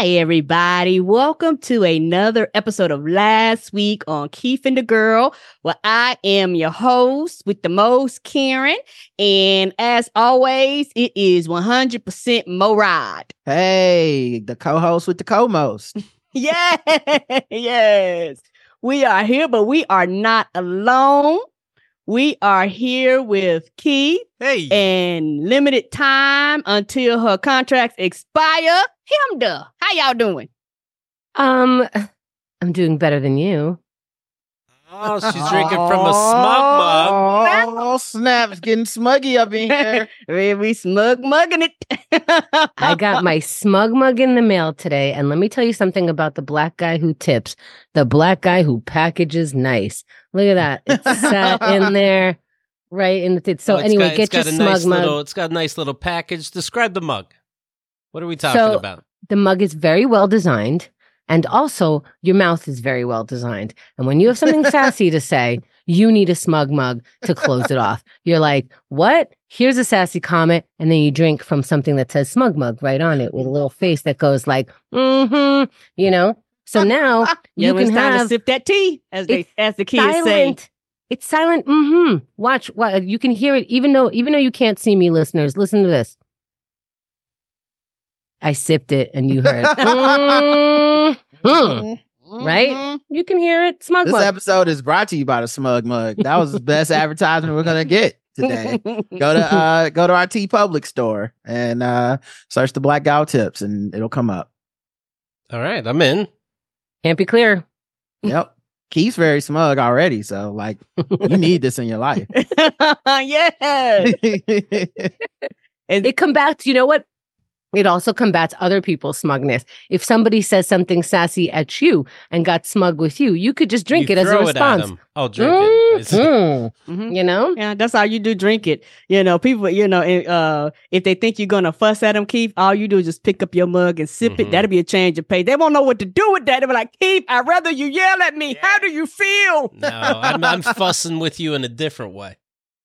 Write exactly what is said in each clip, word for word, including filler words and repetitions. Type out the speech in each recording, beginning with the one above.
Hi, everybody. Welcome to another episode of Last Week on Keith and the Girl, where I am your host with the most, Karen. And as always, it is one hundred percent Morad. Hey, the co-host with the co-most. Yes, yes. We are here, but we are not alone. We are here with Keith. Hey. And limited time until her contracts expire. Himda, how y'all doing? Um, I'm doing better than you. Oh, she's drinking from a smug mug. Oh, snap. It's getting smuggy up in here. we, we smug mugging it. I got my smug mug in the mail today, and let me tell you something about the black guy who tips. The black guy who packages nice. Look at that. It's sat in there, right in the th- So Oh, it's anyway, got, get it's your got a smug nice mug. little, it's got a nice little package. Describe the mug. What are we talking So, about? The mug is very well designed, and also your mouth is very well designed. And when you have something sassy to say, you need a smug mug to close it off. You're like, what? Here's a sassy comment, and then you drink from something that says smug mug right on it with a little face that goes like, mm-hmm, you know? So now yeah, you it's can time have to sip that tea, as they as the kids silent. say. It's silent. Mm-hmm. Watch. Watch. You can hear it, even though even though you can't see me, listeners. Listen to this. I sipped it, and you heard. mm-hmm. Right? You can hear it. Smug This mug. episode is brought to you by the Smug Mug. That was the best advertisement we're gonna get today. Go to uh, go to our T Public store and uh, search the Black Guy Tips, and it'll come up. All right, I'm in. Can't be clear. Yep. Keith's very smug already, so like you need this in your life. Yeah. It combats, you know what? It also combats other people's smugness. If somebody says something sassy at you and got smug with you, you could just drink You it as a throw it response. at 'em. I'll drink it. Mhm. Mhm. You know? Yeah, that's how you do drink it. You know, people, you know, uh, if they think you're going to fuss at them, Keith, all you do is just pick up your mug and sip it. Mhm. That'll be a change of pace. They won't know what to do with that. They'll be like, Keith, I'd rather you yell at me. How do you feel? No, I'm, I'm fussing with you in a different way.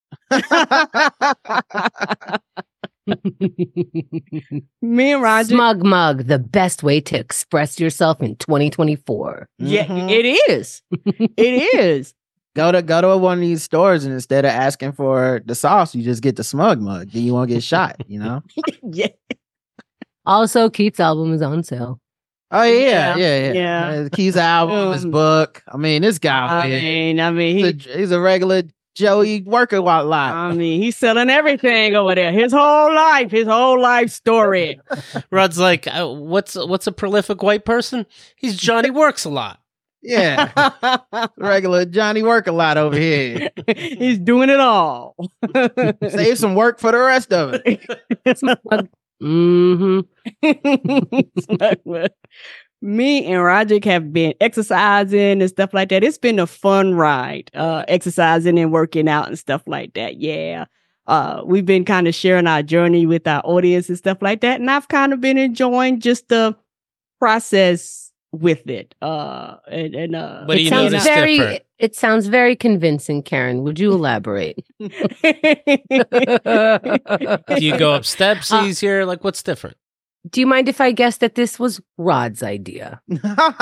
Me and Roger. Smug mug, the best way to express yourself in twenty twenty-four. Yeah, Mhm. it is. It is. Go to go to one of these stores, and instead of asking for the sauce, you just get the Smug Mug. Then you won't get shot. You know. Yeah. Also, Keith's album is on sale. Oh Yeah, yeah, yeah, yeah. yeah. Uh, Keith's album, his Um, book. I mean, this guy. I man, mean, I mean, he's, he, a, he's a regular Joey worker a lot. I mean, he's selling everything over there. His whole life, his whole life story. Rod's like, uh, what's what's a prolific white person? He's Johnny Works a lot. Yeah, regular Johnny work a lot over here. He's doing it all. Save some work for the rest of it. Mm-hmm. Me and Roger have been exercising and stuff like that. It's been a fun ride, uh, exercising and working out and stuff like that. Yeah. Uh, we've been kind of sharing our journey with our audience and stuff like that. And I've kind of been enjoying just the process with it. Uh, and, and uh, What do It you sounds notice very different? it sounds very convincing, Karen. Would you elaborate? Do you go up steps Uh, easier? Like, what's different? Do you mind if I guess that this was Rod's idea? he,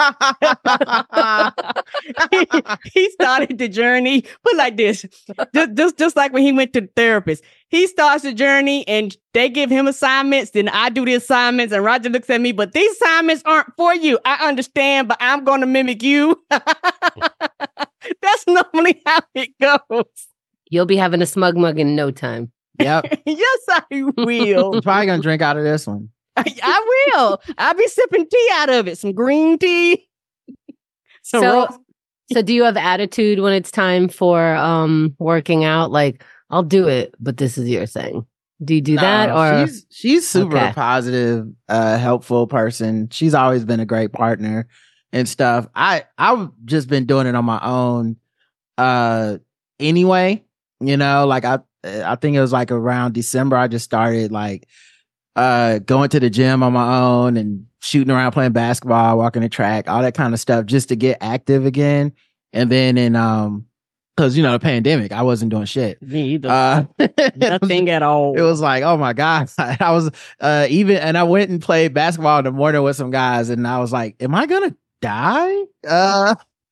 he started the journey, but like this, just, just just like when he went to the therapist, he starts the journey and they give him assignments. Then I do the assignments, and Roger looks at me. But these assignments aren't for you. I understand, but I'm going to mimic you. That's normally how it goes. You'll be having a smug mug in no time. Yep. Yes, I will. I'm probably gonna drink out of this one. I, I will. I'll be sipping tea out of it. Some green tea. Some So, ro- so do you have attitude when it's time for um working out? Like, I'll do it, but this is your thing. Do you do that, No, or she's she's super Okay. positive, uh, helpful person. She's always been a great partner and stuff. I I've just been doing it on my own, uh, anyway. You know, like I I think it was like around December. I just started like uh going to the gym on my own and shooting around, playing basketball, walking the track, all that kind of stuff, just to get active again. And then in um Because, you know, the pandemic, I wasn't doing shit. Me either. Uh, Nothing at all. It was like, oh my God. I was uh, even, and I went and played basketball in the morning with some guys, and I was like, am I going to die? Uh,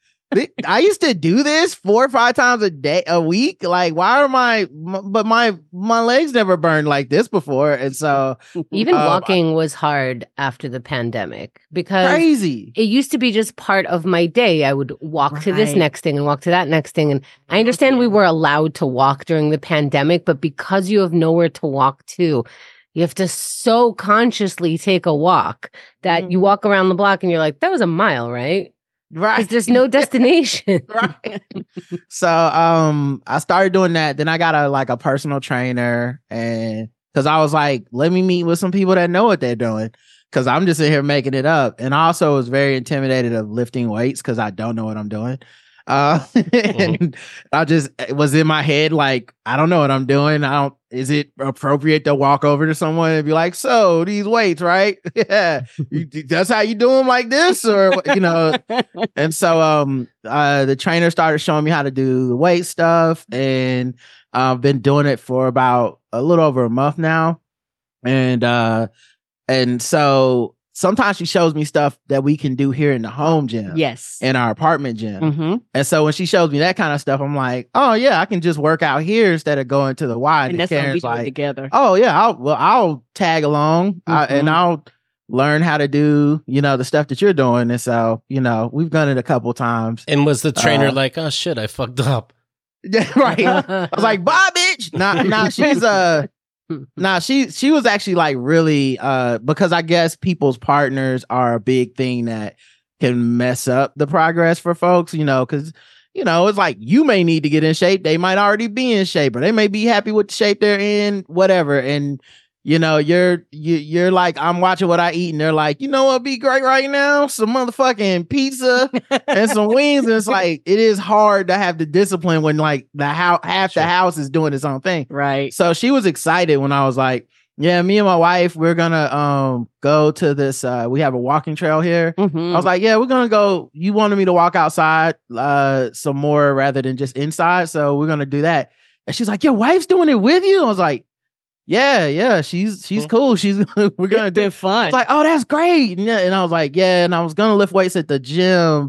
I used to do this four or five times a day, a week. Like, why are my, but my, my legs never burned like this before. And so Even um, walking was hard after the pandemic because crazy. it used to be just part of my day. I would walk to this Right. next thing and walk to that next thing. And I understand we were allowed to walk during the pandemic, but because you have nowhere to walk to, you have to so consciously take a walk that you walk around the block and you're like, that was a mile, right? Right. Because there's no destination. Right. So um I started doing that. Then I got a like a personal trainer, and because I was like, let me meet with some people that know what they're doing. Cause I'm just in here making it up. And I also was very intimidated of lifting weights because I don't know what I'm doing. Uh and I just it was in my head like, I don't know what I'm doing. I don't is it appropriate to walk over to someone and be like, so these weights, right? Yeah. You, that's how you do them, like this, or you know. And so um uh the trainer started showing me how to do the weight stuff, and I've been doing it for about a little over a month now. And uh and so sometimes she shows me stuff that we can do here in the home gym. Yes. In our apartment gym. Mm-hmm. And so when she shows me that kind of stuff, I'm like, oh yeah, I can just work out here instead of going to the Y. And that's how we Karen's do it like, together. oh yeah, I'll well, I'll tag along I, and Mhm. I'll learn how to do, you know, the stuff that you're doing. And so, you know, we've done it a couple times. And was the trainer Uh, like, oh shit, I fucked up? Yeah, right. I was like, bye, bitch. Nah, nah, she's uh nah, she she was actually like really uh because I guess people's partners are a big thing that can mess up the progress for folks, you know, because you know, it's like you may need to get in shape. They might already be in shape, or they may be happy with the shape they're in, whatever. And you know, you're you, you're like, I'm watching what I eat, and they're like, you know what would be great right now? Some motherfucking pizza and some wings. And it's like, it is hard to have the discipline when like the house half Sure. the house is doing its own thing. Right. So she was excited when I was like, yeah, me and my wife, we're gonna um go to this uh we have a walking trail here. Mhm. I was like, yeah, we're gonna go. You wanted me to walk outside uh some more rather than just inside, so we're gonna do that. And she's like, your wife's doing it with you? I was like, yeah, yeah, she's she's Mhm. cool. She's we're gonna It's do been I fun. was like, oh, that's great. And, yeah, and I was like, yeah, and I was gonna lift weights at the gym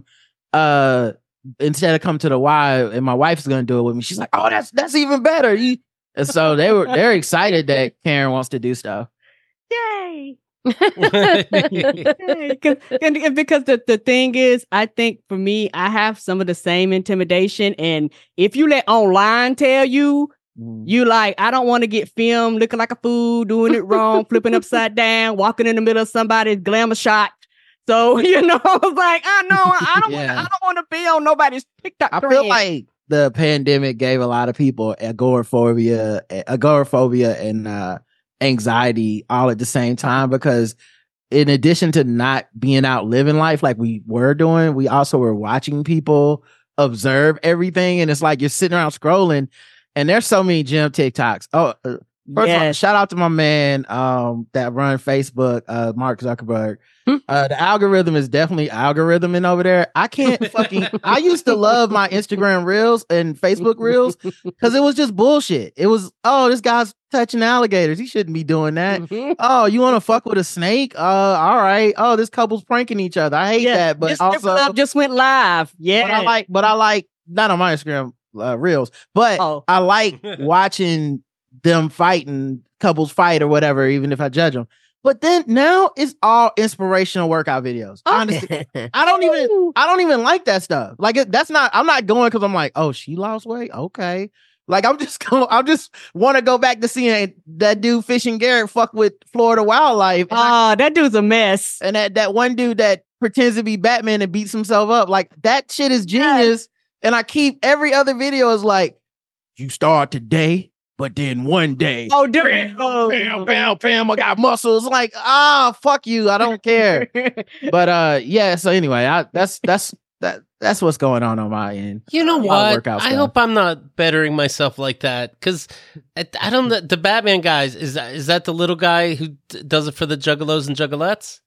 uh instead of come to the Y, and my wife's gonna do it with me. She's like, oh, that's that's even better. You and so they were they're excited that Karen wants to do stuff. Yay. Yay. 'Cause- and, and because the, the thing is, I think for me, I have some of the same intimidation. And if you let online tell you, you like, I don't want to get filmed looking like a fool, doing it wrong, flipping upside down, walking in the middle of somebody's glamour shot. So, you know, I was like, I know, I don't Yeah. want I don't want to be on nobody's TikTok. I feel trend. like the pandemic gave a lot of people agoraphobia, agoraphobia and uh, anxiety all at the same time, because in addition to not being out living life like we were doing, we also were watching people observe everything. And it's like you're sitting around scrolling, and there's so many gym TikToks. Oh, uh, first of all, Yes. shout out to my man um, that run Facebook, uh, Mark Zuckerberg. Hmm. Uh, the algorithm is definitely algorithming over there. I can't fucking. I used to love my Instagram reels and Facebook reels because it was just bullshit. It was, oh, this guy's touching alligators. He shouldn't be doing that. Mhm. Oh, you want to fuck with a snake? Uh, all right. Oh, this couple's pranking each other. I hate Yeah, that, but this strip also, club just went live. Yeah. but I like, but I like not on my Instagram uh, reels, but Oh. I like watching them fighting, couples fight or whatever, even if I judge them. But then now it's all inspirational workout videos. Honestly, I don't even, I don't even like that stuff. Like it, that's not. I'm not going because I'm like, oh, she lost weight. Okay, like I'm just going. I just want to go back to seeing that dude Fishing Garrett fuck with Florida wildlife, and, I- Oh, that dude's a mess. and that that one dude that pretends to be Batman and beats himself up. Like that shit is genius. And I keep every other video is like, you start today, but then one day, Oh, dude. Oh. bam, bam, bam, I got muscles. Like, ah, fuck you. I don't care. But uh, yeah. So anyway, I, that's that's that that's what's going on on my end. You know I'll what? work out I stuff. hope I'm not bettering myself like that, because I, I don't know. The Batman guys, is that is that the little guy who d- does it for the juggalos and juggalettes?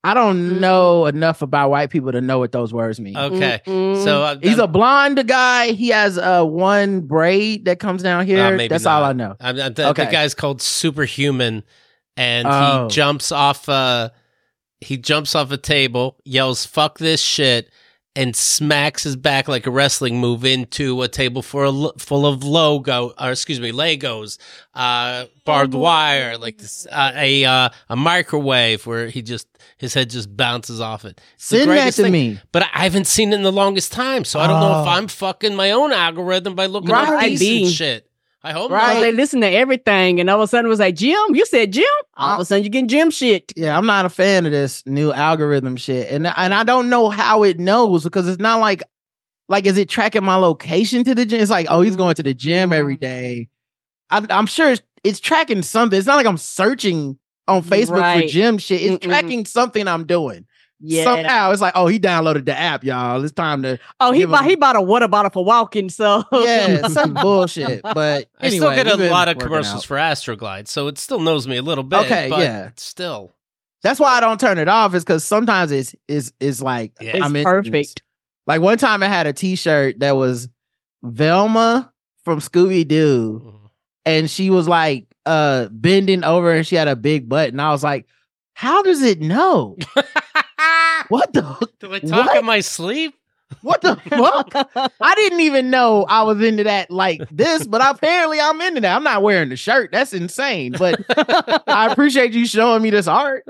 I don't know enough about white people to know what those words mean. Okay, Mm-mm. so uh, He's a blonde guy. He has uh, one braid that comes down here. Uh, maybe That's not. all I know. I'm, I'm- the, Okay. the guy's called Superhuman, and Oh. he jumps off. Uh, he jumps off a table, yells "fuck this shit," and smacks his back like a wrestling move into a table for a lo- full of logo, or excuse me, Legos, uh, barbed wire, like this, uh, a uh, a microwave where he just his head just bounces off it. It's the Send that greatest to thing. me. But I haven't seen it in the longest time, so I don't know if Oh. I'm fucking my own algorithm by looking Right. up Might decent be. shit. I hope Right. So they not. listen to everything, and all of a sudden it was like, Jim, you said Jim? All of a sudden you getting Jim shit. Yeah, I'm not a fan of this new algorithm shit, and and I don't know how it knows because it's not like like is it tracking my location to the gym? It's like, oh, he's going to the gym every day. I, I'm sure it's, it's tracking something. It's not like I'm searching on Facebook Right. for gym shit. It's Mm-mm. tracking something I'm doing. Yeah. Somehow it's like, oh, he downloaded the app, y'all. It's time to Oh, he give bought him- he bought a water bottle for walking. So yeah, some bullshit. But I anyway, still get we've a been lot of working commercials out. for Astroglide, so it still knows me a little bit. Okay, but yeah. still. That's why I don't turn it off. Is because sometimes it's is is like Yeah. it's I'm into perfect. this. Like one time I had a T-shirt that was Velma from Scooby Doo, and she was like uh bending over and she had a big butt, and I was like, how does it know? What the Do I talk What? in my sleep? what the fuck? I didn't even know I was into that like this, but apparently I'm into that. I'm not wearing the shirt. That's insane. But I appreciate you showing me this art.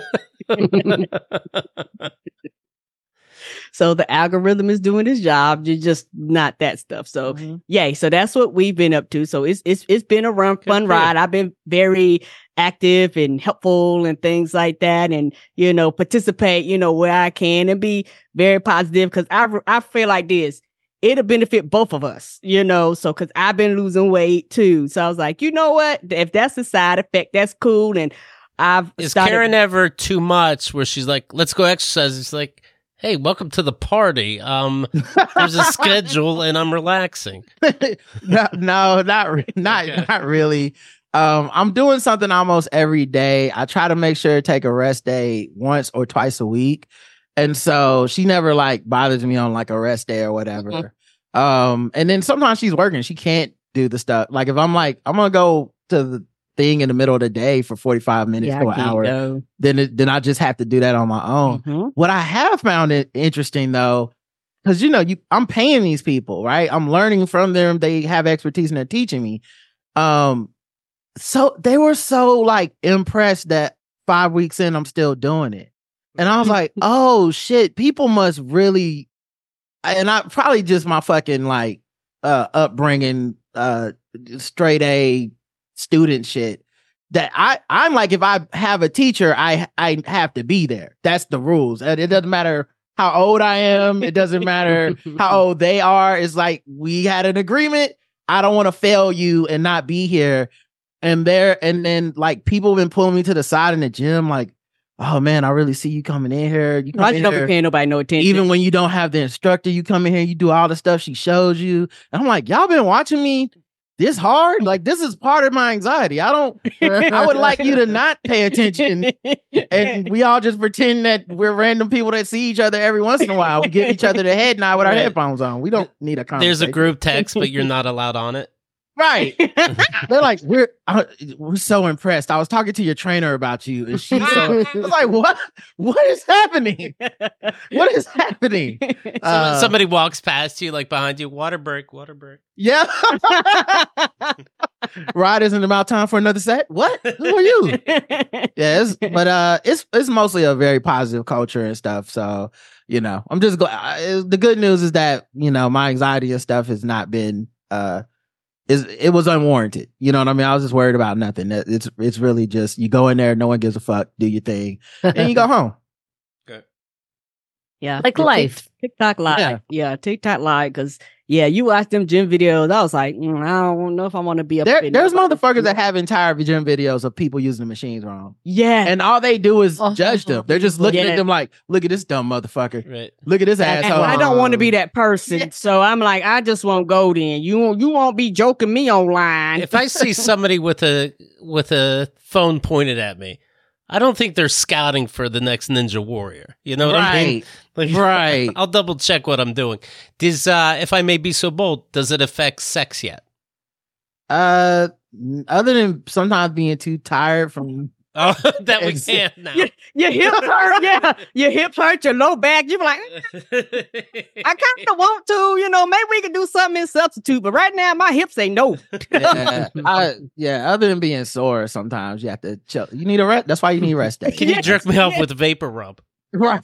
So the algorithm is doing its job. You're just not that stuff. So Mm-hmm. yay. So that's what we've been up to. So it's it's it's been a run Good fun for you. ride. I've been very active and helpful and things like that, and you know participate you know where I can and be very positive because I I feel like this. It'll benefit both of us, you know. So because I've been losing weight too. So I was like, you know what? If that's a side effect, that's cool. And I've Is started- Karen ever too much where she's like, let's go exercise? It's like, hey, welcome to the party. Um, there's a schedule and I'm relaxing. no, no, not re- not Okay. not really. Um, I'm doing something almost every day. I try to make sure to take a rest day once or twice a week, and so she never like bothers me on like a rest day or whatever. Um, and then sometimes she's working; she can't do the stuff. Like if I'm like I'm gonna go to the thing in the middle of the day for forty-five minutes Yeah, to I an can't hour, go. then it, then I just have to do that on my own. Mhm. What I have found it interesting though, because you know, you I'm paying these people, right? I'm learning from them. They have expertise and they're teaching me. Um, so they were so like impressed that five weeks in, I'm still doing it. And I was like, oh shit, people must really and I probably just my fucking like uh upbringing, uh straight A student shit. That I, I'm like, if I have a teacher, I I have to be there. That's the rules. And it doesn't matter how old I am. It doesn't matter how old they are. It's like we had an agreement. I don't want to fail you and not be here. And there, and then like people have been pulling me to the side in the gym, like, oh man, I really see you coming in here. You come I in don't be here. paying nobody no attention. Even when you don't have the instructor, you come in here, you do all the stuff she shows you. And I'm like, y'all been watching me this hard? Like, this is part of my anxiety. I don't, I would like you to not pay attention. And we all just pretend that we're random people that see each other every once in a while. We give each other the head nod with our Right. headphones on. We don't need a conversation. There's a group text, but you're not allowed on it. Right. They're like, we're uh, we're so impressed. I was talking to your trainer about you, and she's so I was like, what? What is happening? What is happening? So Uh, somebody walks past you, like behind you, water break, water break. Yeah. Rod, isn't about time for another set? What? Who are you? Yeah, it's, but uh, it's it's mostly a very positive culture and stuff. So you know, I'm just glad. The good news is that you know my anxiety and stuff has not been uh, is it was unwarranted. You know what I mean? I was just worried about nothing. It- It's it's really just you go in there, no one gives a fuck, do your thing, and you go home. Yeah, Like Tik- life. TikTok live. Yeah. Yeah, TikTok live. Because yeah, you watch them gym videos. I was like, mm, I don't know if I want to be up. There, in there's there. motherfuckers that have entire gym videos of people using the machines wrong, Yeah, and all they do is Oh. judge them. They're just looking Yeah. at them like, look at this dumb motherfucker. Right. Look at this And asshole. I don't want to be that person. Yeah. So I'm like, I just won't go then. You won't. You won't be joking me online. If I see somebody with a with a phone pointed at me, I don't think they're scouting for the next Ninja Warrior. You know what I mean? Right. Like, Right. I'll double check what I'm doing. Does, uh, if I may be so bold, does it affect sex yet? Uh, other than sometimes being too tired from Oh, that we Ex- can't now. Your, your hips hurt, yeah. Your hips hurt, your low back. You're like, I kind of want to, you know, maybe we can do something in substitute, but right now my hips say no. yeah, I, yeah, other than being sore, sometimes you have to chill. You need a rest. That's why you need rest day. Can you Yes, jerk me off yes. with vapor rub? Right.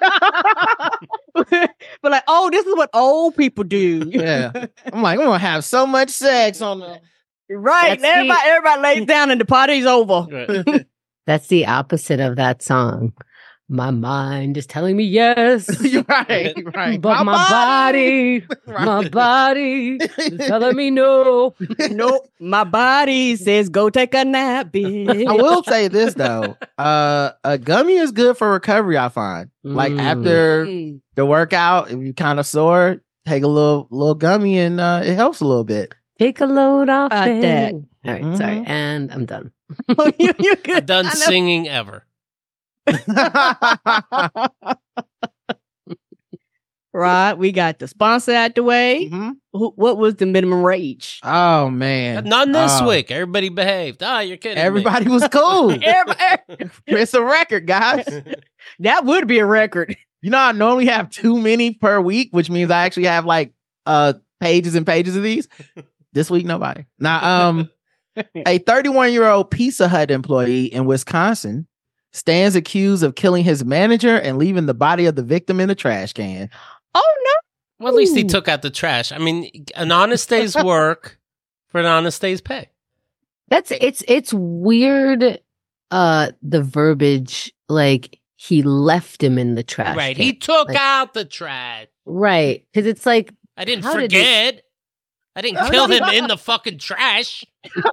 But like, oh, this is what old people do. Yeah. I'm like, we're gonna have so much sex on the Right. That's Everybody, the- everybody lays down and the party's over. Right. That's the opposite of that song. My mind is telling me yes, You're right, right. but my, body, my body is telling me no. Nope. My body says go take a nap, bitch. I will say this though. Uh a gummy is good for recovery, I find. Like Mm. after Mm. the workout, if you're kind of sore, take a little little gummy and uh it helps a little bit. Take a load off About it. that. All right, sorry, Mhm. and I'm done. you, you good. Done I know. singing ever. Right. We got the sponsor out the way. Mhm. Who, what was the minimum wage? Oh man. None this Oh, week. Everybody behaved. Ah, you're kidding me. Everybody was cool. Everybody- It's a record, guys. that would be a record. You know, I normally have too many per week, which means I actually have like uh pages and pages of these. This week, nobody. Now, um, a thirty-one-year-old Pizza Hut employee in Wisconsin stands accused of killing his manager and leaving the body of the victim in a trash can. Oh no. Well, at least he Ooh. took out the trash. I mean, an honest day's work for an honest day's pay. That's it's it's weird. Uh, the verbiage like he left him in the trash. Right. can. He took Like- out the trash. right because it's like I didn't How did he- forget. I didn't kill him in the fucking trash.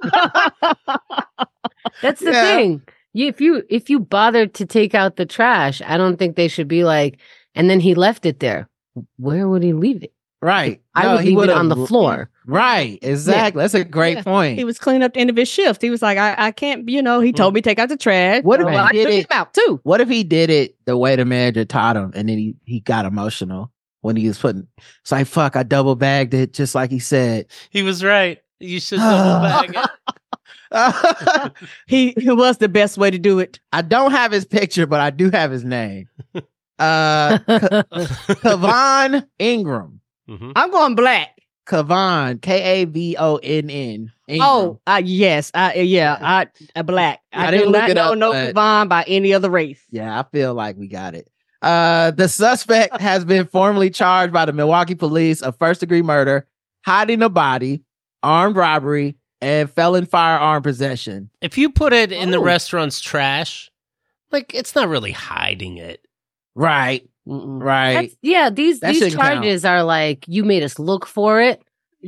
that's the Yeah. thing. You, if you if you bothered to take out the trash, I don't think they should be like. And then he left it there. Where would he leave it? Right. I No, would he leave it would've- on the floor. Right. Exactly. That's a great Yeah. point. He was cleaning up the end of his shift. He was like, I, I can't, you know, he told me to take out the trash. What if So he I did took it- him out too. What if he did it the way the manager taught him and then he, he got emotional when he was putting, it's like, fuck, I double bagged it just like he said. He was right. You should double bag it. I He it was the best way to do it. don't have his picture, but I do have his name. Uh, Kavon Ingram. Mhm. I'm going black. Kavon, K A V O N N. Oh, uh, yes. I, yeah, I, uh, black. I, I do didn't look not it know up, no but- Kavon by any other race. yeah, I feel like we got it. Uh, the suspect has been formally charged by the Milwaukee police of first degree murder, hiding a body, armed robbery, and felon firearm possession. If you put it in the Oh. restaurant's trash, like it's not really hiding it. Right, Mm-mm. right. That's, yeah, these That these shouldn't count. charges are like you made us look for it.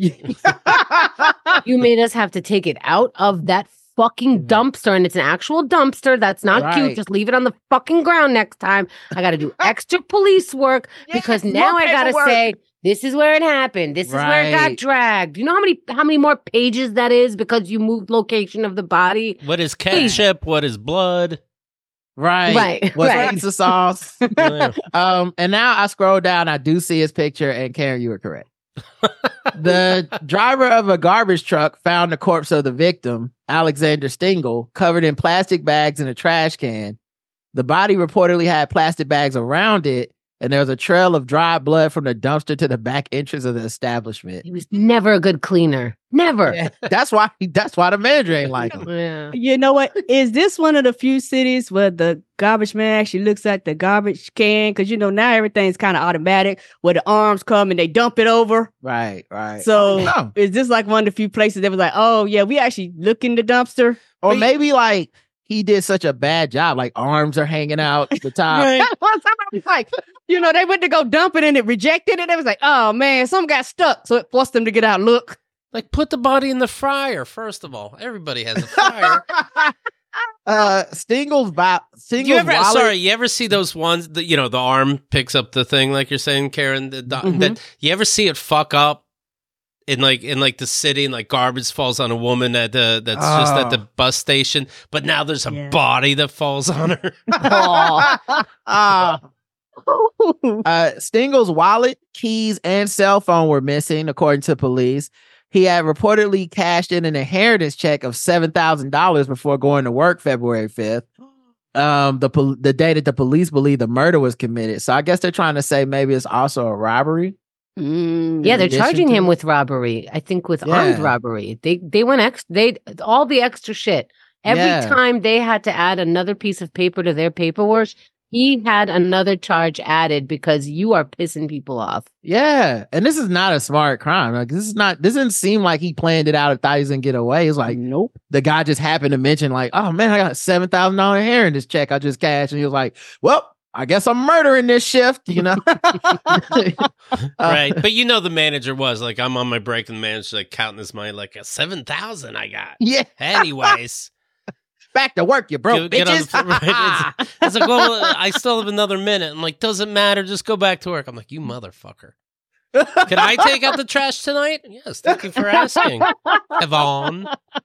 You made us have to take it out of that fucking dumpster, and it's an actual dumpster. That's not Right. cute. Just leave it on the fucking ground next time. I got to do extra police work because Yes, now more I got to paperwork. say this is where it happened. This is where it got Right. dragged. You know how many how many more pages that is because you moved location of the body. What is ketchup? What is blood? Right. Right, What's right. pizza sauce? Yeah. um, and now I scroll down, I do see his picture, and Karen, you were correct. The driver of a garbage truck found the corpse of the victim, Alexander Stingle, covered in plastic bags in a trash can. The body reportedly had plastic bags around it, and there was a trail of dry blood from the dumpster to the back entrance of the establishment. He was never a good cleaner. Never. Yeah, that's why. That's why the manager ain't like him. Yeah. You know what? Is this one of the few cities where the garbage man actually looks at the garbage can? Because, you know, now everything's kind of automatic where the arms come and they dump it over. Right, right. So No. is this like one of the few places that was like, oh, yeah, we actually look in the dumpster? Or But- maybe like he did such a bad job, like arms are hanging out the top. Right. Somebody's like, you know, they went to go dump it and it rejected it. They was like, oh, man, some got stuck. So it forced them to get out. Look. Like put the body in the fryer. First of all, everybody has a fryer. uh, Stingle's bo- Stingle's you ever? wallet. Sorry, you ever see those ones that you know the arm picks up the thing like you're saying, Karen? The, the, Mhm. that you ever see it fuck up in like in like the city, and like garbage falls on a woman at the that's just at Oh. the bus station. But now there's a Yeah. body that falls on her. Ah. Uh, Stingle's wallet, keys, and cell phone were missing, according to police. He had reportedly cashed in an inheritance check of seven thousand dollars before going to work February fifth. Um, the pol- the day that the police believe the murder was committed. So I guess they're trying to say maybe it's also a robbery. Mm. Yeah, they're addition charging to him it? with robbery. I think with armed Yeah. robbery. They they went ex they all the extra shit. Every Yeah. time they had to add another piece of paper to their paperwork, he had another charge added because you are pissing people off. Yeah, and this is not a smart crime. Like this is not. This didn't seem like he planned it out and thought he was gonna get away. It's like nope. the guy just happened to mention, like, "Oh man, I got seven thousand dollar hair in this check I just cashed," and he was like, "Well, I guess I'm murdering this shift," you know. Uh, Right. But you know the manager was like, I'm on my break, and the manager's like counting his money like a seven thousand I got. Yeah, Anyways. back to work, you broke Get- get on bitches. the- right, it's, it's like, well, I still have another minute. I'm like, doesn't matter. Just go back to work. I'm like, you motherfucker. Can I take out the trash tonight? Yes. Thank you for asking. Yvonne.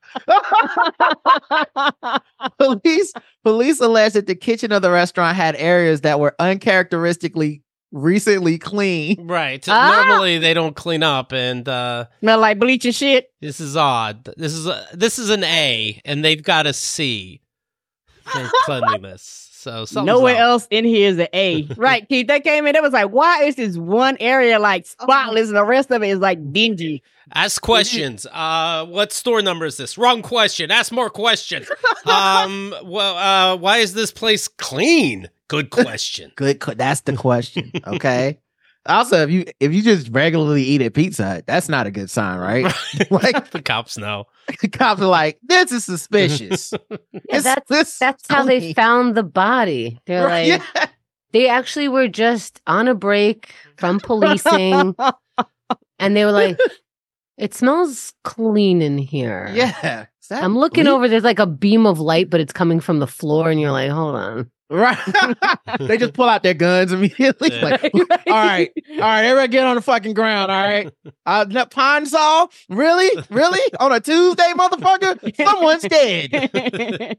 police police allege that the kitchen of the restaurant had areas that were uncharacteristically recently clean. Right. Ah! Normally they don't clean up, and uh, Smell like bleach and shit. this is odd. This is a, this is an A, and they've got a C for cleanliness. So something's Nowhere up. else in here is an A. Right, Keith. They came in. It was like, why is this one area like spotless and the rest of it is like dingy? Ask questions. Uh, what store number is this? Wrong question. Ask more questions. Um, well, uh, why is this place clean? Good question. Good. que- That's the question. Okay. Also, if you if you just regularly eat at Pizza Hut, that's not a good sign, right? Like the cops know. the cops are like, "This is suspicious." Yeah, This- that's this that's how they clean. found the body. They're Right, like yeah. they actually were just on a break from policing and they were like, it smells clean in here. Yeah. Is that I'm looking bleach? over, there's like a beam of light, but it's coming from the floor, and you're like, hold on. Right. They just pull out their guns immediately. Yeah. Like, all right, all right, everybody get on the fucking ground. All right. Uh, that pine saw? Really? Really? On a Tuesday, motherfucker? Someone's dead.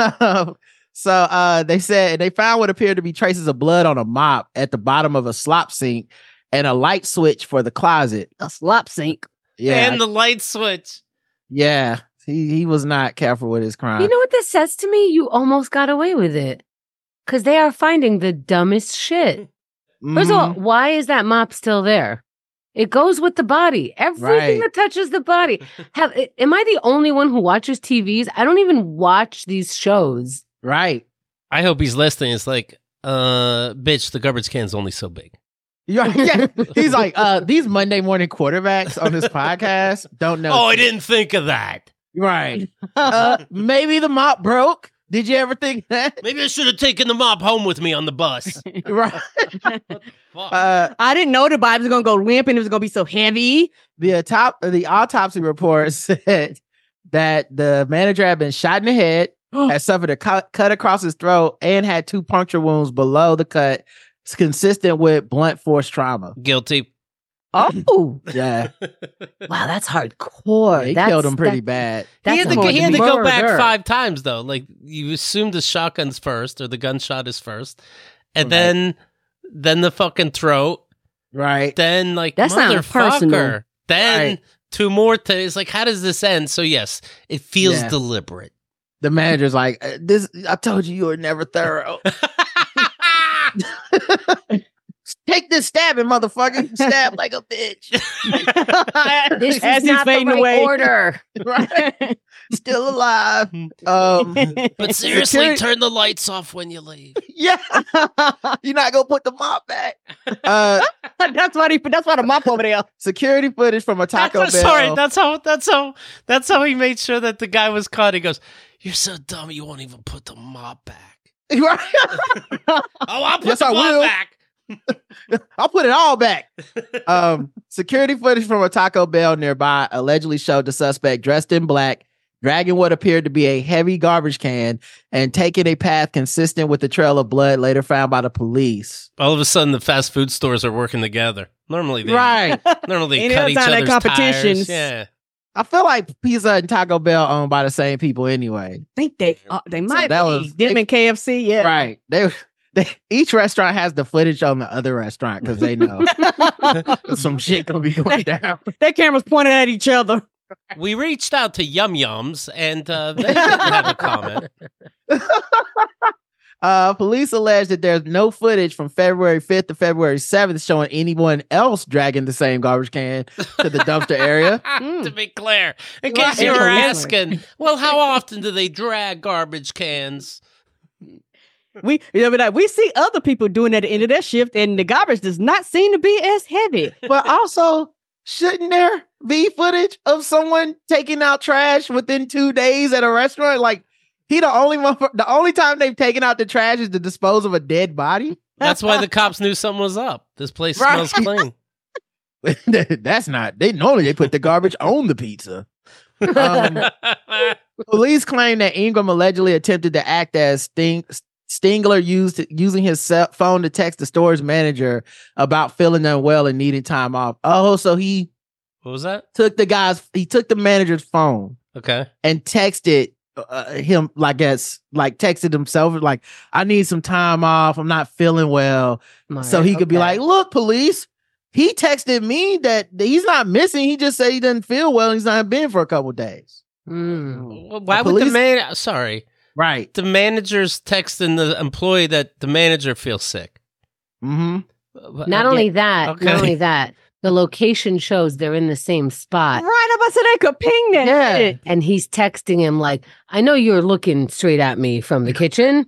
So uh, they said they found what appeared to be traces of blood on a mop at the bottom of a slop sink and a light switch for the closet. A slop sink. Yeah. And the light switch. yeah. He he was not careful with his crime. You know what this says to me? You almost got away with it. Because they are finding the dumbest shit. First of all, Mhm. why is that mop still there? It goes with the body. Everything Right. that touches the body. Have am I the only one who watches T Vs? I don't even watch these shows. Right. I hope he's listening. It's like, uh, bitch, the garbage can's only so big. Yeah, yeah. He's like, uh, these Monday morning quarterbacks on this podcast don't know. Oh, I shit. didn't think of that. Right. Uh, maybe the mop broke. Did you ever think that? Maybe I should have taken the mop home with me on the bus. Right. Fuck. Uh, I didn't know the Bible was gonna go limp and it was gonna be so heavy. the autop- the autopsy report said that the manager had been shot in the head, had suffered a cut, cut across his throat, and had two puncture wounds below the cut. It's consistent with blunt force trauma. Guilty. Oh, Yeah, Wow, that's hardcore. yeah he That's- killed him pretty that- bad. He That's had, to, more he had than to go back murder. five times, though. Like, you assume the shotgun's first, or the gunshot is first. And Right. then then the fucking throat. Right. Then, like, That sounds motherfucker. personal. Then Right. two more things. Like, how does this end? So, yes, it feels Yeah. deliberate. The manager's like, uh, "This, I told you, you were never thorough. Take this stabbing, motherfucker. Stab like a bitch." This As is he's not the fading right away. order. Right. Still alive. Um, But seriously, Security- turn the lights off when you leave. yeah. You're not gonna put the mop back. Uh, that's why he. That's why the mop over there. security footage from a Taco That's- Bell. Sorry, that's how. That's how. That's how he made sure that the guy was caught. He goes, "You're so dumb. You won't even put the mop back." Right. Oh, I'll put Yes, the I mop will. back. I'll put it all back. Um, security footage from a Taco Bell nearby allegedly showed the suspect dressed in black, dragging what appeared to be a heavy garbage can and taking a path consistent with the trail of blood later found by the police. All of a sudden, the fast food stores are working together. Normally, they Right. normally they Any cut other each time they other's competitions. tires. Yeah. I feel like Pizza Hut and Taco Bell owned by the same people anyway. I think they uh, they might that be. was- Them and K F C, yeah. Right. They, they each restaurant has the footage on the other restaurant because they know some shit gonna be going down. Their cameras pointed at each other. We reached out to Yum Yums, and uh, they didn't have a comment. Uh, police allege that there's no footage from February fifth to February seventh showing anyone else dragging the same garbage can to the dumpster area. To be clear, in Right. case you were Yeah. asking, well, how often do they drag garbage cans? We you know, like, we see other people doing at the end of their shift, and the garbage does not seem to be as heavy. But also, shouldn't there be footage of someone taking out trash within two days at a restaurant? Like, he the only one. The only time they've taken out the trash is to dispose of a dead body. That's why the cops knew something was up. This place Right. smells clean. That's not. They normally they put the garbage on the pizza. Um, Police claim that Ingram allegedly attempted to act as Sting, Stingler used using his cell phone to text the store's manager about feeling unwell and needing time off. Oh, so he What was that? took the guy's he took the manager's phone Okay. and texted uh, him like as like texted himself like, I need some time off. I'm not feeling well. So he could be like, look, police. He texted me that he's not missing. He just said he doesn't feel well and he's not been for a couple days. Mm. Well, why The would the police- man? Sorry, Right. the manager's texting the employee that the manager feels sick. Mm-hmm. Not only that, Okay. not only that, the location shows they're in the same spot. Right, I'm about to say they could ping that Yeah. shit. And he's texting him like, I know you're looking straight at me from the kitchen.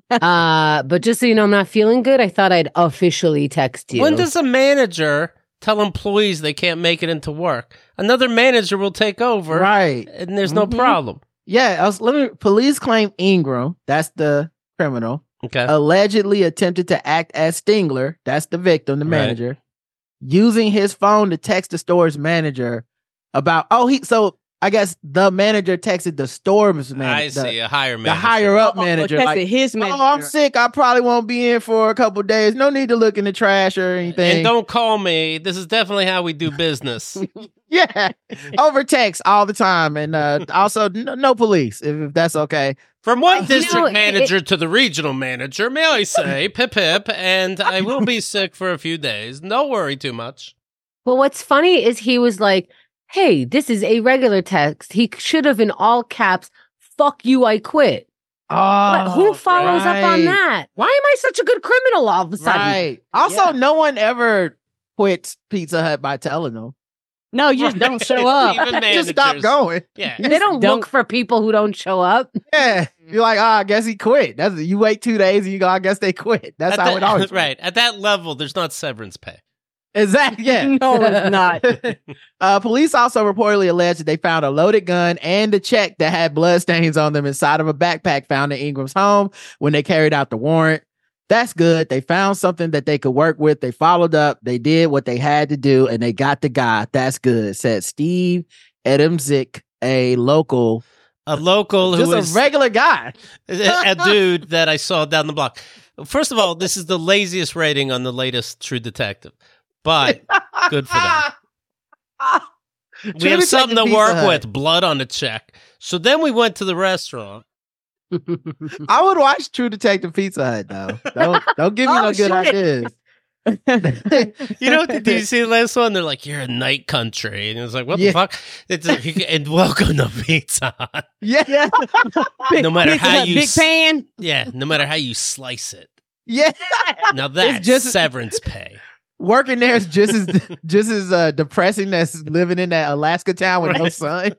Uh, but just so you know, I'm not feeling good. I thought I'd officially text you. When does a manager tell employees they can't make it into work? Another manager will take over, Right. and there's no Mhm. problem. Yeah. I was, let me, police claim Ingram, that's the criminal, Okay. allegedly attempted to act as Stingler, that's the victim, the Right. manager, using his phone to text the store's manager about, oh, he, so I guess the manager texted the store's I manager. see a higher The, manager. the higher up Oh, manager. texted Like, his manager. oh, I'm sick. I probably won't be in for a couple days. No need to look in the trash or anything. And don't call me. This is definitely how we do business. Yeah. Over text all the time. And uh, also, no, no police, if, if that's okay. From one You district know, it- manager to the regional manager, may I say, pip pip, and I will be sick for a few days. Don't worry too much. Well, what's funny is he was like, hey, this is a regular text. He should have in all caps, fuck you, I quit. Oh, What- who follows up on right. that? Why am I such a good criminal all of a sudden? Right. Also, Yeah. no one ever quits Pizza Hut by telling them. No, you just don't show up. Even Just stop managers. going. Yeah. They don't, Don't- look for people who don't show up. Yeah. You're like, oh, I guess he quit. That's you wait two days and you go, I guess they quit. That's At how that- it always right. At that level, there's not severance pay. Exactly. Yeah. No, it's not. uh, police also reportedly alleged that they found a loaded gun and a check that had bloodstains on them inside of a backpack found in Ingram's home when they carried out the warrant. That's good. They found something that they could work with. They followed up. They did what they had to do, and they got the guy. That's good, said Steve Edemzik, a local, A local who just is a regular guy. a dude that I saw down the block. First of all, this is the laziest rating on the latest True Detective, but good for them. We True have something to Detective work Pizza Hut. with, blood on the check. So then we went to the restaurant. I would watch True Detective Pizza Hut though. Don't don't give me Oh, no good shit. ideas. You know, did you see the last one? They're like, "You're a night country," and it's like, "What Yeah. the fuck?" It's a, and welcome to Pizza Hut. Yeah, Yeah. No matter Pizza how Hut, you big s- pan. Yeah, no matter how you slice it. yeah. Now that's just- severance pay. Working there is just as just as uh, depressing as living in that Alaska town with no sun.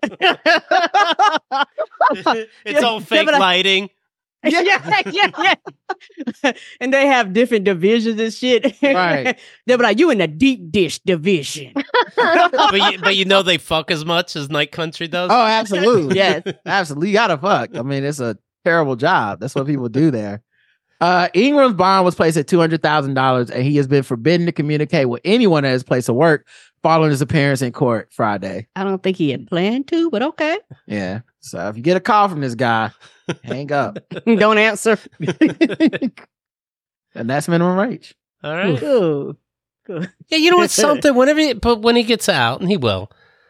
It's all Yeah, fake but I- lighting. Yeah, yeah, yeah. And they have different divisions and shit. Right. They'll be like, you in the deep dish division. But you, but you know they fuck as much as Night Country does. Oh, absolutely. Yes. Absolutely. You gotta fuck. I mean, it's a terrible job. That's what people do there. Uh, Ingram's bond was placed at two hundred thousand dollars, and he has been forbidden to communicate with anyone at his place of work following his appearance in court Friday. I don't think he had planned to, but okay. Yeah. So if you get a call from this guy, hang up. Don't answer. And that's minimum wage. All right. Good. Yeah, you know what's something? Whenever, he, but when he gets out, and he will,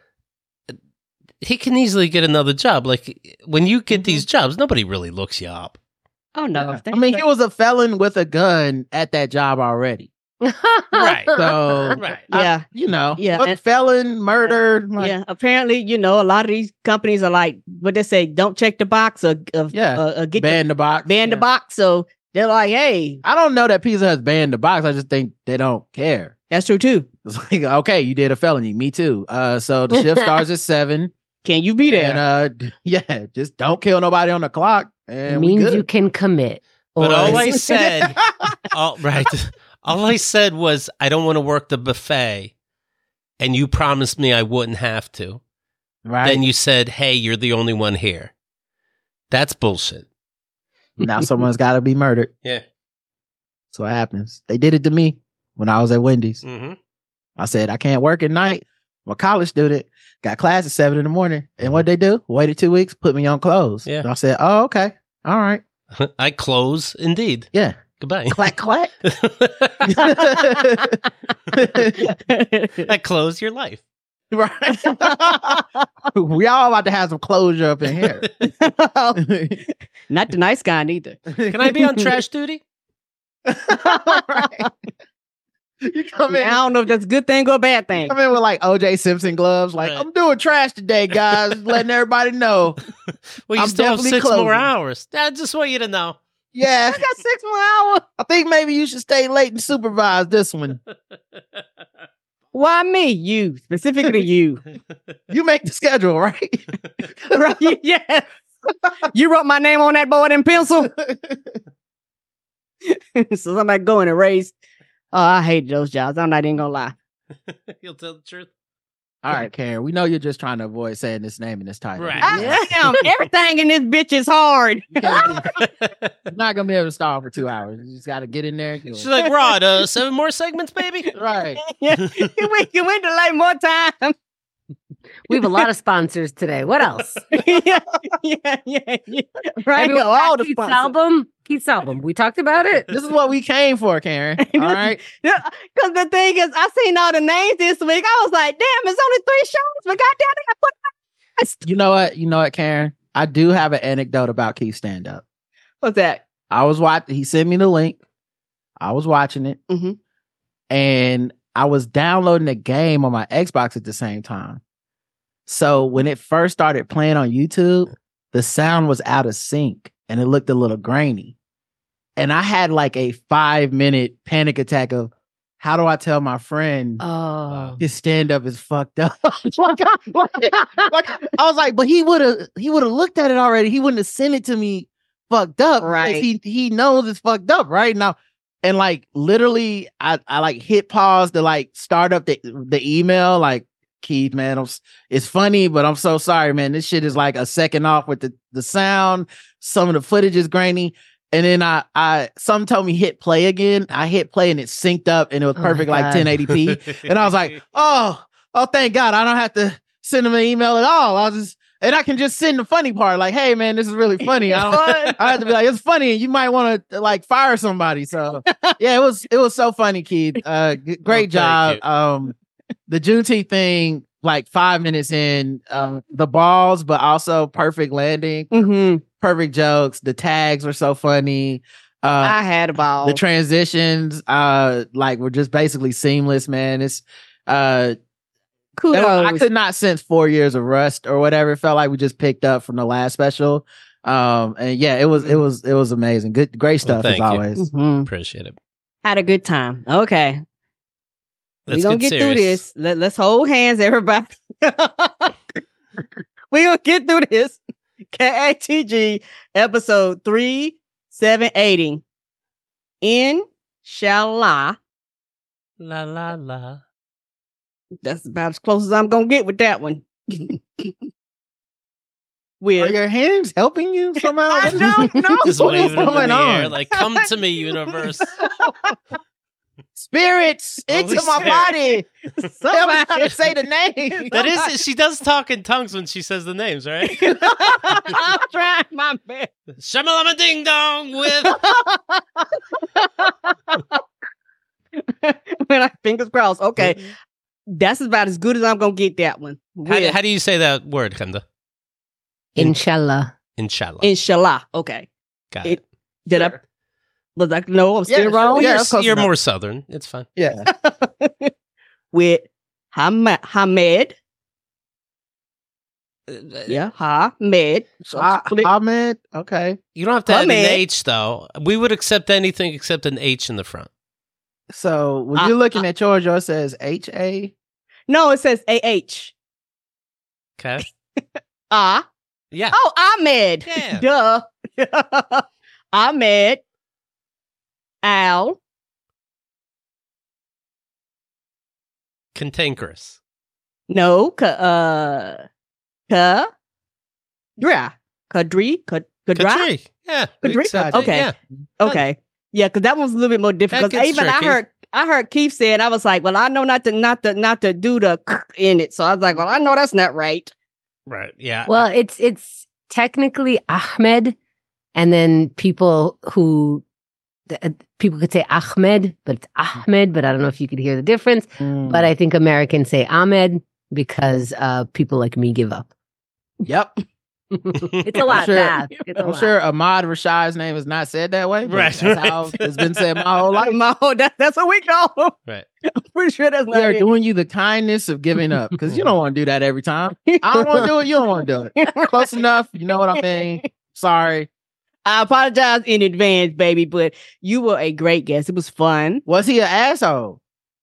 he can easily get another job. Like when you get these jobs, nobody really looks you up. Oh no! I mean, he was a felon with a gun at that job already. Right. So, Right. I- Yeah. you know, Yeah, but and- felon, murder. Like, Yeah, apparently, you know, a lot of these companies are like, what they say, don't check the box or, or, Yeah. or, or get ban the box. the, ban the Yeah. box. So they're like, hey, I don't know that Pizza Hut's banned the box. I just think they don't care. that's true too. It's like, okay, you did a felony. Me too. Uh, so the shift starts at seven. Can you be there? And uh, d- yeah, just don't kill nobody on the clock. It And we means good. you can commit. But Or- all I said, all, right, all I said was, I don't want to work the buffet, and you promised me I wouldn't have to. right Then you said, hey, you're the only one here. That's bullshit. now, someone's got to be murdered. Yeah. That's what happens. They did it to me when I was at Wendy's. Mm-hmm. I said I can't work at night. I'm a college student. Got class at seven in the morning. And what they do? Waited two weeks, put me on clothes. Yeah. And I said, oh, okay, all right, I close, indeed. yeah. Goodbye. Clack clack. I close your life. Right. We all about to have some closure up in here. Not the nice kind either. Can I be on trash duty? Right. You come I in, don't know if that's a good thing or a bad thing. come in with like O J Simpson gloves, like Right. I'm doing trash today, guys, letting everybody know. Well, you I'm still have definitely six closing. more hours. I just want you to know. Yeah, I got six more hours. I think maybe you should stay late and supervise this one. Why me? You, specifically you. You make the schedule, right? Right? Yes. You wrote my name on that board in pencil. So somebody go and erase. Oh, I hate those jobs. I'm not even gonna lie. You'll tell the truth. All right, Karen. We know you're just trying to avoid saying this name in this title. Right. I am. Everything in this bitch is hard. You can't be- You're not gonna be able to stall for two hours. You just got to get in there. And do She's it. like, Rod, uh, seven more segments, baby. Right. Yeah. You went, you went to like more time. We have a lot of sponsors today. What else? yeah, yeah, yeah, yeah. Right. Everyone Go, all the Keith's sponsors. album. Keith's album. We talked about it. This is what we came for, Karen. All right. Because the thing is, I seen all the names this week. I was like, damn, it's only three shows, but goddamn, I put. You know what? You know what, Karen? I do have an anecdote about Keith stand up. What's that? I was watching. He sent me the link. I was watching it, Mhm. and I was downloading the game on my Xbox at the same time. So when it first started playing on YouTube, the sound was out of sync and it looked a little grainy. And I had like a five minute panic attack of how do I tell my friend Oh. his stand up is fucked up? like, I, like, like, I was like, but he would have he would have looked at it already. He wouldn't have sent it to me fucked up. because Right. He he knows it's fucked up right now. And like literally, I, I like hit pause to like start up the the email. Like, Keith, man, I'm, s- it's funny, but I'm so sorry, man. This shit is like a second off with the the sound. Some of the footage is grainy. And then I I some told me hit play again. I hit play and it synced up and it was Oh my perfect, like God. ten eighty p. And I was like, oh, oh, thank God, I don't have to send him an email at all. I was just and I can just send the funny part, like, hey, man, this is really funny. I don't. I have to be like, it's funny, and you might want to like fire somebody. So yeah, it was it was so funny, Keith. Uh, g- great Well, thank job. Um, the Juneteenth thing, like five minutes in, um, the balls, but also perfect landing, Mm-hmm. perfect jokes. The tags were so funny. Uh, I had a ball. the transitions, uh, like were just basically seamless, man. It's uh. Kudos. I could not sense four years of rust or whatever. It felt like we just picked up from the last special. Um, and yeah, it was it was it was amazing. Good, great Well, stuff as thank you. always. Mhm. Appreciate it. Had a good time. Okay. Let's We're going to get get through serious. this. Let, let's hold hands, everybody. We're going to get through this. K A T G episode three seven eighty. Inshallah. La la la. That's about as close as I'm going to get with that one. Are With your hands helping you somehow? I don't know. Just What is waving them in going the air, on? like, come to me, universe. spirits Holy into my Spirit. body. Tell me Somebody- how to say the name. That is, she does talk in tongues when she says the names, right? I'm trying my best. Shamalama ding dong with. When I fingers crossed. Okay, that's about as good as I'm gonna get that one. How, With how do you say that word, Kenda? Inshallah. Inshallah. inshallah. Okay, Got it- it. did I? Was I no? I'm Yeah, still sure. wrong. Well, yeah, you're that's close you're enough. more southern. It's fine. Yeah. With Hamed. Hamed. Uh, Yeah, Hamed. So Ah, split- Ahmed. Okay. You don't have to add an Ahmed. H, though. We would accept anything except an H in the front. So when Ah, you're looking at yours, yours says H A. No, it says A H. Okay? Ah. Yeah. Oh, Ahmed. Yeah. Duh. Ahmed. Al. Cantankerous. No. Ka, uh. Ka. Dra. Kadri. Ka- Kadra. Kadri. Yeah. we Kadri? accept it, Okay. Yeah. Okay. Yeah, because that one's a little bit more difficult. gets Even tricky. I heard I heard Keith say it. I was like, well, I know not to not to not to do the in it. So I was like, well, I know that's not right. Right. Yeah. Well, it's it's technically Ahmed, and then people who th- uh, people could say Ahmed, but it's Ahmed. But I don't know if you could hear the difference. Mm. But I think Americans say Ahmed because uh, people like me give up. Yep. It's a lot. sure- Math. It's a I'm lot. sure Ahmad Rashad's name is not said that way. but Right, That's right. how it's been said my whole life. My whole- that, that's what we call him. Right. I'm pretty sure that's We not are it. doing you the kindness of giving up because you don't want to do that every time. I don't want to do it. You don't want to do it. Close enough. You know what I mean? Sorry. I apologize in advance, baby, but you were a great guest. It was fun. Was he an asshole?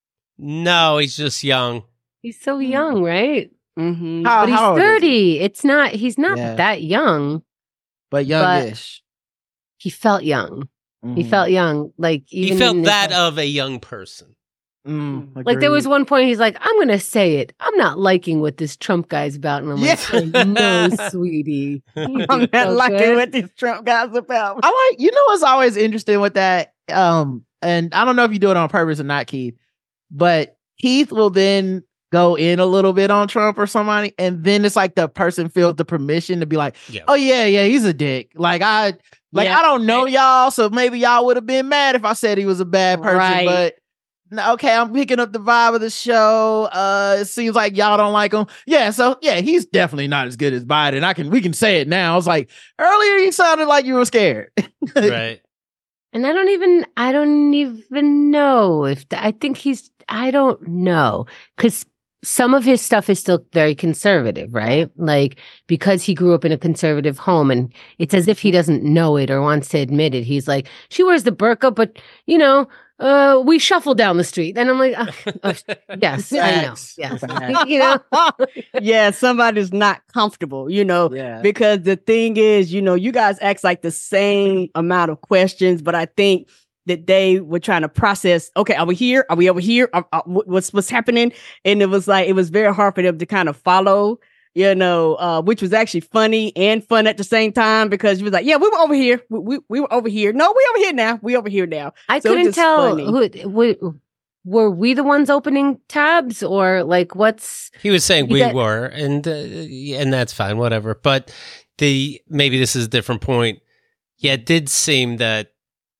No, he's just young. He's so young, right? Mm-hmm. How, But he's how old is he? thirty. It's not. He's not Yeah. that young. But youngish. He felt young. He Mhm. felt young. Like He even felt in his- that of a young person. Mm, Like there was agreed. one point he's like, I'm gonna say it. I'm not liking what this Trump guy's about. And I'm like, Yeah. no, sweetie. You I'm did not so liking good. what this Trump guy's about. I like, you know what's always interesting with that? Um, and I don't know if you do it on purpose or not, Keith, but Keith will then go in a little bit on Trump or somebody, and then it's like the person feels the permission to be like, Yeah. oh yeah, yeah, he's a dick. Like I like Yeah. I don't know y'all, so maybe y'all would have been mad if I said he was a bad person, Right. but no, okay, I'm picking up the vibe of the show. Uh, it seems like y'all don't like him. Yeah, so yeah, he's definitely not as good as Biden. I can we can say it now. I was like, earlier you sounded like you were scared. Right. And I don't even, I don't even know if th- I think he's, I don't know. Cause some of his stuff is still very conservative, right? Like because he grew up in a conservative home and it's as if he doesn't know it or wants to admit it. He's like, she wears the burqa, but you know, uh, we shuffle down the street. And I'm like, uh, uh, yes, I know. Facts. Yes. Facts. you know? Yeah, somebody's not comfortable, you know, Yeah. because the thing is, you know, you guys ask like the same amount of questions, but I think that they were trying to process, okay, are we here? Are we over here? Are- are- wh- what's what's happening? And it was like, it was very hard for them to kind of follow, you know, uh, which was actually funny and fun at the same time because you was like, yeah, we were over here. We, we, we were over here. No, we over here now. We over here now. I So it was couldn't just tell funny. who, who, were we the ones opening tabs or like what's, He was saying You we got- were, and uh, yeah, and that's fine, whatever. But the maybe this is a different point. Yeah, it did seem that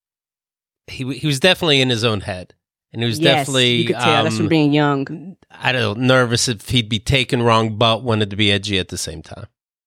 he w- he was definitely in his own head, and he was Yes, definitely you could tell that's um, from being young. I don't know, nervous if he'd be taken wrong, but wanted to be edgy at the same time.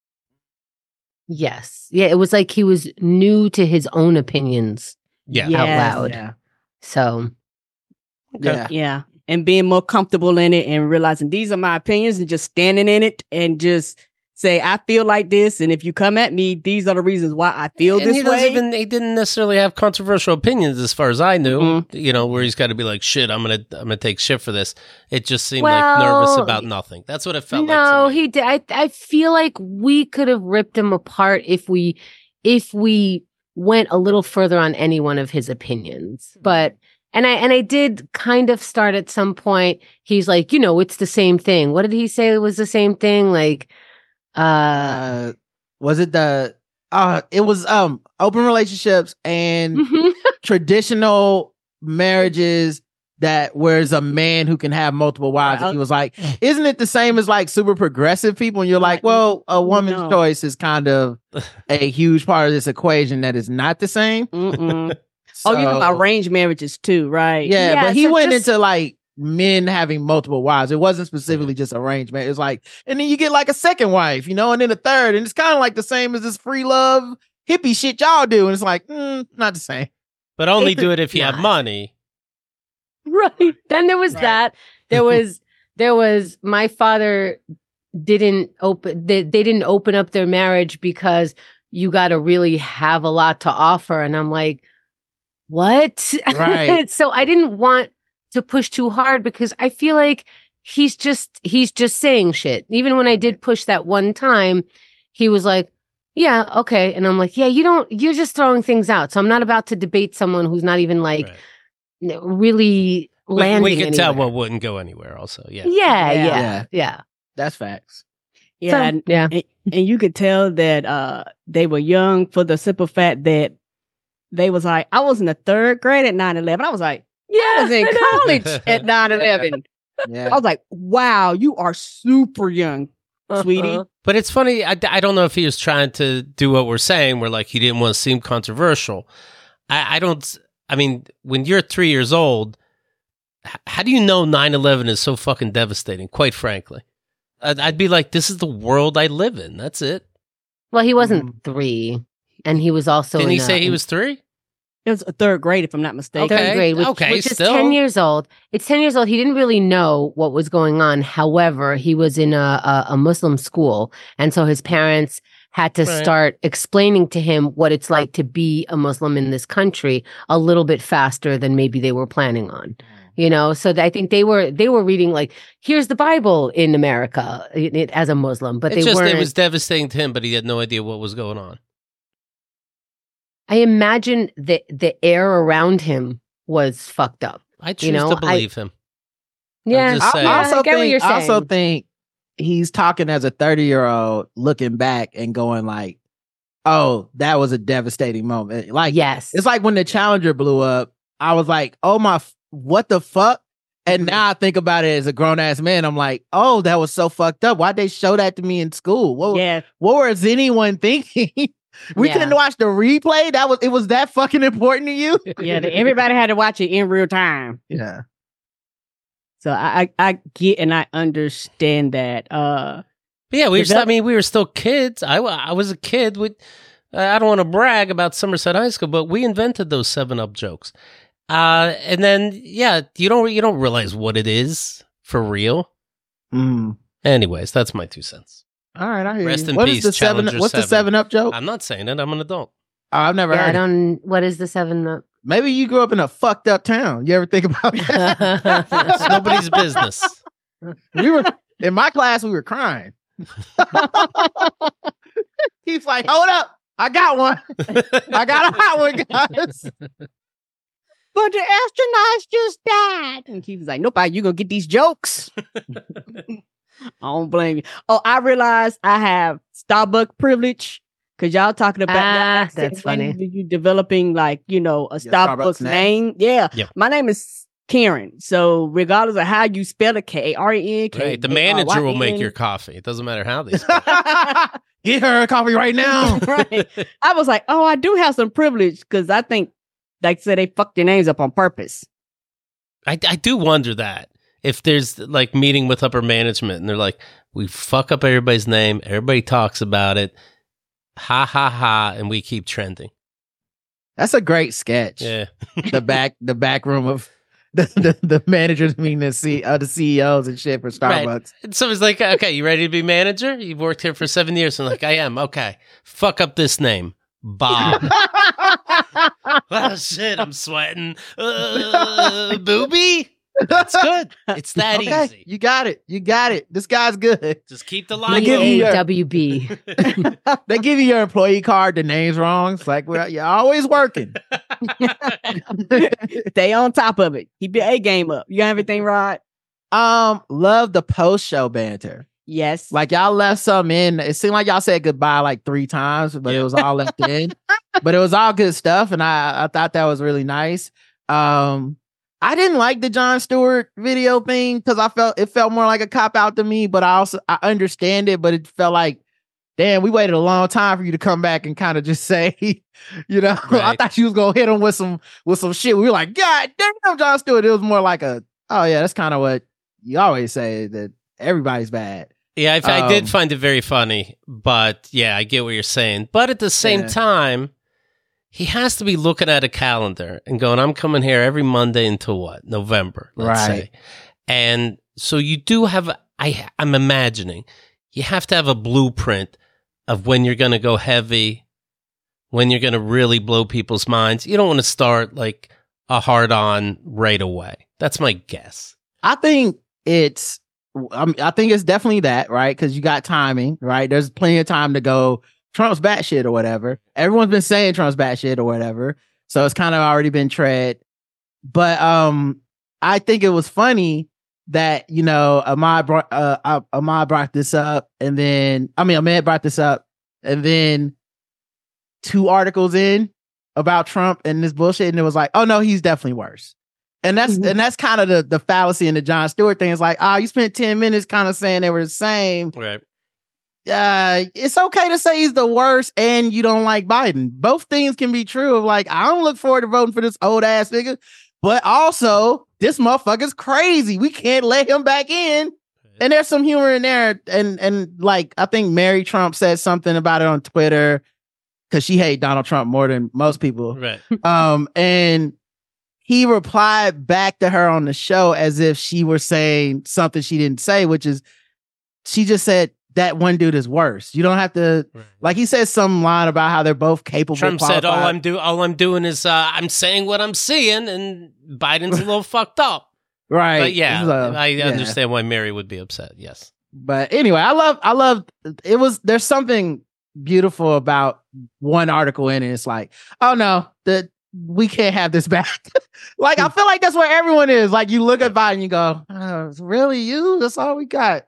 yes. Yeah. It was like he was new to his own opinions. Yeah, Yeah. out Yes. loud. Yeah. So Yeah. Yeah. And being more comfortable in it and realizing these are my opinions and just standing in it and just say, I feel like this. And if you come at me, these are the reasons why I feel and this he way. doesn't even he didn't necessarily have controversial opinions as far as I knew. Mhm. You know, where he's got to be like, shit, I'm gonna I'm gonna take shit for this. It just seemed Well, like nervous about nothing. That's what it felt like. no, to me. he did. I, I feel like we could have ripped him apart if we, if we went a little further on any one of his opinions. But, and I, and I did kind of start at some point. He's like, you know, it's the same thing. What did he say it was the same thing? Like, uh, Uh, was it the uh it was um open relationships and mhm. traditional marriages that where's a man who can have multiple wives. And he was like, isn't it the same as like super progressive people? And you're like, well, a woman's No. choice is kind of a huge part of this equation that is not the same. Mm-mm. So, Oh, you know about arranged marriages too, right? yeah, Yeah, but he so went just- into like men having multiple wives. It wasn't specifically just arrangement. It was like, and then you get like a second wife, you know, and then a third. And it's kind of like the same as this free love hippie shit y'all do. And it's like, mm, not the same. But only do it if you have Not. money. Right. Then there was Right. that. There was there was my father didn't open they, they didn't open up their marriage because you got to really have a lot to offer, and I'm like, what? Right. So I didn't want to push too hard because I feel like he's just he's just saying shit. Even when I did push that one time, he was like, yeah, okay. And I'm like, yeah, you don't you're just throwing things out. So I'm not about to debate someone who's not even like Right. really We, landing we could tell anywhere. what wouldn't go anywhere. Also, yeah. Yeah, Yeah. yeah, Yeah. yeah. That's facts. Yeah, So, and, yeah. and, and you could tell that uh they were young for the simple fact that they was like, I was in the third grade at nine eleven. I was like, I was in I know. college at nine eleven. I Yeah. was like, wow, you are super young, sweetie. Uh-huh. But it's funny. I, I don't know if he was trying to do what we're saying, where like he didn't want to seem controversial. I, I don't. I mean, when you're three years old, h- how do you know nine eleven is so fucking devastating? Quite frankly, I'd, I'd be like, this is the world I live in. That's it. Well, he wasn't three, and he was also Didn't in he a- say he in was three? It was a third grade, if I'm not mistaken. third Okay, grade, which, okay, which is still. ten years old. It's ten years old. He didn't really know what was going on. However, he was in a, a, a Muslim school, and so his parents had to Right. start explaining to him what it's like to be a Muslim in this country a little bit faster than maybe they were planning on. You know, so th- I think they were they were reading like, here's the Bible in America it, it- as a Muslim, but It's they just weren't. it was devastating to him, but he had no idea what was going on. I imagine the the air around him was fucked up. I choose know, to I- believe him. Yeah, just I, saying. I I also get what think, you're I also saying. think he's talking as a thirty year old looking back and going like, oh, that was a devastating moment. Like, yes, it's like when the Challenger blew up, I was like, oh my, f- what the fuck? And now I think about it as a grown ass man. I'm like, oh, that was so fucked up. Why'd they show that to me in school? What, Yeah, what was anyone thinking? we Yeah. couldn't watch the replay. That was, it was that fucking important to you? yeah. the- everybody had to watch it in real time. Yeah. So I, I, I get and I understand that. Uh, But yeah, we were. Is Still, I that- mean, we were still kids. I, wa- I was a kid. With, uh, I don't want to brag about Somerset High School, but we invented those Seven Up jokes. Uh, and then yeah, you don't you don't realize what it is for real. Mm. Anyways, that's my two cents. All right. I hear Rest you. in What is peace, the seven? Challenger What's the seven. seven up joke? I'm not saying it. I'm an adult. Oh, I've never yeah, I heard. It. don't. What is the seven up? Maybe you grew up in a fucked up town. You ever think about that? It's nobody's business. we were in my class. We were crying. He's like, "Hold up, I got one. I got a hot one, guys." but the astronauts just died. And he was like, nope, you gonna get these jokes. I don't blame you. Oh, I realized I have Starbucks privilege because y'all talking about Ah, y'all saying that's funny. when You developing like, you know, a Your Starbucks, Starbucks name. name? Yeah. Yeah. My name is Karen. So regardless of how you spell it, K A R E N K. Right. The manager will make your coffee. It doesn't matter how they spell it. Get her a coffee right now. Right. I was like, oh, I do have some privilege because I think, like I said, they fucked their names up on purpose. I, I do wonder that if there's like meeting with upper management and they're like, we fuck up everybody's name, everybody talks about it, ha ha ha, and we keep trending. That's a great sketch. Yeah. The back, the back room of the the, the managers meeting the C, uh, the C E Os and shit for Right. Starbucks. And so it's like, okay, you ready to be manager? You've worked here for seven years. And like, I am. Okay. Fuck up this name. Bob. Oh, shit. I'm sweating. Uh, booby? That's good. It's that Okay, easy. you got it. You got it. This guy's good. Just keep the They line give you going. your- A W B. They give you your employee card. The name's wrong. It's like, well, you're always working. Stay on top of it. Keep your A game up. You got everything right? Um, love the post show banter. Yes. Like y'all left some in. It seemed like y'all said goodbye like three times, but it was all left in. But it was all good stuff, and I I thought that was really nice. Um, I didn't like the Jon Stewart video thing because I felt it felt more like a cop out to me, but I also I understand it, but it felt like, damn, we waited a long time for you to come back and kind of just say, you know, Right. I thought you was gonna hit him with some with some shit. We were like, God damn, Jon Stewart. It was more like a, oh yeah, that's kind of what you always say, that everybody's bad. Yeah, I, I Um, did find it very funny, but yeah, I get what you're saying. But at the same Yeah. time, he has to be looking at a calendar and going, I'm coming here every Monday until what? November, let's Right. say. And so you do have, I, I'm imagining, you have to have a blueprint of when you're going to go heavy, when you're going to really blow people's minds. You don't want to start like a hard on right away. That's my guess. I think it's, I, mean, I think it's definitely that, right? Because you got timing, right? There's plenty of time to go Trump's batshit or whatever. Everyone's been saying Trump's batshit or whatever, so it's kind of already been tread. But um, I think it was funny that, you know, Ahmad brought uh, uh, Ahmad brought this up, and then I mean Ahmed brought this up, and then two articles in about Trump and this bullshit, and it was like, oh no, he's definitely worse. And that's Mhm. and that's kind of the the fallacy in the Jon Stewart thing. It's like, oh, you spent ten minutes kind of saying they were the same. Right. Uh, it's okay to say he's the worst and you don't like Biden. Both things can be true. Of like, I don't look forward to voting for this old ass nigga, but also this motherfucker's crazy. We can't let him back in. And there's some humor in there. And and like, I think Mary Trump said something about it on Twitter because she hates Donald Trump more than most people. Right. Um, and he replied back to her on the show as if she were saying something she didn't say, which is, she just said that one dude is worse. You don't have to, Right. like, he said some line about how they're both capable. Trump said, "All qualified." I'm do, all I'm doing is uh, I'm saying what I'm seeing," and Biden's a little fucked up. Right. But yeah, So, I yeah. understand why Mary would be upset. Yes. But anyway, I love, I love, it was, there's something beautiful about one article in it. It's like, oh no, the, we can't have this back. Like, I feel like that's where everyone is. Like, you look at Biden and you go, oh, really you? That's all we got,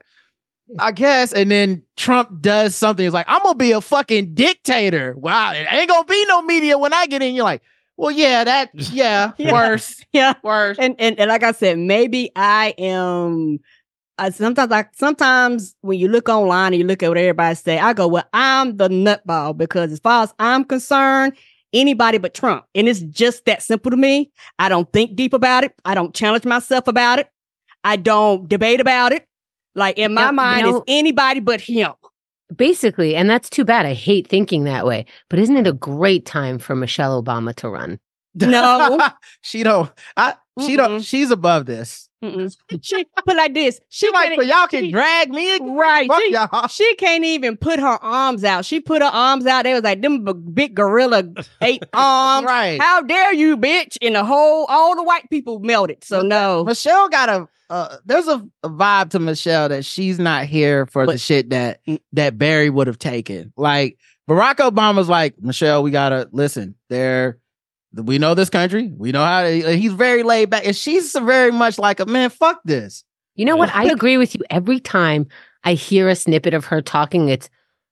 I guess. And then Trump does something. It's like, I'm going to be a fucking dictator. Wow. It ain't going to be no media when I get in. You're like, well, yeah, that, yeah, Yeah. worse, Yeah. worse. And, and and like I said, maybe I am. I sometimes like sometimes when you look online and you look at what everybody say, I go, well, I'm the nutball, because as far as I'm concerned, anybody but Trump. And it's just that simple to me. I don't think deep about it. I don't challenge myself about it. I don't debate about it. Like, in my Yeah, you mind, know- it's anybody but him. Basically, and that's too bad. I hate thinking that way. But isn't it a great time for Michelle Obama to run? No. she don't, I, she don't, Mm-mm. she's above this. Mm-mm. She put like this. She She like, can't- but y'all can she- drag me again. right. Fuck She, y'all. she can't even put her arms out. She put her arms out. They was like them b- big gorilla eight arms. Right. How dare you, bitch? And the whole, all the white people melted. So no. Michelle got a, uh, there's a, a vibe to Michelle that she's not here for the But- shit that, that Barry would have taken. Like, Barack Obama's like, Michelle, we gotta listen. There, we know this country. We know how to, he's very laid back. And she's very much like a, man, fuck this. You know what? I agree with you. Every time I hear a snippet of her talking, it's,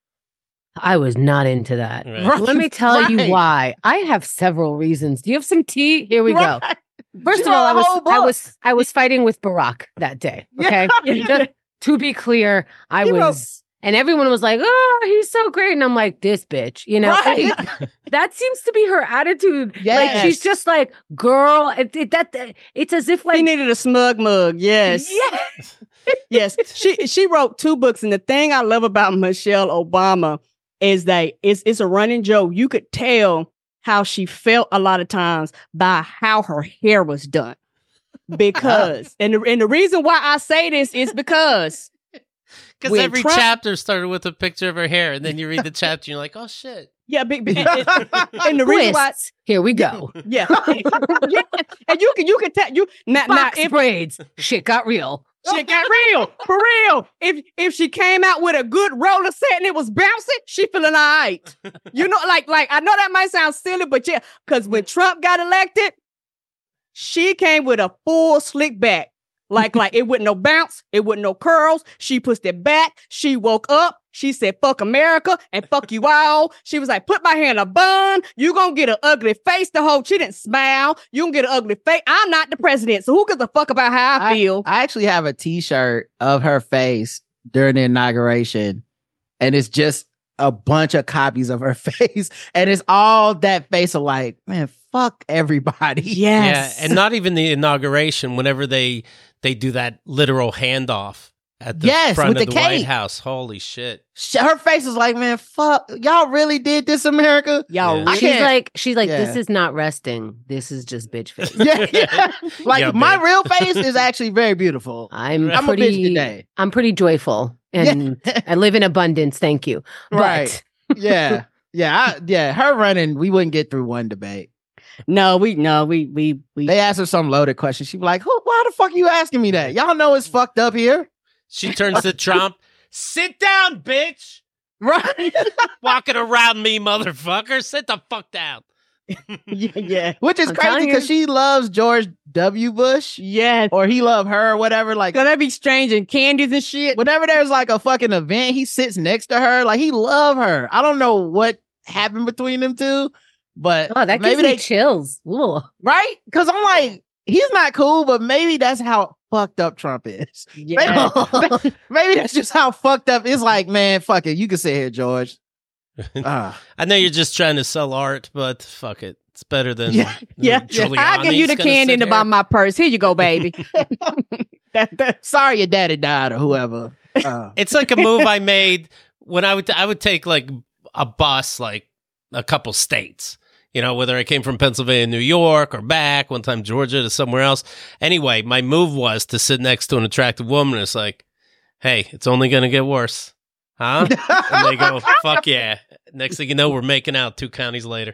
I was not into that. Right. Right. Let me tell Right. you why. I have several reasons. Do you have some tea? Here we go. Right. First You of all, know I the was whole I book. was I was fighting with Barack that day. Okay. Yeah. To be clear, I He wrote- was and everyone was like, "Oh, he's so great." And I'm like, "This bitch," you know. Right. That seems to be her attitude. Like, Yes. she's just like, "Girl, it, it, that it's as if He like needed a smug mug. Yes. yes. Yes. She she wrote two books. And the thing I love about Michelle Obama is that it's it's a running joke. You could tell how she felt a lot of times by how her hair was done. Because and the, and the reason why I say this is because Because When every Trump- chapter started with a picture of her hair, and then you read the chapter, and you're like, "Oh shit!" yeah, big, big and, and- and the reason why Twists. Here we go. yeah. Yeah. And you can you can tell you now, now Box if braids. Shit got real. shit got real, for real. If if she came out with a good roller set and it was bouncing, she feeling all right. You know, like like I know that might sound silly, but yeah, because when Trump got elected, she came with a full slick back. Like, like it wouldn't no bounce, it wouldn't no curls. She pushed it back. She woke up. She said, fuck America and fuck you all. She was like, put my hair in a bun. You gonna get an ugly face the whole. She didn't smile. You gonna get an ugly face. I'm not the president. So who gives a fuck about how I, I feel? I actually have a t-shirt of her face during the inauguration. And it's just a bunch of copies of her face. And it's all that face of like, man, fuck everybody. Yes. Yeah, and not even the inauguration, whenever they they do that literal handoff at the Yes, front with of the the, White cake. House. Holy shit. Her face is like, man, fuck. Y'all really did this, America? Y'all, Yeah. I She's can't- like, she's like, Yeah. this is not resting. This is just bitch face. Yeah, yeah. Like, Yeah, my babe. real face is actually very beautiful. I'm, I'm a bitch pretty, today. I'm pretty joyful, and I live in abundance. Thank you. But Right. Yeah. Yeah. I, yeah. Her running, we wouldn't get through one debate. no, we no, we we we They asked her some loaded question. She'd be like, Who, why the fuck are you asking me that? Y'all know it's fucked up here. She turns to Trump. Sit down, bitch. Right. Walking around me, motherfucker. Sit the fuck down. yeah, yeah. Which is I'm crazy telling because you. she loves George W. Bush Yes. or he loved her or whatever. Like, Gonna be strange and candies and shit. whenever there's like a fucking event, he sits next to her. Like, he love her. I don't know what happened between them two, but oh, that gives maybe me they, chills. Ooh. right? Because I'm like, he's not cool, but maybe that's how fucked up Trump is. Yeah. Maybe, maybe that's just how fucked up. It's like, man, fuck it. You can sit here, George. Ah. I know you're just trying to sell art, but fuck it. It's better than Yeah, Yeah, I'll give you the candy in the bottom of my purse. Here you go, baby. that, that, Sorry your daddy died or whoever. Uh, It's like a move I made when I would I would take like a bus like a couple states. You know, whether I came from Pennsylvania, New York, or back, one time Georgia to somewhere else. Anyway, my move was to sit next to an attractive woman. It's like, hey, it's only going to get worse. Huh? And they go, fuck yeah. Next thing you know, we're making out two counties later.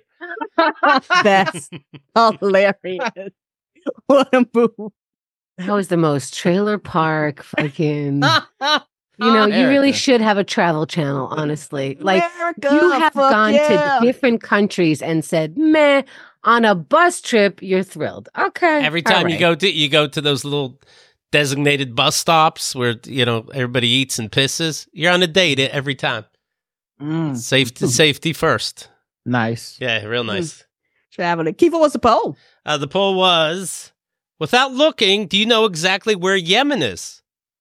that's hilarious. What a move. That was the most trailer park fucking. You know, you America. really should have a travel channel, honestly. Like, America, you have fuck gone yeah. to different countries and said, meh, on a bus trip, you're thrilled. Okay. Every all time you right. go to you go to those little designated bus stops where you know everybody eats and pisses, you're on a date every time. mm, Safety, safety first. nice. Yeah, real nice. Traveling. Kiefer, what's the poll? Uh, the poll was: without looking, do you know exactly where Yemen is?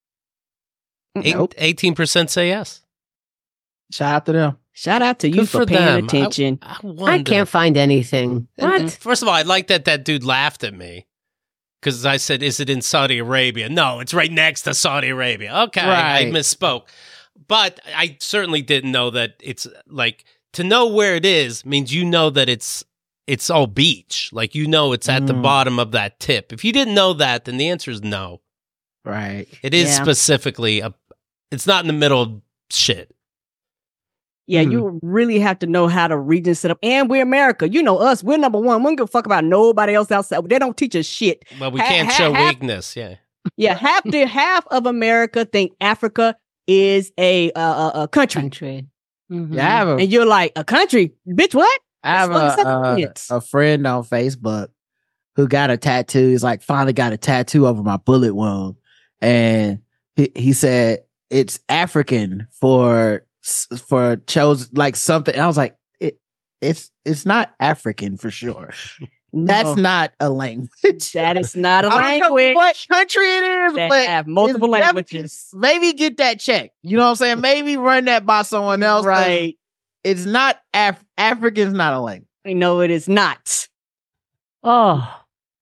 Eight, Nope. eighteen percent say yes. Shout out to them. Shout out to you Good for, for paying them. attention. I, I, I wonder. can't find anything. And- What? First of all, I like that that dude laughed at me because I said, "Is it in Saudi Arabia?" No, it's right next to Saudi Arabia. Okay, I Right. misspoke, but I certainly didn't know that it's like to know where it is means you know that it's it's all beach. Like you know it's at the Mm. bottom of that tip. If you didn't know that, then the answer is no. Right. It is Yeah. specifically a. It's not in the middle of shit. Yeah, Hmm. you really have to know how to region set up. And we're America. You know us. We're number one. We don't give a fuck about nobody else outside. They don't teach us shit. Well, we Ha- can't ha- show ha- weakness. Yeah. Yeah, half the half of America think Africa is a uh, a, a country. Country. Mhm. Yeah, I have a, And you're like, a country? Bitch, what? I have That's a, what uh, it's- a friend on Facebook who got a tattoo. He's like, finally got a tattoo over my bullet wound. And he, he said, it's African for, for chose like something. And I was like, it, it's, it's not African for sure. That's No, not a language. that is not a I don't know language. what country it is, They but have multiple it's languages. definitely- Maybe get that checked. You know what I'm saying? Maybe run that by someone else. 'cause Right. It's not Af- African's not a language. No, it is not. Oh.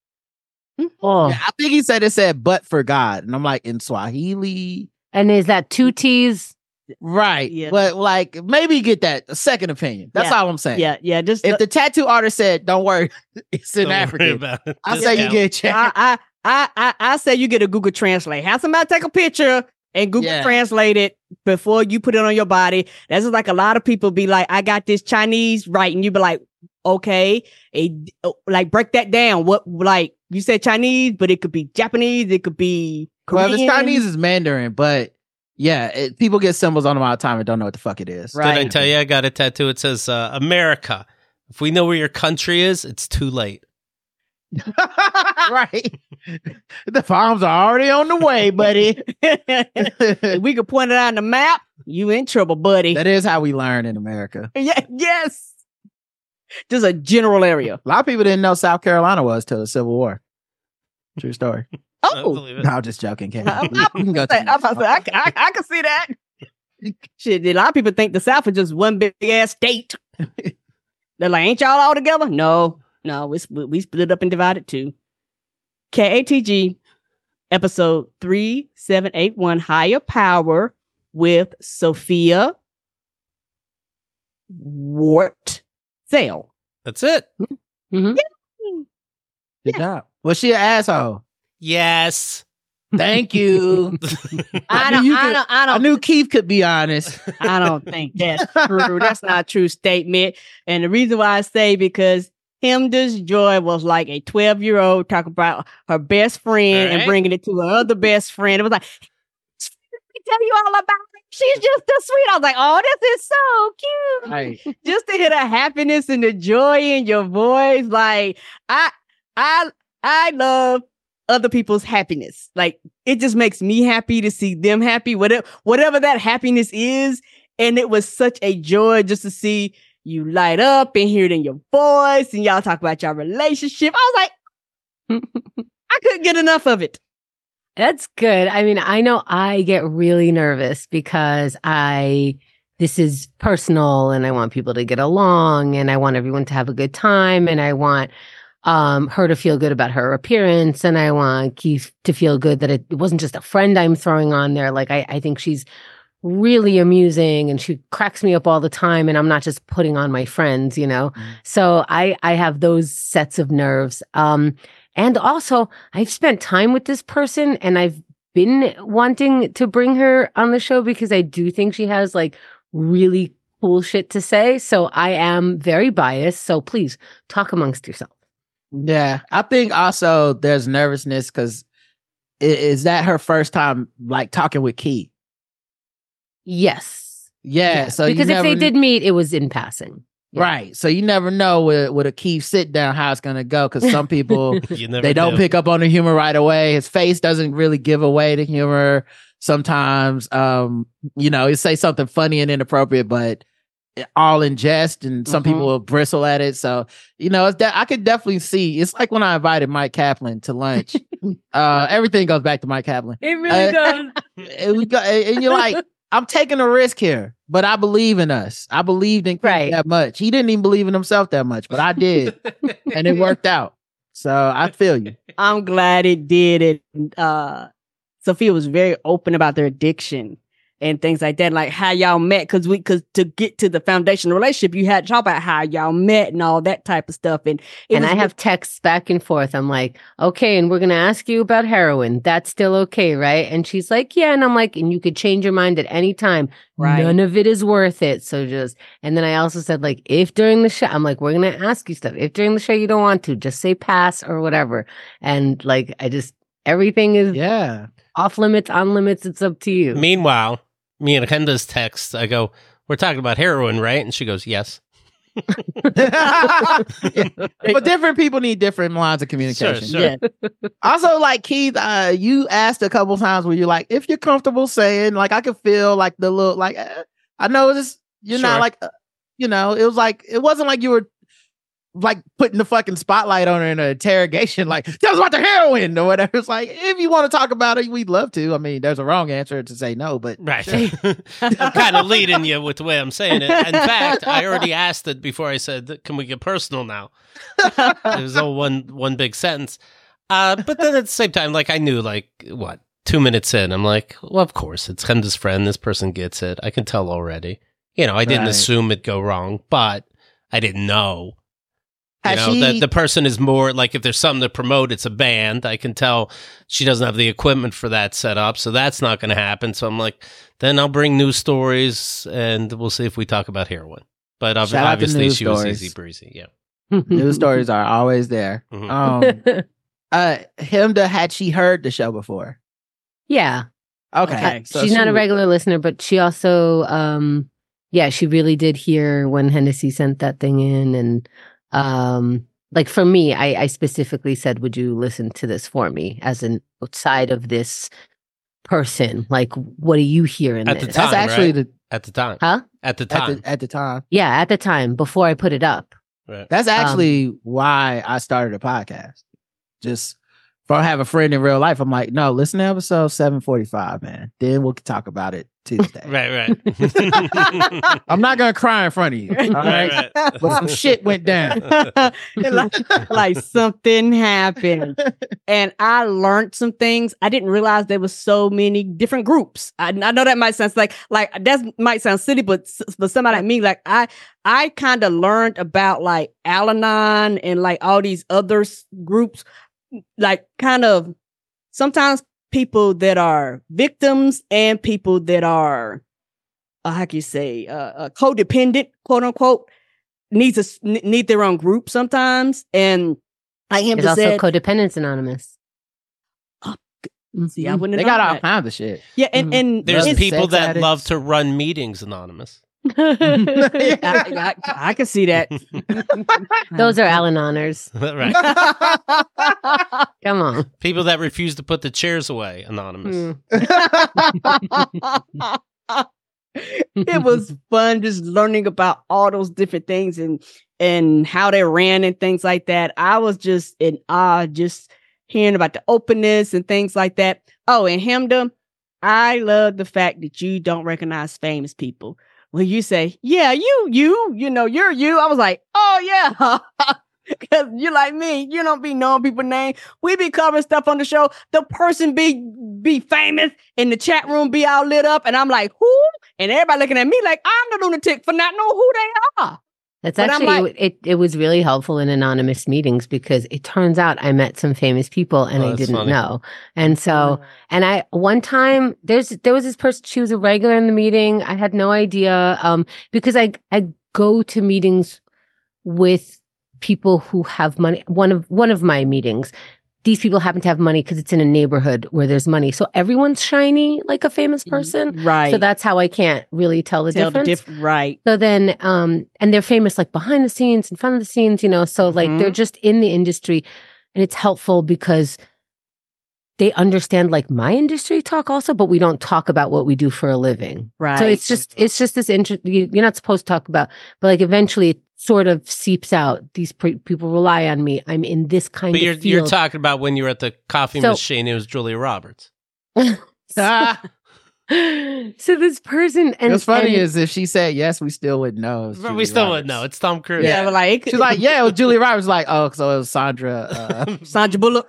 Oh. Yeah, I think he said it said "but for God," and I'm like in Swahili, And is that two T's? right? Yeah. But like maybe get that a second opinion. That's Yeah. all I'm saying. Yeah, yeah. Just If the tattoo artist said, "Don't worry, it's in Don't worry African," about it. I say you Discount. get checked. I, I, I, I, I say you get a Google Translate. Have somebody take a picture and Google Yeah. Translate it before you put it on your body. That's just like a lot of people be like, I got this Chinese right, and you be like, okay, it, like break that down. What like you said Chinese, but it could be Japanese, it could be Well, Korean. if it's Chinese, it's Mandarin, but yeah, it, people get symbols on them all the time and don't know what the fuck it is. Right. Did I tell you I got a tattoo? It says uh, America. If we know where your country is, it's too late. Right. The farms are already on the way, buddy. If we could point it out on the map, you in trouble, buddy. That is how we learn in America. Yeah, yes. Just a general area. A lot of people didn't know South Carolina was till the Civil War. True story. I Oh, believe it. No, I'm just joking. Kate. I, We can go to I, the I, next one. I, I, I can see that. Shit, a lot of people think the South is just one big ass state. They're like, ain't y'all all together? No, no, we, split- we split up and divided too. K A T G, episode three seven eight one, Higher Power with Sophia Wart Sale. That's it. Mhm. Good job. Was she an asshole? Yes. Thank you. I knew don't, you I could- don't, I I don't knew Keith could be honest. I don't think that's true. That's not a true statement. And the reason why I say because Hemda's Joy was like a twelve year old talking about her best friend Right. and bringing it to her other best friend. It was like, let me tell you all about it. She's just so sweet. I was like, oh, this is so cute. Right. Just to hear the happiness and the joy in your voice. Like, I, I, I love other people's happiness. Like, it just makes me happy to see them happy, whatever, whatever that happiness is. And it was such a joy just to see you light up and hear it in your voice and y'all talk about your relationship. I was like, I couldn't get enough of it. That's good. I mean, I know I get really nervous because I, this is personal and I want people to get along and I want everyone to have a good time and I want um, her to feel good about her appearance and I want Keith to feel good that it, it wasn't just a friend I'm throwing on there. Like, I, I think she's really amusing and she cracks me up all the time and I'm not just putting on my friends, you know? Mhm. So I, I have those sets of nerves. Um, and also I've spent time with this person and I've been wanting to bring her on the show because I do think she has like really cool shit to say. So I am very biased. So please talk amongst yourself. Yeah. I think also there's nervousness because is that her first time like talking with Keith? Yes. Yeah. So you because if never- they did meet, it was in passing. Yeah. Right. So you never know with, with a Keith sit down how it's going to go because some people, You never they don't do. pick up on the humor right away. His face doesn't really give away the humor. Sometimes, um, you know, he say something funny and inappropriate, but all in jest, and some Mhm. people will bristle at it. So, you know, it's that I could definitely see. It's like when I invited Mike Kaplan to lunch. uh, everything goes back to Mike Kaplan. It really does. And, we go, and you're like, I'm taking a risk here, but I believe in us. I believed in Keith Right. that much. He didn't even believe in himself that much, but I did, and it worked out. So I feel you. I'm glad it did it. Uh, Sophia was very open about their addiction and things like that, like how y'all met. Because we, because to get to the foundation of the relationship, you had to talk about how y'all met and all that type of stuff. And it And was I have texts back and forth. I'm like, okay, and we're going to ask you about heroin. That's still okay, right? And she's like, yeah. And I'm like, and you could change your mind at any time. Right. None of it is worth it. So just, and then I also said, like, if during the show, I'm like, we're going to ask you stuff. If during the show you don't want to, just say pass or whatever. And like, I just, everything is Yeah. off limits, on limits. It's up to you. Meanwhile, me and Kenda's text, I go, we're talking about heroin, right? And she goes, yes. But different people need different lines of communication. Sure. yeah. Also, like Keith, uh, you asked a couple times where you're like, if you're comfortable saying, like, I could feel like the little, like, eh, I know this, you're Sure. not like, uh, you know, it was like, it wasn't like you were like putting the fucking spotlight on her in an interrogation, like, tell us about the heroin or whatever. It's like, if you want to talk about it, we'd love to. I mean, there's a wrong answer to say no, but Right. I'm kind of leading you with the way I'm saying it. In fact, I already asked it before I said, can we get personal now? It was all one one big sentence. Uh, but then at the same time, like I knew, like, what, two minutes in, I'm like, well, of course, it's Kenda's friend. This person gets it. I can tell already. You know, I didn't Right. assume it'd go wrong, but I didn't know. You has know, she, that the person is more like if there's something to promote, it's a band. I can tell she doesn't have the equipment for that set up, so that's not going to happen. So I'm like, then I'll bring news stories and we'll see if we talk about heroin. But ob- Shout out to obviously, news she stories. was easy breezy. Yeah. news stories are always there. Mhm. Um, uh, Hilda, had she heard the show before? Yeah. Okay. Okay. So She's she not a would- regular listener, but she also, um, yeah, she really did hear when Hennessy sent that thing in. And, um, like for me, I, I specifically said, would you listen to this for me as an outside of this person? Like, what do you hear in At the this? time, That's actually right? the At the time. Huh? At the at time. the, at the time. Yeah, at the time, before I put it up. Right. That's actually why I started a podcast. Just if I have a friend in real life, I'm like, no, listen to episode seven forty-five, man. Then we'll talk about it Tuesday. Right, right. I'm not gonna cry in front of you. All right. Right, right. But some shit went down. like, like something happened, and I learned some things. I didn't realize there was so many different groups. I, I know that might sound like like that might sound silly, but but somebody like me, like I I kind of learned about like Al-Anon and like all these other s- groups, like kind of sometimes people that are victims and people that are uh, how can you say uh, uh, codependent, quote unquote, needs a s- n- need their own group sometimes. And like him There's also said, Codependence Anonymous. see, I wouldn't They have got known all that. kinds of shit. Yeah, and and There's Drugs, people sex that addicts. love to run meetings anonymous. I, I, I can see that. Those are Al-Anoners. Right. Come on. People that refuse to put the chairs away, anonymous. Mm. It was fun just learning about all those different things and and how they ran and things like that. I was just in awe just hearing about the openness and things like that. Oh, and Hemda, I love the fact that you don't recognize famous people. When you say, yeah, you, you, you know, you're you, I was like, oh yeah. Because you're like me, you don't be knowing people's name. We be covering stuff on the show. The person be be famous and the chat room be all lit up, and I'm like, who? And everybody looking at me like I'm the lunatic for not knowing who they are. That's But I'm actually like- it. It was really helpful in anonymous meetings because it turns out I met some famous people and Oh, I that's didn't funny. know. And so, and I one time there's there was this person. She was a regular in the meeting. I had no idea um, because I I go to meetings with people who have money. One of one of my meetings, these people happen to have money because it's in a neighborhood where there's money. So everyone's shiny like a famous person. Right. So that's how I can't really tell the Tell the difference. diff- right. So then, um, and they're famous like behind the scenes, in front of the scenes, you know, so like Mhm. they're just in the industry and it's helpful because they understand like my industry talk also, but we don't talk about what we do for a living. Right. So it's just, it's just this interest, you, you're not supposed to talk about, but like eventually it sort of seeps out. These pre- people rely on me. I'm in this kind But of you're field. you're talking about when you were at the coffee So- machine. It was Julia Roberts. Ah, So this person, and what's funny and- is if she said yes, we still wouldn't know. it was But Julia we still Roberts. wouldn't know. It's Tom Cruise. yeah, but like She's like, yeah, it was Julia Roberts. Like, oh, so it was Sandra. Uh, Sandra Bullock.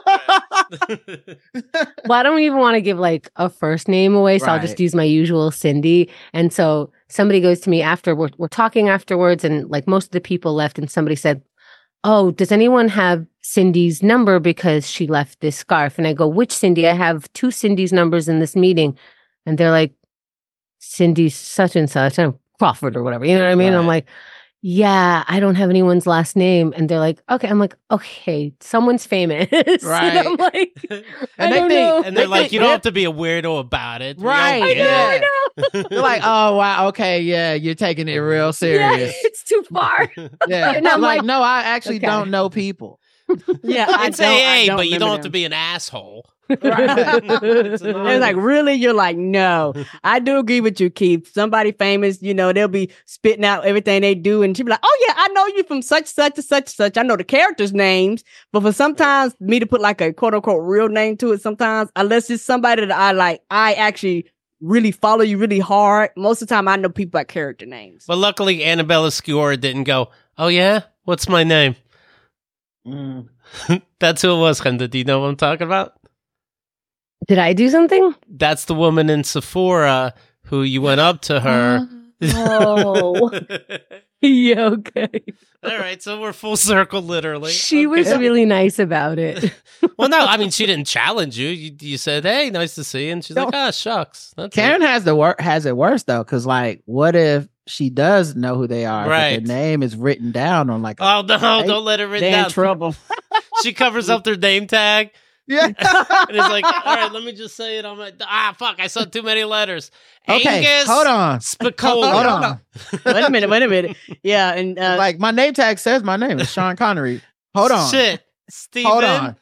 well, I don't even want to give like a first name away, so I'll just Right. use my usual Cindy. And so somebody goes to me after we're, we're talking afterwards, and like most of the people left, and somebody said, "Oh, does anyone have Cindy's number because she left this scarf?" And I go, "Which Cindy? I have two Cindy's numbers in this meeting," and they're like, "Cindy's such and such, and Crawford or whatever." You know what I mean? Right. I'm like, yeah, I don't have anyone's last name. And they're like, okay. I'm like, okay, someone's famous. Right. And I'm like, I And they don't think- know. And they're They like, think- you don't have to be a weirdo about it. We all Right, I get know, I it. know. they're like, oh wow, okay, yeah, you're taking it real Yeah, serious. it's too far. Yeah, And I'm I'm like, like, no, I actually okay. don't know people. Yeah, I It's don't, I A A, don't but you remember don't have them. to be an asshole. Right. It's It's like, really? You're like, no. I do agree with you, Keith. Somebody famous, you know, they'll be spitting out everything they do, and she'll be like, oh, yeah, I know you from such, such, and such, such. I know the characters' names, but for sometimes me to put like a quote unquote real name to it, sometimes, unless it's somebody that I like, I actually really follow you really hard. Most of the time, I know people by character names. But luckily, Annabella Sciorra didn't go, oh, yeah? What's my name? Mm. That's who it was, Henda. Do you know what I'm talking about? Did I do something? That's the woman in Sephora who you went up to her. Oh, yeah, okay. All right, so we're full circle, literally. She Okay. was really nice about it. Well, no, I mean, she didn't challenge you. You, you said, hey, nice to see you. And she's like, ah, shucks. That's Karen it. has the wor- has it worse though, because like, what if she does know who they are, Right. but their name is written down on like, a- Oh, no, don't let her write They're in down. trouble. She covers up their name tag. yeah, And it's like, all right, let me just say it on my. Ah, fuck, I saw too many letters. okay, Angus hold on, Spicola. hold on. Wait a minute, wait a minute. Yeah, and uh, Like my name tag says my name is Sean Connery. Hold on. Shit, Steven. Hold on.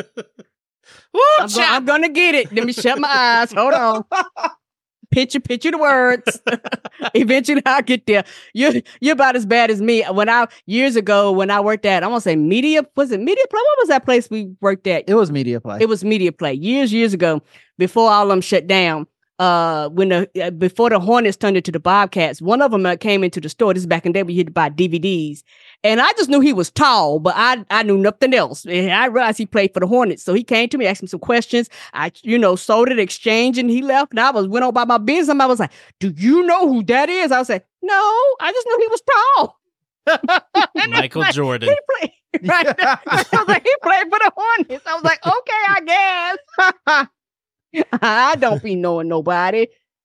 Woo, I'm, go- chap. I'm gonna get it. Let me shut my eyes. Hold on. Picture, picture the words. Eventually, I'll get there. You're you're about as bad as me. When I years ago, when I worked at, I want to say Media. Was it Media Play? What was that place we worked at? It was Media Play. It was Media Play years, years ago, before all of them shut down. Uh, when the uh, before the Hornets turned into the Bobcats, one of them uh, came into the store. This is back in the day we had to buy D V Ds, and I just knew he was tall, but I I knew nothing else. And I realized he played for the Hornets, so he came to me, asked me some questions. I you know sold it, exchanged, and he left. And I was went on by my business. And I was like, "Do you know who that is?" I was like, "No, I just knew he was tall." Michael like, Jordan. He played, right? I was like, he played for the Hornets. I was like, okay, I guess. I don't be knowing nobody.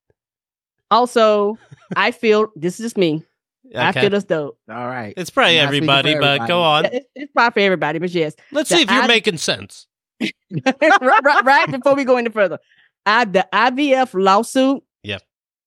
Also, I feel this is just me. I Okay. feel as though All right. It's probably I'm not speaking everybody, for but everybody. go on. it's, it's probably for everybody, but yes, Let's the see if you're I- making sense. right, right, right before we go any further, I, the I V F lawsuit, Yep.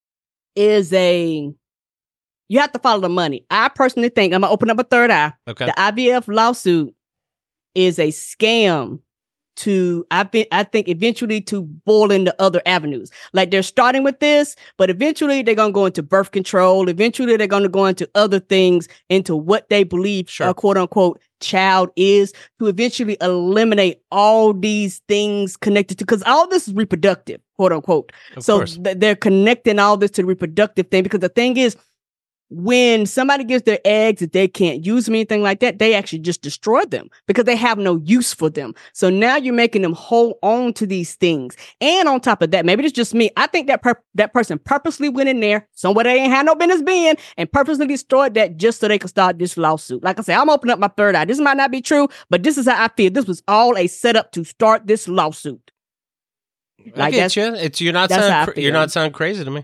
is a you have to follow the money. I personally think I'm gonna open up a third eye. Okay. The I V F lawsuit is a scam to I think I think eventually to boil into other avenues. Like they're starting with this, but eventually they're gonna go into birth control. Eventually they're gonna go into other things, into what they believe Sure. a quote unquote child is, to eventually eliminate all these things connected to, because all this is reproductive, quote unquote. Of so course. th- they're connecting all this to the reproductive thing, because the thing is, when somebody gives their eggs that they can't use them, anything like that, they actually just destroy them because they have no use for them. So now you're making them hold on to these things. And on top of that, maybe it's just me. I think that per- that person purposely went in there somewhere they ain't had no business being and purposely destroyed that just so they could start this lawsuit. Like I said, I'm opening up my third eye. This might not be true, but this is how I feel. This was all a setup to start this lawsuit. I Like get that's- you. It's you're not that's how I sound cra- feel. you're not sound crazy to me.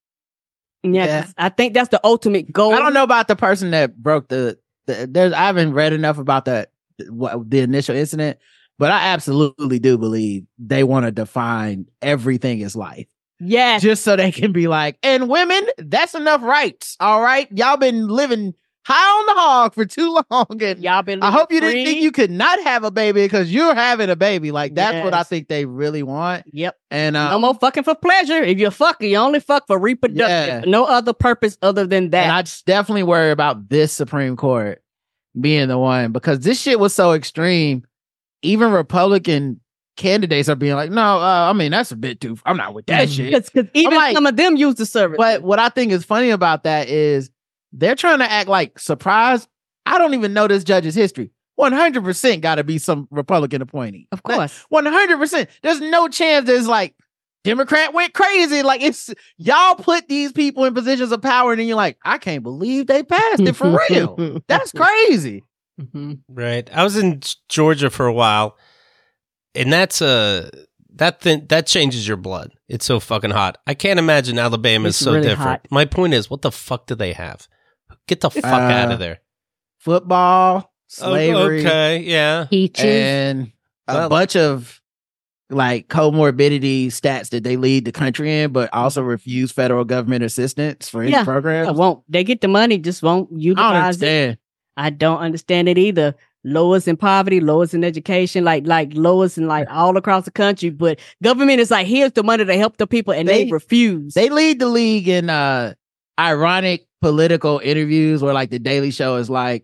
Yeah, Yeah. 'cause I think that's the ultimate goal. I don't know about the person that broke the, the there's I haven't read enough about the what the initial incident, but I absolutely do believe they want to define everything as life. Yes. Just so they can be like, and women, that's enough rights. All right. Y'all been living high on the hog for too long. And Y'all been I hope you free. didn't think you could not have a baby because you're having a baby. Like that's what I Yes. think they really want. Yep. And uh, No more fucking for pleasure. If you're fucking, you only fuck for reproductive. Yeah. No other purpose other than that. and I just definitely worry about this Supreme Court being the one because this shit was so extreme. Even Republican candidates are being like, no, uh, I mean, that's a bit too, I'm not with that shit. Because even like- some of them use the service. But what I think is funny about that is they're trying to act like surprised. I don't even know this judge's history. one hundred percent got to be some Republican appointee. of course. one hundred percent. There's no chance there's like Democrat went crazy. Like it's y'all put these people in positions of power and then you're like, I can't believe they passed it for real. That's crazy. Mhm. Right. I was in Georgia for a while, and that's a that thing that changes your blood. It's so fucking hot. I can't imagine Alabama is It's so really different. hot. My point is, what the fuck do they have? Get the fuck Uh, out of there. Football, Oh, slavery, okay. Yeah. Peaches. and a Well- bunch of like comorbidity stats that they lead the country in, but also refuse federal government assistance for any Yeah. programs. I won't. They get the money, just won't I don't utilize it. understand. I don't understand it either. Lowest in poverty, lowest in education, like like lowest in like all across the country. But government is like, here's the money to help the people, and they, They- refuse. They lead the league in uh ironic political interviews where like the Daily Show is like,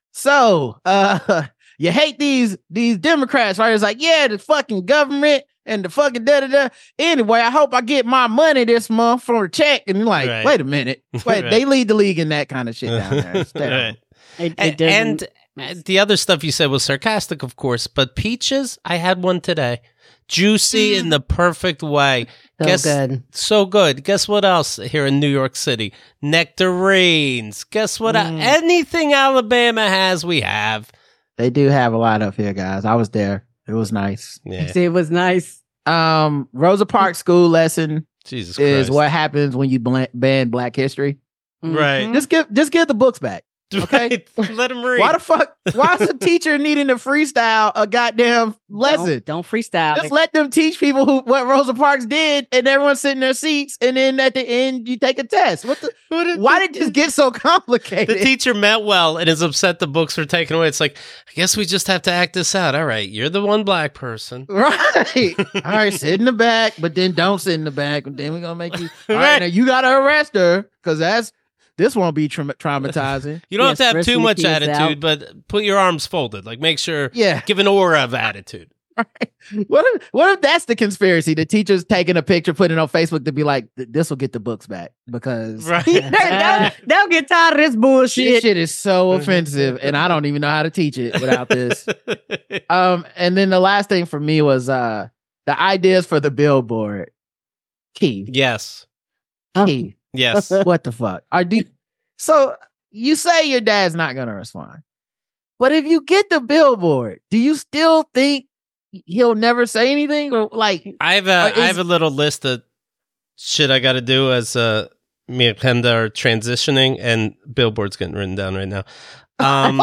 so uh you hate these these Democrats, right? It's like, yeah, the fucking government and the fucking da da da. Anyway, I hope I get my money this month from a check. And you're like, Right. wait a minute. Wait, Right. they lead the league in that kind of shit down there. It's terrible. Right. It- it And, doesn't- and uh, the other stuff you said was sarcastic, of course, but peaches, I had one today. Juicy in the perfect way. So Guess- good. So good. Guess what else here in New York City? Nectarines. Guess what? Mm. Anything Alabama has, we have. They do have a lot up here, guys. I was there. It was nice. Yeah. it was nice. Um, Rosa Parks school lesson Jesus is Christ. what happens when you blan- ban Black history. Right. Mhm. Just give just give the books back. Okay, Right. Let him read. why the fuck? Why is the teacher needing to freestyle a goddamn lesson? Don't, don't freestyle. Just let them teach people who what Rosa Parks did, and everyone sit in their seats, and then at the end you take a test. What the? What did Why the- did this get so complicated? The teacher meant well and is upset the books were taken away. It's like, I guess we just have to act this out. All right, you're the one black person. Right. All right, sit in the back, but then don't sit in the back. And then we're gonna make you. All right, Right. now you gotta arrest her because that's this won't be tra- traumatizing. You don't Yes, have to have too rinsing the much kids attitude, out. but put your arms folded. Like, make sure, Yeah. give an aura of attitude. What if what if that's the conspiracy? The teacher's taking a picture, putting it on Facebook to be like, this will get the books back because Right. they'll, they'll get tired of this this bullshit. shit is so offensive, and I don't even know how to teach it without this. Um, and then the last thing for me was uh the ideas for the billboard. Key, Yes. key. Yes. What the fuck? Are do so you say your dad's not gonna respond, but if you get the billboard, do you still think he'll never say anything? Or like, I have a, Uh, is- I have a little list of shit I got to do as uh, me and Penda are transitioning, and Billboard's getting written down right now. Um,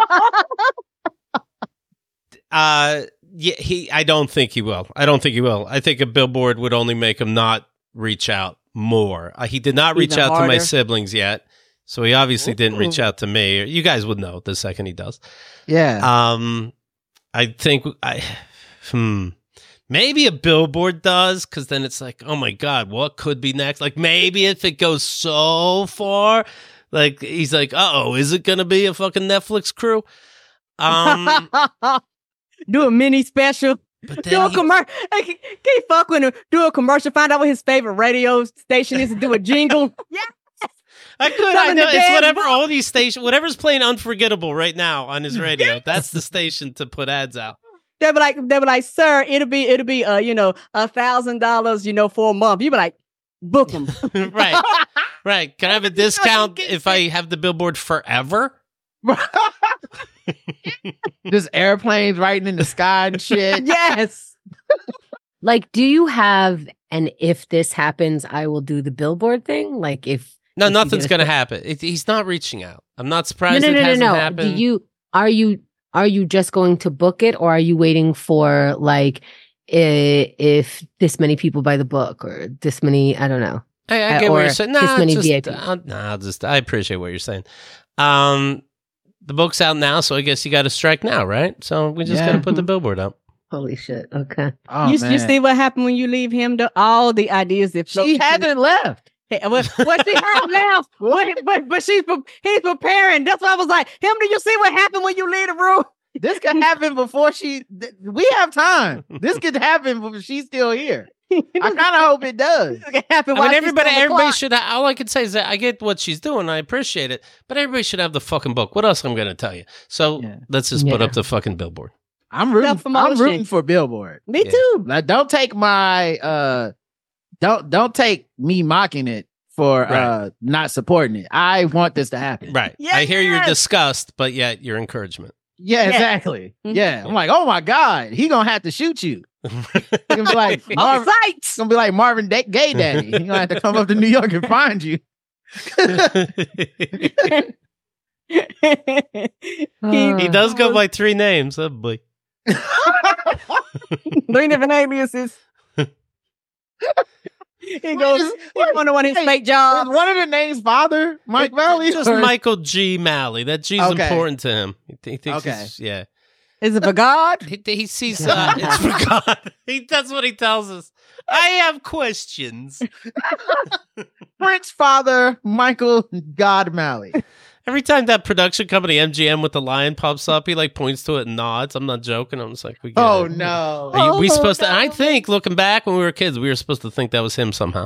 uh, yeah, he. I don't think he will. I don't think he will. I think a Billboard would only make him not reach out more. Uh, he did not reach Even out to my harder? siblings yet, so he obviously didn't reach Ooh. out to me. You guys would know the second he does. yeah, Um, I think I, hmm, maybe a billboard does, because then it's like, oh my god, what could be next? Like maybe if it goes so far, like he's like, oh, is it gonna be a fucking Netflix crew? Um, Do a mini special. but Do then a he- commercial. Hey, can he fuck with him? Do a commercial. Find out what his favorite radio station is and do a jingle. Yeah. I could, I Something know to it's dance whatever with. all these stations, whatever's playing Unforgettable right now on his radio. That's the station to put ads out. They'll be like, they'll be like, sir, it'll be, it'll be, uh, you know, a thousand dollars, you know, for a month. You be like, book them. Right, right. Can I have a discount if I have the billboard forever? just airplanes writing in the sky and shit. Yes. Like, do you have an if this happens, I will do the billboard thing? Like, if No, if you nothing's get a- going to happen. It, he's not reaching out. I'm not No, surprised no, it no, no, hasn't no. happened. Do you are you are you just going to book it, or are you waiting for like i- if this many people buy the book or this many? I don't know. I, I uh, get what or you're saying. this Nah, many just, V I P. I'll, nah, I'll just, I appreciate what you're saying. Um, the book's out now, so I guess you got to strike now, right? So we just Yeah. got to put the billboard up. Holy shit! Okay. Oh, you, man. you see what happened when you leave him? The, all the ideas that float she through- hasn't left. Hey, well, well, she had left, but, but but she's pre- he's preparing. That's why I was like, him. Do you see what happened when you leave the room? This could happen before she. th- We have time. This could happen before she's still here. I kind of hope it does. It happened I while mean, she's everybody, on the everybody clock. should. Ha- all I can say is that I get what she's doing. I appreciate it, but everybody should have the fucking book. What else I'm going to tell you? So Yeah. let's just put Yeah. up the fucking billboard. I'm rooting. I'm Self-promotion. rooting for Billboard. Me Yeah. too. Like, don't take my uh, don't don't take me mocking it for Right. uh not supporting it. I want this to happen. Right. I hear your Yes. disgust, but yet your encouragement. Yeah, Yeah. exactly. Mhm. Yeah. I'm like, oh my god, he gonna have to shoot you. He's gonna be like On Marvin. sight. It's gonna be like Marvin da- Gay Daddy. He's gonna have to come up to New York and find you. He does go by three names. Oh boy. Three different aliases. He goes is- he on one of his Hey, fake Is jobs. one of the names Father Mike Valley? Just or- Michael G. Malley. That G's Okay. important to him. He, th- he thinks Okay. he's- yeah. Is it for God? He, he sees uh, it's for God. He, that's what he tells us. I have questions. Prince Father Michael God Malley. Every time that production company M G M with the lion pops up, he like points to it and nods. I'm not joking. I'm just like, we get Oh it. no. Are you, we Oh, supposed to? And I no. think looking back when we were kids, we were supposed to think that was him somehow.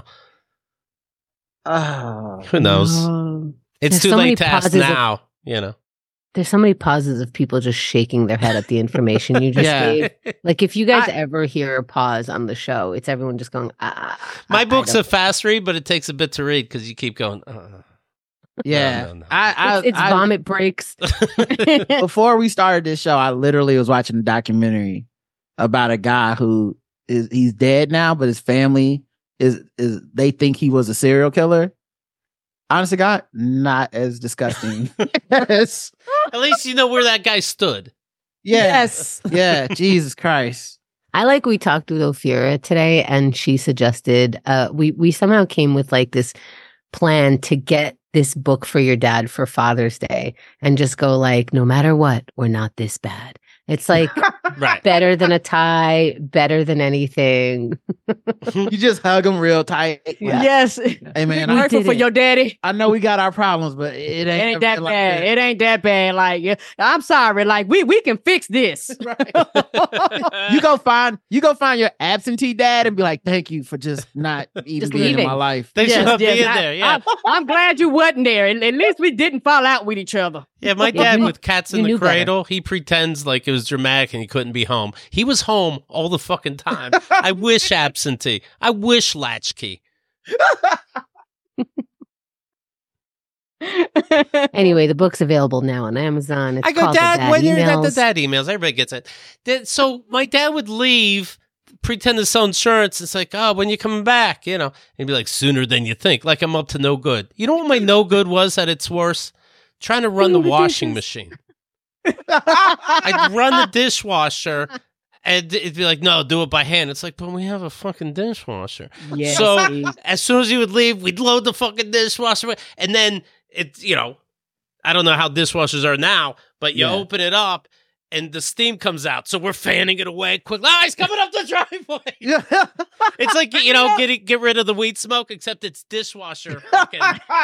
Oh. Who knows? Um, It's There's too so many late to ask pauses of- now. You know. There's so many pauses of people just shaking their head at the information you just Yeah. gave. Like, if you guys I- ever hear a pause on the show, it's everyone just going, ah. My I- I book's don't- a fast read, but it takes a bit to read because you keep going. Uh, Yeah. No, no, no. I, I, It's, it's I- vomit breaks. before we started this show, I literally was watching a documentary about a guy who is he's dead now, but his family is is they think he was a serial killer. honestly, God, not as disgusting. Yes. At least you know where that guy stood. Yeah. Yes. Yeah. Jesus Christ. I like we talked with Ophira today, and she suggested uh, we we somehow came with like this plan to get this book for your dad for Father's Day, and just go like, no matter what, we're not this bad. It's like Right. better than a tie, better than anything. You just hug him real tight. Yeah. Yes. Hey, man, You I, grateful did for it. your daddy. I know we got our problems, but it It ain't, ain't that like bad. that. It ain't that bad. Like, yeah, I'm sorry. Like, we we can fix this. You go find you go find your absentee dad and be like, thank you for just not even Just being in leaving. my life. They should Yes, not yes, be in I- there. Yeah. I, I'm glad you wasn't there. At at least we didn't fall out with each other. Yeah, my Yeah, dad you- with Cats you in the knew better. Cradle, he pretends like it was dramatic and he couldn't be home. He was home all the fucking time. I wish absentee. I wish latchkey. Anyway, the book's available now on Amazon. It's I go, called The Dad, when you're at the Emails." dad emails, everybody gets it. That- So my dad would leave, pretend to sell insurance. It's like, oh, when you coming back, you know, and he'd be like, sooner than you think. Like I'm up to no good. You know what my no good was at its worst? Trying to run the Doing the washing dishes. machine. I'd run the dishwasher and it'd be like, no, do it by hand. It's like, but we have a fucking dishwasher. Yes. So as soon as he would leave, we'd load the fucking dishwasher. And then it, you know, I don't know how dishwashers are now, but you Yeah. open it up and the steam comes out. So we're fanning it away quick. Oh, he's coming up the driveway. Yeah. It's like, you know, get it, get rid of the weed smoke, except it's dishwasher fucking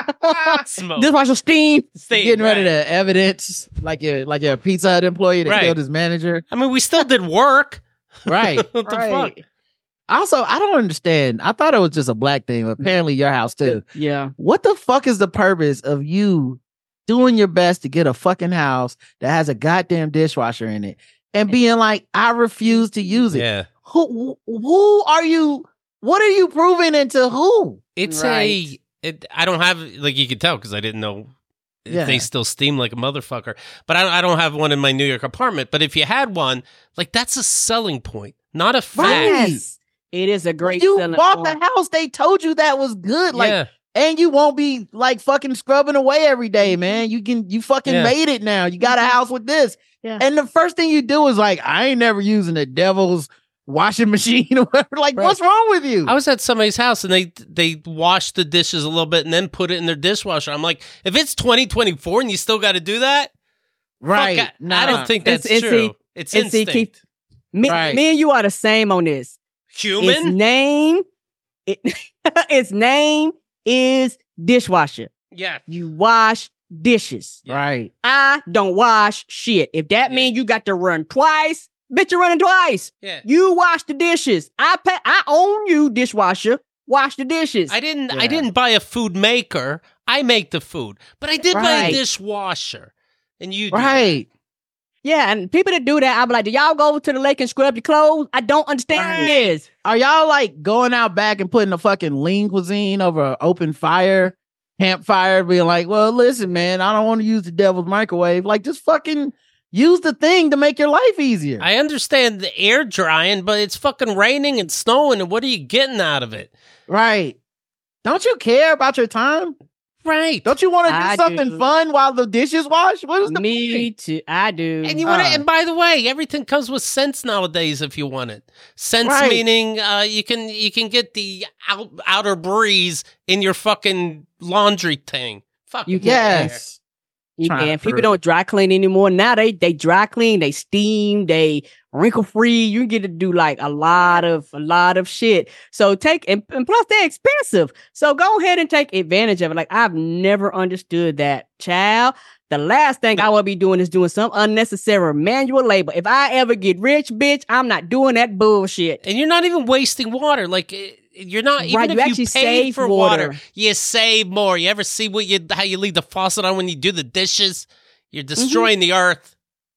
smoke. Dishwasher steam. Steam, Getting rid of right. the evidence, like your like your Pizza Hut employee that Right. killed his manager. I mean, we still did work. Right. What the right. fuck? Also, I don't understand. I thought it was just a black thing, but apparently your house too. Yeah. What the fuck is the purpose of you doing your best to get a fucking house that has a goddamn dishwasher in it and being like, I refuse to use it? Yeah. Who who are you? What are you proving into who? It's Right. a. It, I don't have like you could tell because I didn't know if Yeah. they still steam like a motherfucker. But I, I don't have one in my New York apartment. But if you had one, like that's a selling point, not a fact. Right. Yes. It is a great You selling bought point. the house. They told you that was good. Like, yeah, and you won't be like fucking scrubbing away every day, man. You can you fucking Yeah. made it now. You got a house with this. Yeah. And the first thing you do is like, I ain't never using the devil's washing machine or whatever. Like, Right. what's wrong with you? I was at somebody's house and they they washed the dishes a little bit and then put it in their dishwasher. I'm like, if it's twenty twenty-four and you still got to do that, right. fuck, I, Nah. I don't think It's- that's it's true. the- it's it's the instinct. keep- Me, Right. me and you are the same on this. Its Human. name, it, its name is dishwasher. Yeah. You wash dishes. Right. I don't wash shit. If that Yeah. means you got to run twice, bitch, you're running twice. Yeah. You wash the dishes. I pay. I own you, dishwasher. Wash the dishes. I didn't. I Yeah. didn't buy a food maker. I make the food, but I did buy a Right. dishwasher, and you do that. Right. yeah, and people that do that, I'm like, do y'all go to the lake and scrub your clothes? I don't understand Right. this. Are y'all like going out back and putting a fucking lean cuisine over an open fire, campfire, being like, well, listen, man, I don't want to use the devil's microwave. Like, just fucking use the thing to make your life easier. I understand the air drying, but it's fucking raining and snowing, and what are you getting out of it? Right. Don't you care about your time? Right. Don't you want to do I something do. fun while the dishes wash? What is the Me too. I do. And you want to, Uh. and by the way, everything comes with scents nowadays. If you want it, scents Right. meaning uh, you can you can get the out, outer breeze in your fucking laundry thing. Fuck You it. can. Yes. You Trying can. to People prove- don't dry clean anymore. Now they they dry clean, they steam, they wrinkle free. You get to do like a lot of a lot of shit. So take and, and plus they're expensive. So go ahead and take advantage of it. Like I've never understood that, child. The last thing I will be doing is doing some unnecessary manual labor. If I ever get rich, bitch, I'm not doing that bullshit. And you're not even wasting water. Like eh, you're not even Right, if you you, actually pay save for water. water. you save more. You ever see what you how you leave the faucet on when you do the dishes? You're Mm-hmm. destroying the earth.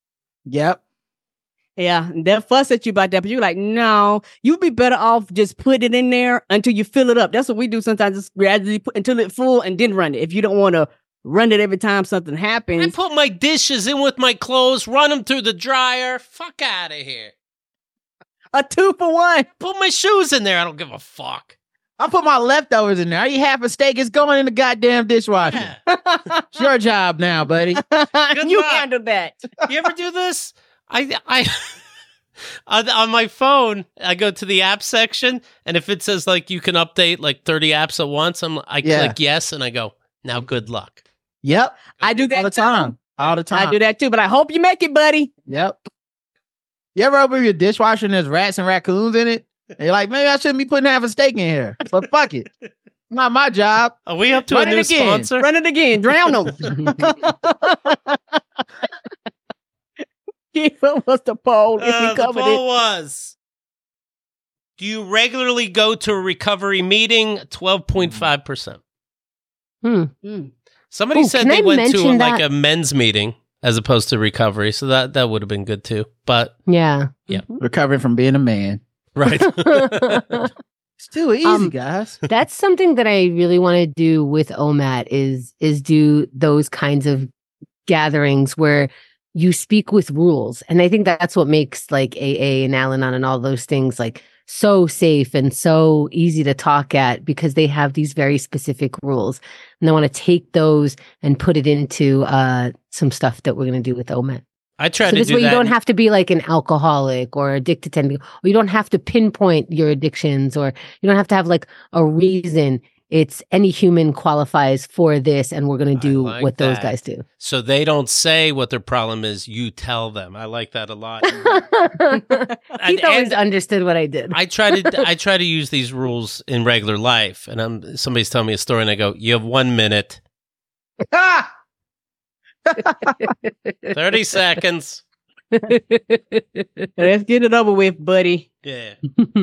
Yep. Yeah, they'll fuss at you about that, but you're like, no, you'd be better off just put it in there until you fill it up. That's what we do sometimes, just gradually put until it's full and then run it. If you don't want to run it every time something I happens. put my dishes in with my clothes, run them through the dryer. Fuck out of here. A two for one. Put my shoes in there. I don't give a fuck. I put my leftovers in there. I eat half a steak. It's going in the goddamn dishwasher. It's your job now, buddy. You luck. handle that. You ever do this? I I on, on my phone, I go to the app section, and if it says like you can update like thirty apps at once, I'm I Yeah. click yes, and I go, now good luck. Yep. I do that All the too. time. All the time. I do that too, but I hope you make it, buddy. Yep. You ever open your dishwasher and there's rats and raccoons in it? And you're like, maybe I shouldn't be putting half a steak in here. But fuck it. Not my job. Are we up to Run a it new again. sponsor? Run it again. Drown them. What was the poll? If Uh, we the covered poll it. was: do you regularly go to a recovery meeting? Twelve point five percent. Hmm. Somebody Ooh, said can they I went to a, mention like that- a men's meeting as opposed to recovery, so that that would have been good too. But Yeah. Recovering from being a man. right, It's too easy, Um, guys. That's something that I really want to do with O M A T is is do those kinds of gatherings where you speak with rules. And I think that's what makes like A A and Al-Anon and all those things like so safe and so easy to talk at because they have these very specific rules. And I want to take those and put it into uh, some stuff that we're going to do with O M A T. I tried So to this do way that. you don't have to be like an alcoholic or addicted to anything, or you don't have to pinpoint your addictions, or you don't have to have like a reason. It's any human qualifies for this, and we're going I to do like what those that. guys do. So they don't say what their problem is. You tell them. I like that a lot. He's always and- understood what I did. I try to I try to use these rules in regular life, and I'm somebody's telling me a story, and I go, "You have one minute, Ah! thirty seconds." Let's get it over with, buddy. Yeah,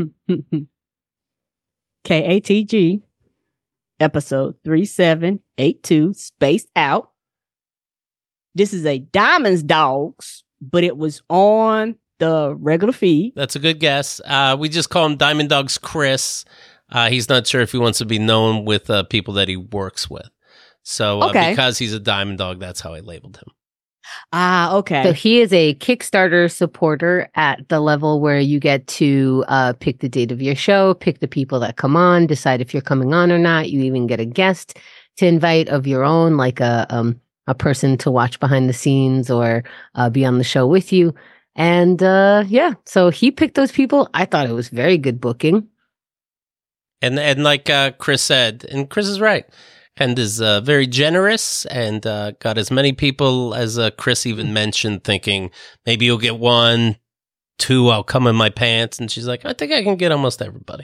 K A T G, episode three seven eight two, Spaced Out. This is a Diamonds Dogs, but it was on the regular feed. that's a good guess. Uh, we just call him Diamond Dogs Chris. Uh, he's not sure if he wants to be known with uh, people that he works with. So uh, Okay. because he's a Diamond Dog, that's how I labeled him. Ah, okay. So he is a Kickstarter supporter at the level where you get to uh, pick the date of your show, pick the people that come on, decide if you're coming on or not. You even get a guest to invite of your own, like a um, a person to watch behind the scenes or uh, be on the show with you. And uh, yeah, so he picked those people. I thought it was very good booking. And and like uh, Chris said, and Chris is right, and is uh, very generous and uh, got as many people as uh, Chris even mentioned, thinking maybe you'll get one, two, I'll come in my pants. And she's like, I think I can get almost everybody.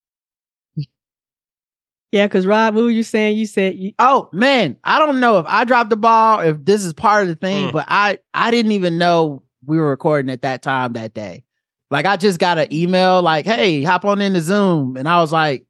Yeah, because Rob, who were you saying? You said you, Oh man, I don't know if I dropped the ball, if this is part of the thing, Mm. but I I didn't even know we were recording at that time that day. Like I just got an email like, "Hey, hop on into Zoom," and I was like,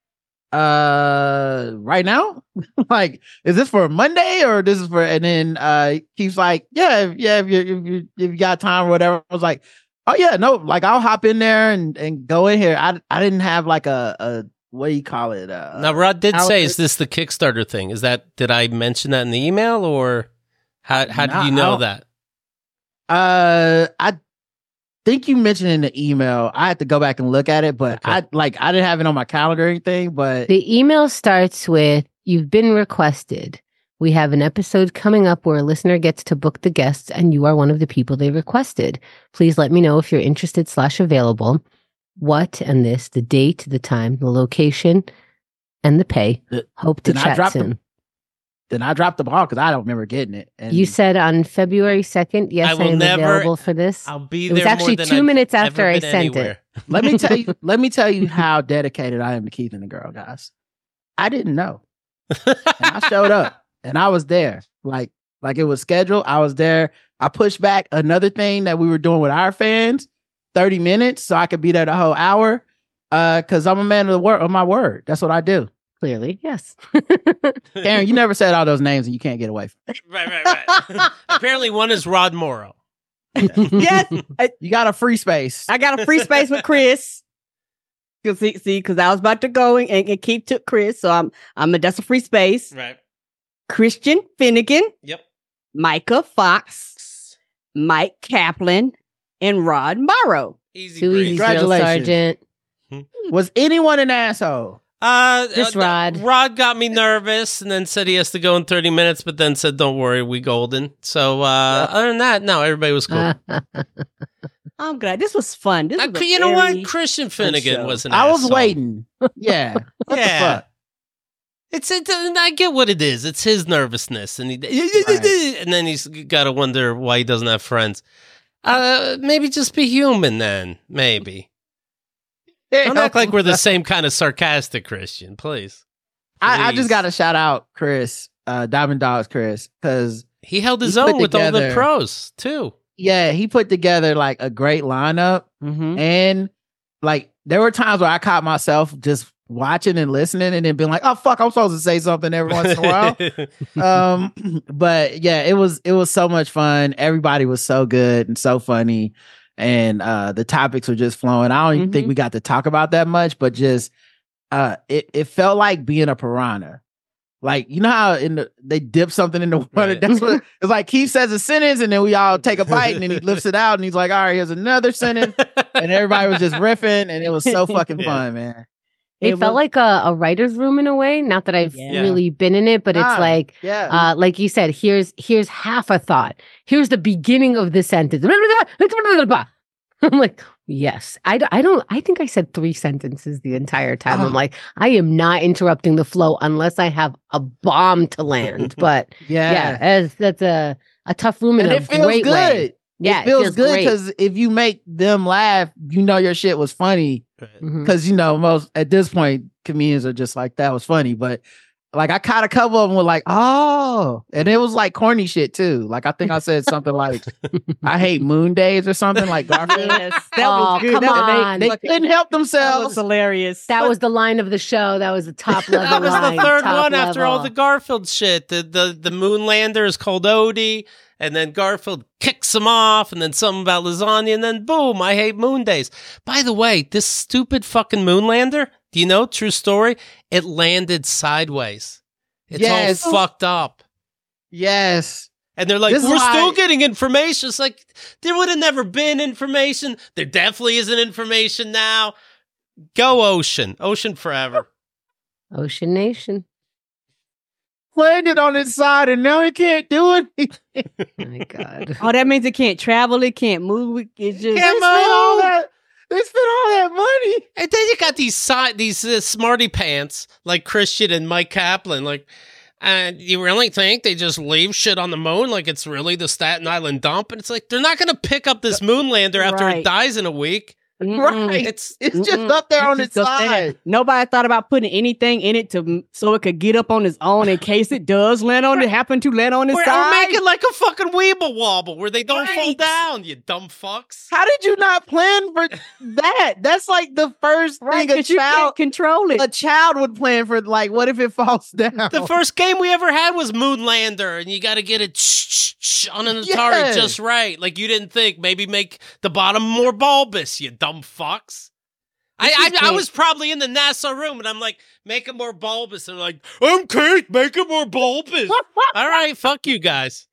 "Uh, right now? Like, is this for Monday or this is for?" And then uh, Keith's like, "Yeah, if, yeah, if you if you if you got time or whatever." I was like, "Oh yeah, no, like I'll hop in there and and go in here." I I didn't have like a a what do you call it? Uh, Now, Rod did how say, is- "Is this the Kickstarter thing?" Is that did I mention that in the email, or how how No, did you I know don't- that? Uh, I think you mentioned in the email. I had to go back and look at it, but Okay. I like I didn't have it on my calendar or anything. But The email starts with, "You've been requested. We have an episode coming up where a listener gets to book the guests and you are one of the people they requested. Please let me know if you're interested slash available. What and this, the date, the time, the location, and the pay. Th- Hope to then I chat dropped the- soon." then I dropped the ball because I don't remember getting it. And You said on February second, yes, I I, will am never- available for this. I'll be It was there more actually than two I've minutes after ever I been sent it. anywhere. let me tell you, let me tell you how dedicated I am to Keith and the girl, guys. I didn't know. And I showed up and I was there. Like, like it was scheduled. I was there. I pushed back another thing that we were doing with our fans, thirty minutes, so I could be there the whole hour. Uh, because I'm a man of the word of my word. That's what I do. Clearly, yes. Karen, you never said all those names and you can't get away from it. Right, right, right. Apparently, one is Rod Morrow. yes, I, You got a free space. I got a free space with Chris. Cause see, see, because I was about to go and, and Keith took Chris, so I'm, I'm. A, that's a free space. Right. Christian Finnegan, Yep. Micah Fox, Mike Kaplan, and Rod Morrow. Easy Too breeze. easy, drill Congratulations. sergeant. Was anyone an asshole? Uh, Just uh, Rod. Rod got me nervous and then said he has to go in thirty minutes, but then said, don't worry, we golden. So uh, other than that, no, everybody was cool. I'm glad. This was fun. This Uh, was a you know very what? Christian fun Finnegan show. was an I was asshole. waiting. Yeah. What the Yeah. fuck? It's it, and I get what it is. It's his nervousness, and he Right. and then he's got to wonder why he doesn't have friends. Uh, maybe just be human then. Maybe don't act like we're the same kind of sarcastic, Christian. Please. I, I just Please. got to shout out Chris, uh, Diamond Dogs Chris, because He held his He put own with all the together- pros too. yeah, he put together like a great lineup, Mhm. and like there were times where I caught myself just watching and listening, and then being like, "Oh fuck, I'm supposed to say something every once in a while." um, but yeah, it was it was so much fun. Everybody was so good and so funny, and uh, the topics were just flowing. I don't even think Mhm. we got to talk about that much, but just uh, it it felt like being a piranha. Like, you know how in the, they dip something in the water? Right. That's what it's like. He says a sentence and then we all take a bite and then he lifts it out and he's like, all right, here's another sentence. And everybody was just riffing and it was so fucking Yeah. fun, man. It, It felt was- like a, a writer's room in a way. Not that I've Yeah. really been in it, but Nah, it's like, Yeah. uh, like you said, here's here's half a thought. Here's the beginning of the sentence. I'm like, yes. I, d- I don't, I think I said three sentences the entire time. I'm Oh. like, I am not interrupting the flow unless I have a bomb to land. But yeah. yeah, that's, that's a, a tough room in And a it feels great good. way. Yeah, it feels, good great. because if you make them laugh, you know your shit was funny. Mhm. Because you know, most at this point, comedians are just like, that was funny. But like I caught a couple of them were like, oh, and it was like corny shit too. Like I think I said something like, I hate moon days or something like Garfield. Yes, that Oh, was good. come That- on. They couldn't help That was themselves. hilarious. That was the line of the show. That was the top level That was line. the third top one after all level. the Garfield shit. The the the Moonlander is called Odie, and then Garfield kicks him off, and then something about lasagna, and then boom, I hate moon days. By the way, this stupid fucking Moonlander, do you know, true story? It landed sideways. It's Yes. all fucked up. Yes. And they're like, This is we're why- still getting information. It's like, there would have never been information. There definitely isn't information now. Go Ocean. Ocean forever. Ocean Nation. Landed on its side and now it can't do anything. Oh my God. Oh, that means it can't travel. It can't move. It just They spent all that. They spent all that money. And then you got these side, these uh, smarty pants like Christian and Mike Kaplan. Like, and you really think they just leave shit on the moon like it's really the Staten Island dump? And it's like they're not going to pick up this Moonlander after it Right. dies in a week. Mm-mm. Right. It's It's just Mm-mm. up there on It's its just up there. side. Nobody thought about putting anything in it to so it could get up on its own in case it does land on it. Happen to land on its we're, side. we're making like a fucking Weeble Wobble where they don't fall Right. down. You dumb fucks. How did you not plan for that? That's like the first right, thing a 'cause you can't child control it. a child would plan for. Like, what if it falls down? The first game we ever had was Moonlander, and you got to get it sh- sh- sh- on an Atari Yeah. just right. Like you didn't think. Maybe make the bottom more bulbous, you dumb fucks. I, This is I, I great. was probably in the NASA room, and I'm like, make it more bulbous. And they're like, I'm Keith, make it more bulbous. All right, fuck you guys.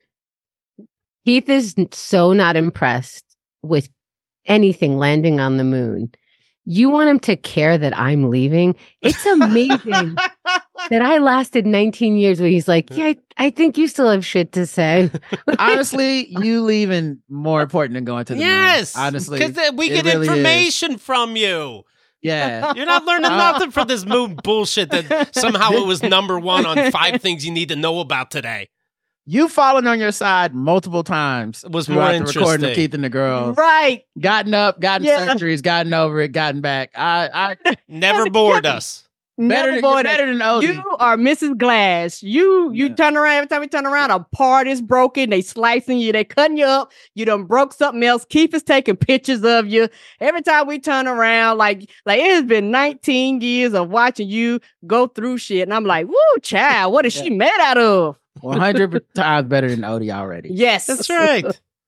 Keith is n- so not impressed with anything landing on the moon. You want him to care that I'm leaving? It's amazing that I lasted nineteen years where he's like, yeah, I, I think you still have shit to say. Honestly, you leaving more important than going to the Yes, moon. Honestly, because we it get really is. information from you. yeah. You're not learning Uh, nothing from this moon bullshit that somehow it was number one on five things you need to know about today. You've fallen on your side multiple times. It was throughout more the recording of interesting. Keith and the girls. right. Gotten up, gotten Yeah. surgeries, gotten over it, gotten back. I, I Never bored us. better, Never than, bored you're better than Odie. You are Missus Glass. You you Yeah. turn around every time you turn around, a part is broken. They slicing you. They cutting you up. You done broke something else. Keith is taking pictures of you every time we turn around. Like like it has been nineteen years of watching you go through shit, and I'm like, woo, child, what is she made out of? one hundred times better than Odie already. Yes, That's right.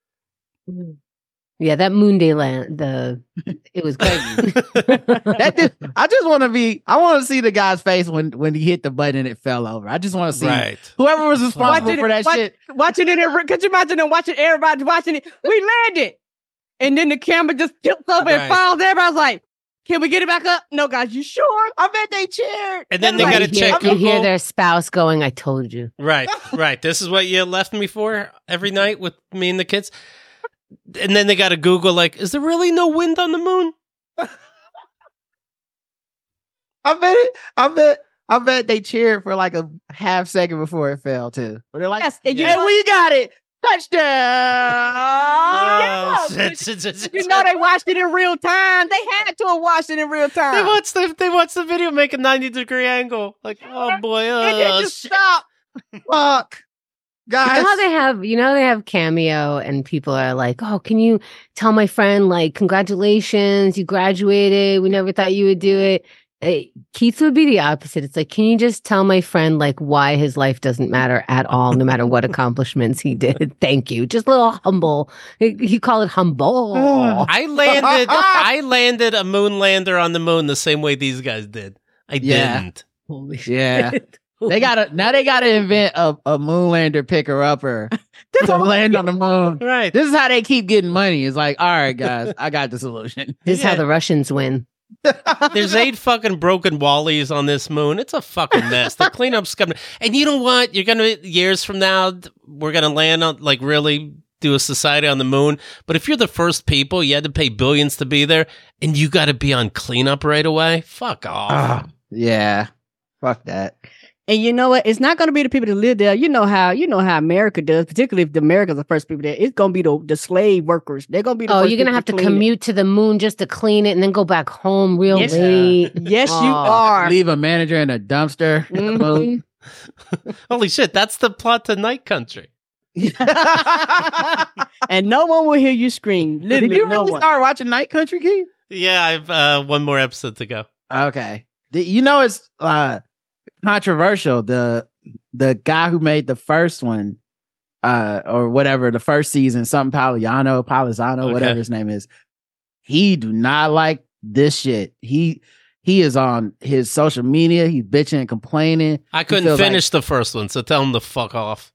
Yeah, that Moon Day land, the it was great. That did, I just want to be. I want to see the guy's face when when he hit the button and it fell over. I just want to see Right. whoever was responsible Watching for it- that watch- shit. watching it. in- Could you imagine them watching everybody watching it? We landed, and then the camera just tilts over Right. and falls. Everybody's like, Can we get it back up? No, guys, you sure? I bet they cheered. And then they Right. got to you hear, check you hear Google. their spouse going, "I told you." Right, right. This is what you left me for every night with me and the kids. And then they got to Google, like, is there really no wind on the moon? I bet it. I bet. I bet they cheered for like a half second before it fell too. But they're like, Yes, and you "Hey, know- we got it! Touchdown!" Oh, yeah. shit, shit, shit, shit. You know they watched it in real time. They had to have watched it in real time. They watched the they watched the video make a ninety degree angle. Like, oh boy, and then oh, just shit. stop. Fuck, You guys. know how they have, you know, they have Cameo, and people are like, "Oh, can you tell my friend, like, congratulations, you graduated. We never thought you would do it." Hey, Keith would be the opposite. It's like, can you just tell my friend, like, why his life doesn't matter at all, no matter what accomplishments he did? Thank you. Just a little humble. You call it humble. I landed I landed a moon lander on the moon the same way these guys did. I Yeah. didn't. Holy Yeah. shit. They gotta now. They gotta invent a, a moonlander picker upper to land on the moon. Right. This is how they keep getting money. It's like, all right, guys, I got the solution. This is Yeah. how the Russians win. There's eight fucking broken Wallies on this moon. It's a fucking mess. The cleanup's coming. And you know what? You're gonna years from now, we're gonna land on like really do a society on the moon. But if you're the first people, you had to pay billions to be there, and you got to be on cleanup right away. Fuck off. Ah, yeah, fuck that. And you know what? It's not going to be the people that live there. You know how you know how America does, particularly if the Americans are the first people there. It's going to be the, the slave workers. They're going to be the Oh, first you're gonna people have to clean it. commute to the moon just to clean it, and then go back home real Yes. late. Yes, you Oh. are. Leave a manager in a dumpster. Mhm. Holy shit, that's the plot to Night Country. And no one will hear you scream. Did Literally, you no really one. start watching Night Country, Keith? Yeah, I've uh, one more episode to go. Okay. The- you know it's uh controversial. The the guy who made the first one, uh, or whatever, the first season, something Paliano, Palizano, Okay. whatever his name is, he do not like this shit. He he is on his social media, he's bitching and complaining. I couldn't feels like- finish the first one, so tell him to fuck off.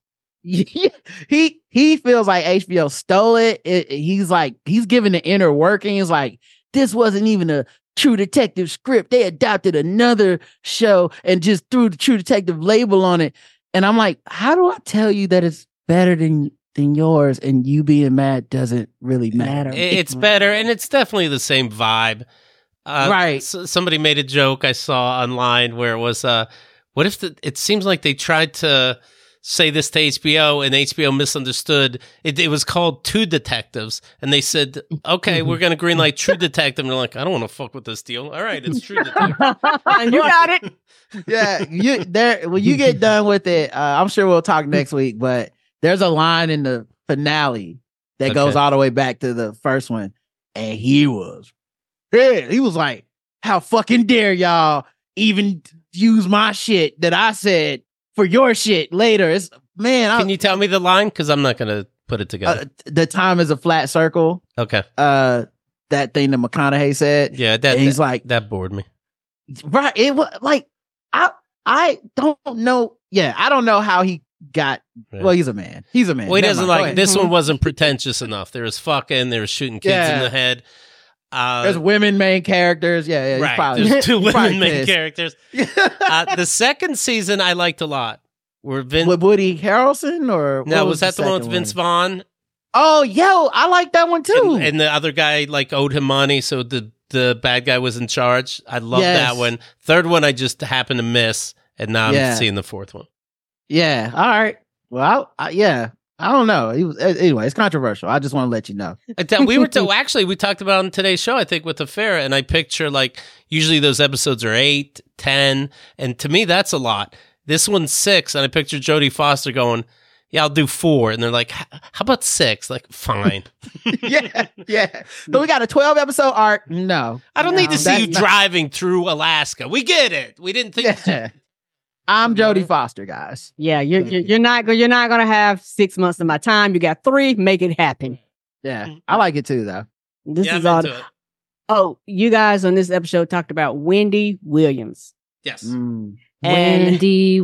he he feels like H B O stole it. It- He's like he's giving the inner workings. Like this wasn't even a True Detective script. They adopted another show and just threw the True Detective label on it. And I'm like, how do I tell you that it's better than than yours? And you being mad doesn't really matter. I- It's better, and it's definitely the same vibe. Uh, Right. s- somebody made a joke I saw online where it was, uh, what if the, it seems like they tried to say this to H B O and H B O misunderstood. It, it was called Two Detectives, and they said, okay, we're going to greenlight True Detective. And they're like, I don't want to fuck with this deal. All right, it's True Detective. And you got it. Yeah, you there when you get done with it, uh, I'm sure we'll talk next week, but there's a line in the finale that goes Okay. all the way back to the first one, and he was yeah, he was like, how fucking dare y'all even use my shit that I said for your shit later. It's man, I, Can you tell me the line? Because I'm not going to put it together. uh, the time is a flat circle. okay. Uh that thing that McConaughey said. Yeah, that, And he's that, like, that bored me. right. It was like I I don't know. Yeah, I don't know how he got. Yeah. Well, he's a man. He's a man. Well, he Never doesn't mind. Go like ahead. this one wasn't pretentious enough. There was fucking, there was shooting kids in Yeah. the head. Uh, There's women main characters. Yeah, yeah. he's right. Probably, There's two he's probably women main pissed. characters. Uh, the second season I liked a lot. Where Vin, With Woody Harrelson or no, what was that the one with second Vince Vaughn? Oh, yo, I like that one too. And, and the other guy like owed him money, so the the bad guy was in charge. I love Yes. that one. Third one I just happened to miss, and now Yeah. I'm seeing the fourth one. yeah. All right. Well, I, I, yeah. I don't know. He was, anyway, it's controversial. I just want to let you know. I th- we were to, actually we talked about it on today's show, I think, with the fair, and I picture like usually those episodes are eight, ten, and to me that's a lot. This one's six, and I picture Jodie Foster going, "Yeah, I'll do four," and they're like, "How about six?" Like, fine. yeah, yeah. So we got a twelve episode arc. No, I don't No, need to see that's you not- driving through Alaska. We get it. We didn't think. Yeah. I'm Jodie Foster, guys. Yeah, you're you're, you're not go- you're not gonna have six months of my time. You got three. Make it happen. Yeah, I like it too, though. This Yeah, is I'm all. into it. Oh, you guys on this episode talked about Wendy Williams, Yes. Mm. and Wendy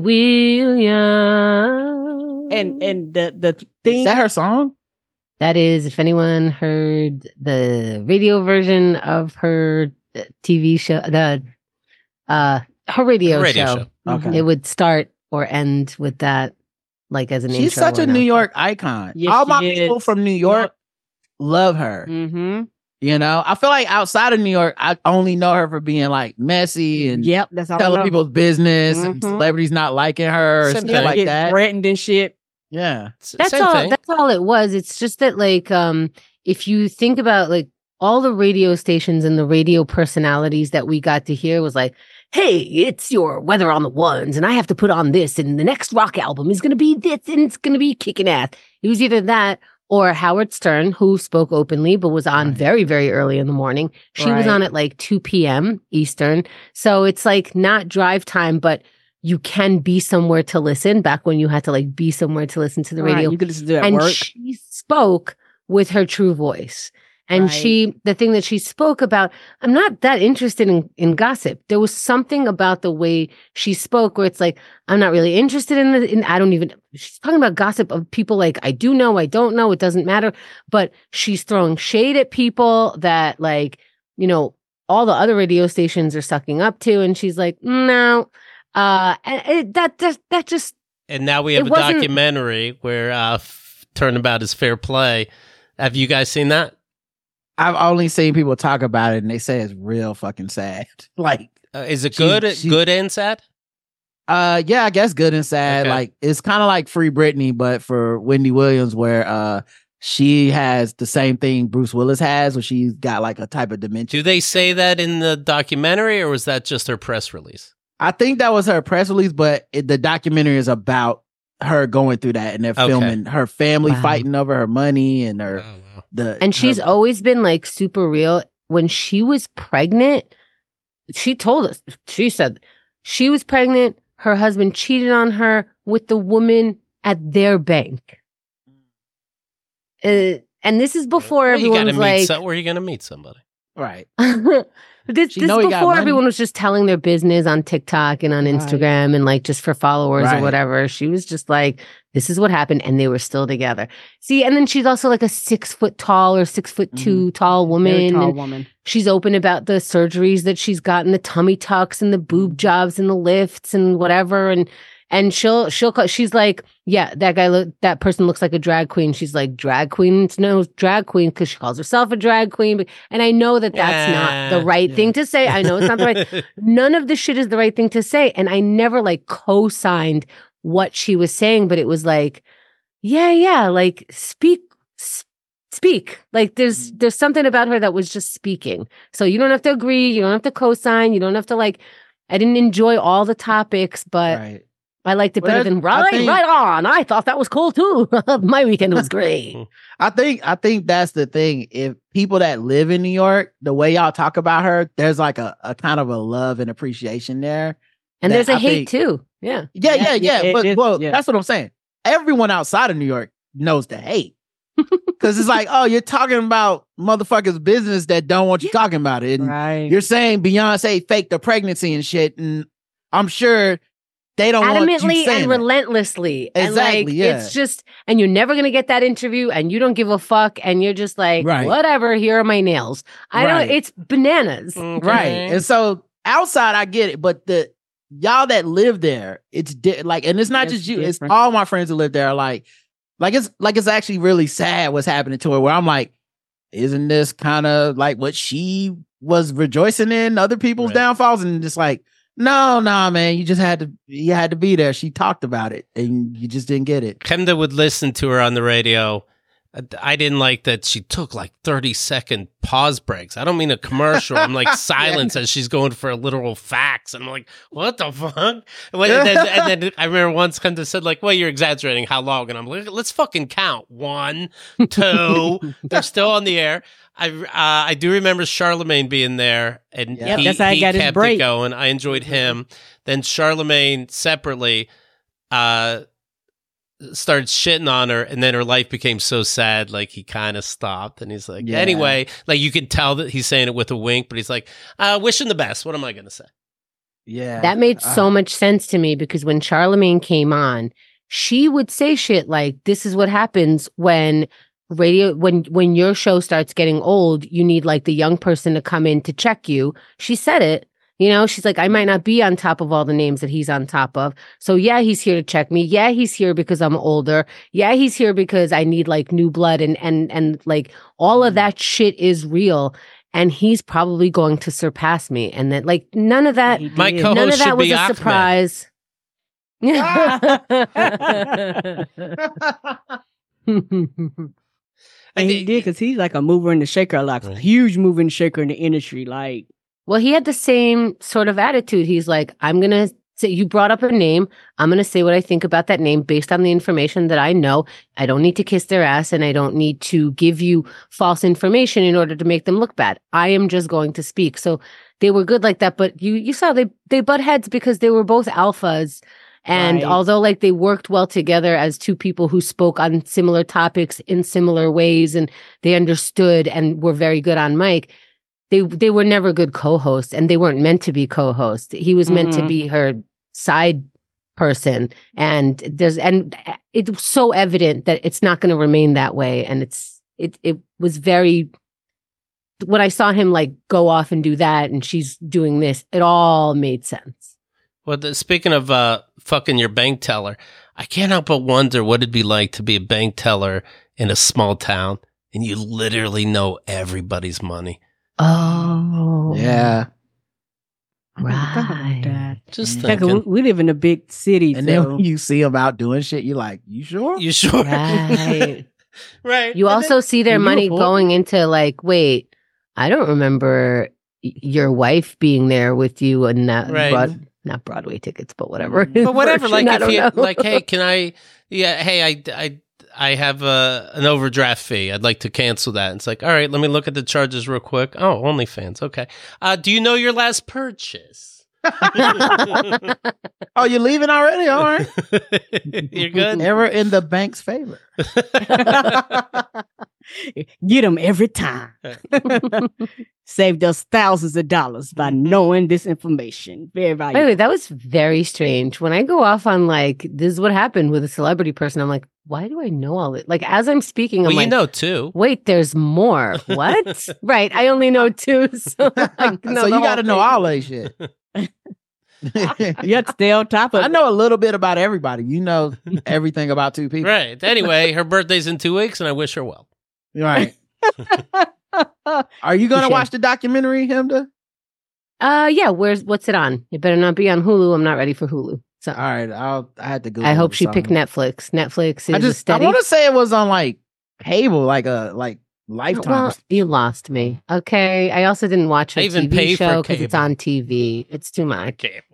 Williams. and and the the Is thing. that her song? That is, if anyone heard the radio version of her uh, T V show, the uh, her radio, Radio show. show. Okay. It would start or end with that, like as an She's intro. such a or New not. York icon. Yes, All my she people is. from New York love her. Mm-hmm. You know, I feel like outside of New York, I only know her for being like messy and Yep, that's all I telling know. people's business and Mhm. celebrities not liking her or Same stuff thing. like Get that. threatened and shit. Yeah. S- That's Same all. thing. That's all it was. It's just that, like, um, if you think about like all the radio stations and the radio personalities that we got to hear was like, hey, it's your Weather on the Ones, and I have to put on this, and the next rock album is going to be this, and it's going to be kicking ass. It was either that or Howard Stern, who spoke openly but was on Right. very, very early in the morning. She was Right. on at like two p.m. Eastern. So it's like not drive time, but you can be somewhere to listen back when you had to like be somewhere to listen to the Right, radio. you could listen to that And work. she spoke with her true voice. And Right. she, the thing that she spoke about, I'm not that interested in, in gossip. There was something about the way she spoke where it's like, I'm not really interested in the, in, I don't even, she's talking about gossip of people like, I do know, I don't know, it doesn't matter. But she's throwing shade at people that like, you know, all the other radio stations are sucking up to. And she's like, no, uh, and it, that, that, that just, And now we have It a wasn't- documentary where uh, f- Turnabout is Fair Play. Have you guys seen that? I've only seen people talk about it and they say it's real fucking sad. Like, Uh, is it She- good? she- good and sad? uh, yeah, I guess good and sad. Okay. Like, it's kind of like Free Britney, but for Wendy Williams, where uh, she has the same thing Bruce Willis has, where she's got like a type of dementia. Do they say that in the documentary, or was that just her press release? I think that was her press release, but it, the documentary is about her going through that, and they're Okay. filming her family Wow. fighting over her money and her Oh, wow. the and she's her, always been like super real. When she was pregnant, she told us, she said she was pregnant. Her husband cheated on her with the woman at their bank. Uh, and this is before Well, you everyone gotta was meet like, some- where are you going to meet somebody? right. this, She this know is he got before money. everyone was just telling their business on TikTok and on Right. Instagram and like just for followers Right. or whatever. She was just like, this is what happened. And they were still together. See, and then she's also like a six foot tall or six foot two tall woman. Very tall and woman. she's open about the surgeries that she's gotten, the tummy tucks and the boob jobs and the lifts and whatever. And and she'll she'll call, she's like, yeah, that guy look that person looks like a drag queen. She's like, drag queen, no drag queen because she calls herself a drag queen. But- And I know that that's not the Yeah, right yeah. thing to say. I know it's not the right. None of the shit is the right thing to say. And I never like co-signed what she was saying, but it was like, yeah, yeah, like speak, s- speak. Like there's Mm. there's something about her that was just speaking. So you don't have to agree, you don't have to co-sign, you don't have to like. I didn't enjoy all the topics, but right. I liked it Well, better that- than I right, think- right on. I thought that was cool too. My weekend was great. I think I think that's the thing. If people that live in New York, the way y'all talk about her, there's like a, a kind of a love and appreciation there. And That there's a I hate think- too. Yeah. Yeah, Yeah, yeah, yeah. yeah, it but is, well, yeah. that's what I'm saying. Everyone outside of New York knows the hate. Cause it's like, oh, you're talking about motherfuckers' business that don't want you talking about it. And Right. you're saying Beyonce faked the pregnancy and shit. And I'm sure they don't want you Adamantly saying and that. relentlessly. And Exactly, like yeah. it's just and you're never gonna get that interview and you don't give a fuck and you're just like, Right. whatever, here are my nails. I Right. don't it's bananas. Okay. Right. And so outside, I get it, but the y'all that live there, it's di- like, and it's not It's just you, it's different. all my friends who live there are like, like it's like it's actually really sad what's happening to her. Where I'm like, isn't this kind of like what she was rejoicing in other people's Right. downfalls? And just like, no, no, man, you just had to, you had to be there. She talked about it, and you just didn't get it. Kemda would listen to her on the radio. I didn't like that she took like thirty second pause breaks. I don't mean a commercial. I'm like silence as she's going for a literal fax. And I'm like, what the fuck? And then, and then I remember once Kemda said like, well, you're exaggerating how long. And I'm like, let's fucking count. One, two. They're still on the air. I uh, I do remember Charlemagne being there, and Yep, he, that's how he he got his kept break. it going. I enjoyed him. Then Charlemagne separately uh, started shitting on her, and then her life became so sad, like he kind of stopped, and he's like, Yeah. anyway, like you could tell that he's saying it with a wink, but he's like, uh, wishing the best. What am I going to say? Yeah. That made so Uh, much sense to me because when Charlemagne came on, she would say shit like, this is what happens when radio when when your show starts getting old, you need like the young person to come in to check you. She said it. You know, she's like, I might not be on top of all the names that he's on top of. So yeah, he's here to check me. Yeah, he's here because I'm older. Yeah, he's here because I need like new blood and and and like all of that shit is real. And he's probably going to surpass me. And then like none of that, My co-host none of that should was be a Ahmed. surprise. And he did because he's like a mover and a shaker, like a huge mover and shaker in the industry. Like, Well, he had the same sort of attitude. He's like, I'm going to say, you brought up a name. I'm going to say what I think about that name based on the information that I know. I don't need to kiss their ass and I don't need to give you false information in order to make them look bad. I am just going to speak. So they were good like that. But you, you saw they, they butt heads because they were both alphas. And Right. although like they worked well together as two people who spoke on similar topics in similar ways and they understood and were very good on mic, they they were never good co-hosts and they weren't meant to be co-hosts. He was meant to Mhm. be her side person. And there's and it's so evident that it's not going to remain that way. And it's it it was very when I saw him like go off and do that and she's doing this, it all made sense. Well, the, speaking of uh, fucking your bank teller, I can't help but wonder what it'd be like to be a bank teller in a small town and you literally know everybody's money. Oh. Yeah. Right. Just yeah, 'cause we, thinking. we live in a big city. And so. then when you see them out doing shit, you're like, you sure? You sure? Right. Right. You And also see their in money uniform. going into like, wait, I don't remember y- your wife being there with you and that Right. broad, not Broadway tickets, but whatever. But whatever, version, like I if don't you know. like, hey, can I? Yeah, hey, I, I, I have a an overdraft fee. I'd like to cancel that. And it's like, all right, let me look at the charges real quick. Oh, OnlyFans. Okay. Uh, do you know your last purchase? Oh, you're leaving already? All right. You're good. Never in the bank's favor. Get them every time. Saved us thousands of dollars by knowing this information. Very By the valuable. way, that was very strange. When I go off on like, this is what happened with a celebrity person, I'm like, why do I know all this? Like, as I'm speaking, I'm Well, you like, know too. wait, there's more. What? Right. I only know two. So, like, no, so the you got to whole know thing. all that shit. You have to stay on top of I it. know a little bit about everybody. You know everything about two people. Right. Anyway, her birthday's in two weeks, and I wish her well. Right. Are you going to Touche. watch the documentary, Hemda? Uh, yeah. Where's, what's it on? It better not be on Hulu. I'm not ready for Hulu. So All right. I'll, I had to go. I hope she picked Netflix. Netflix is I a just, I steady. want to say it was on like cable, like a, like Lifetime. Well, you lost me. Okay. I also didn't watch I a even T V pay for show because it's cable. on T V. It's too much. Okay.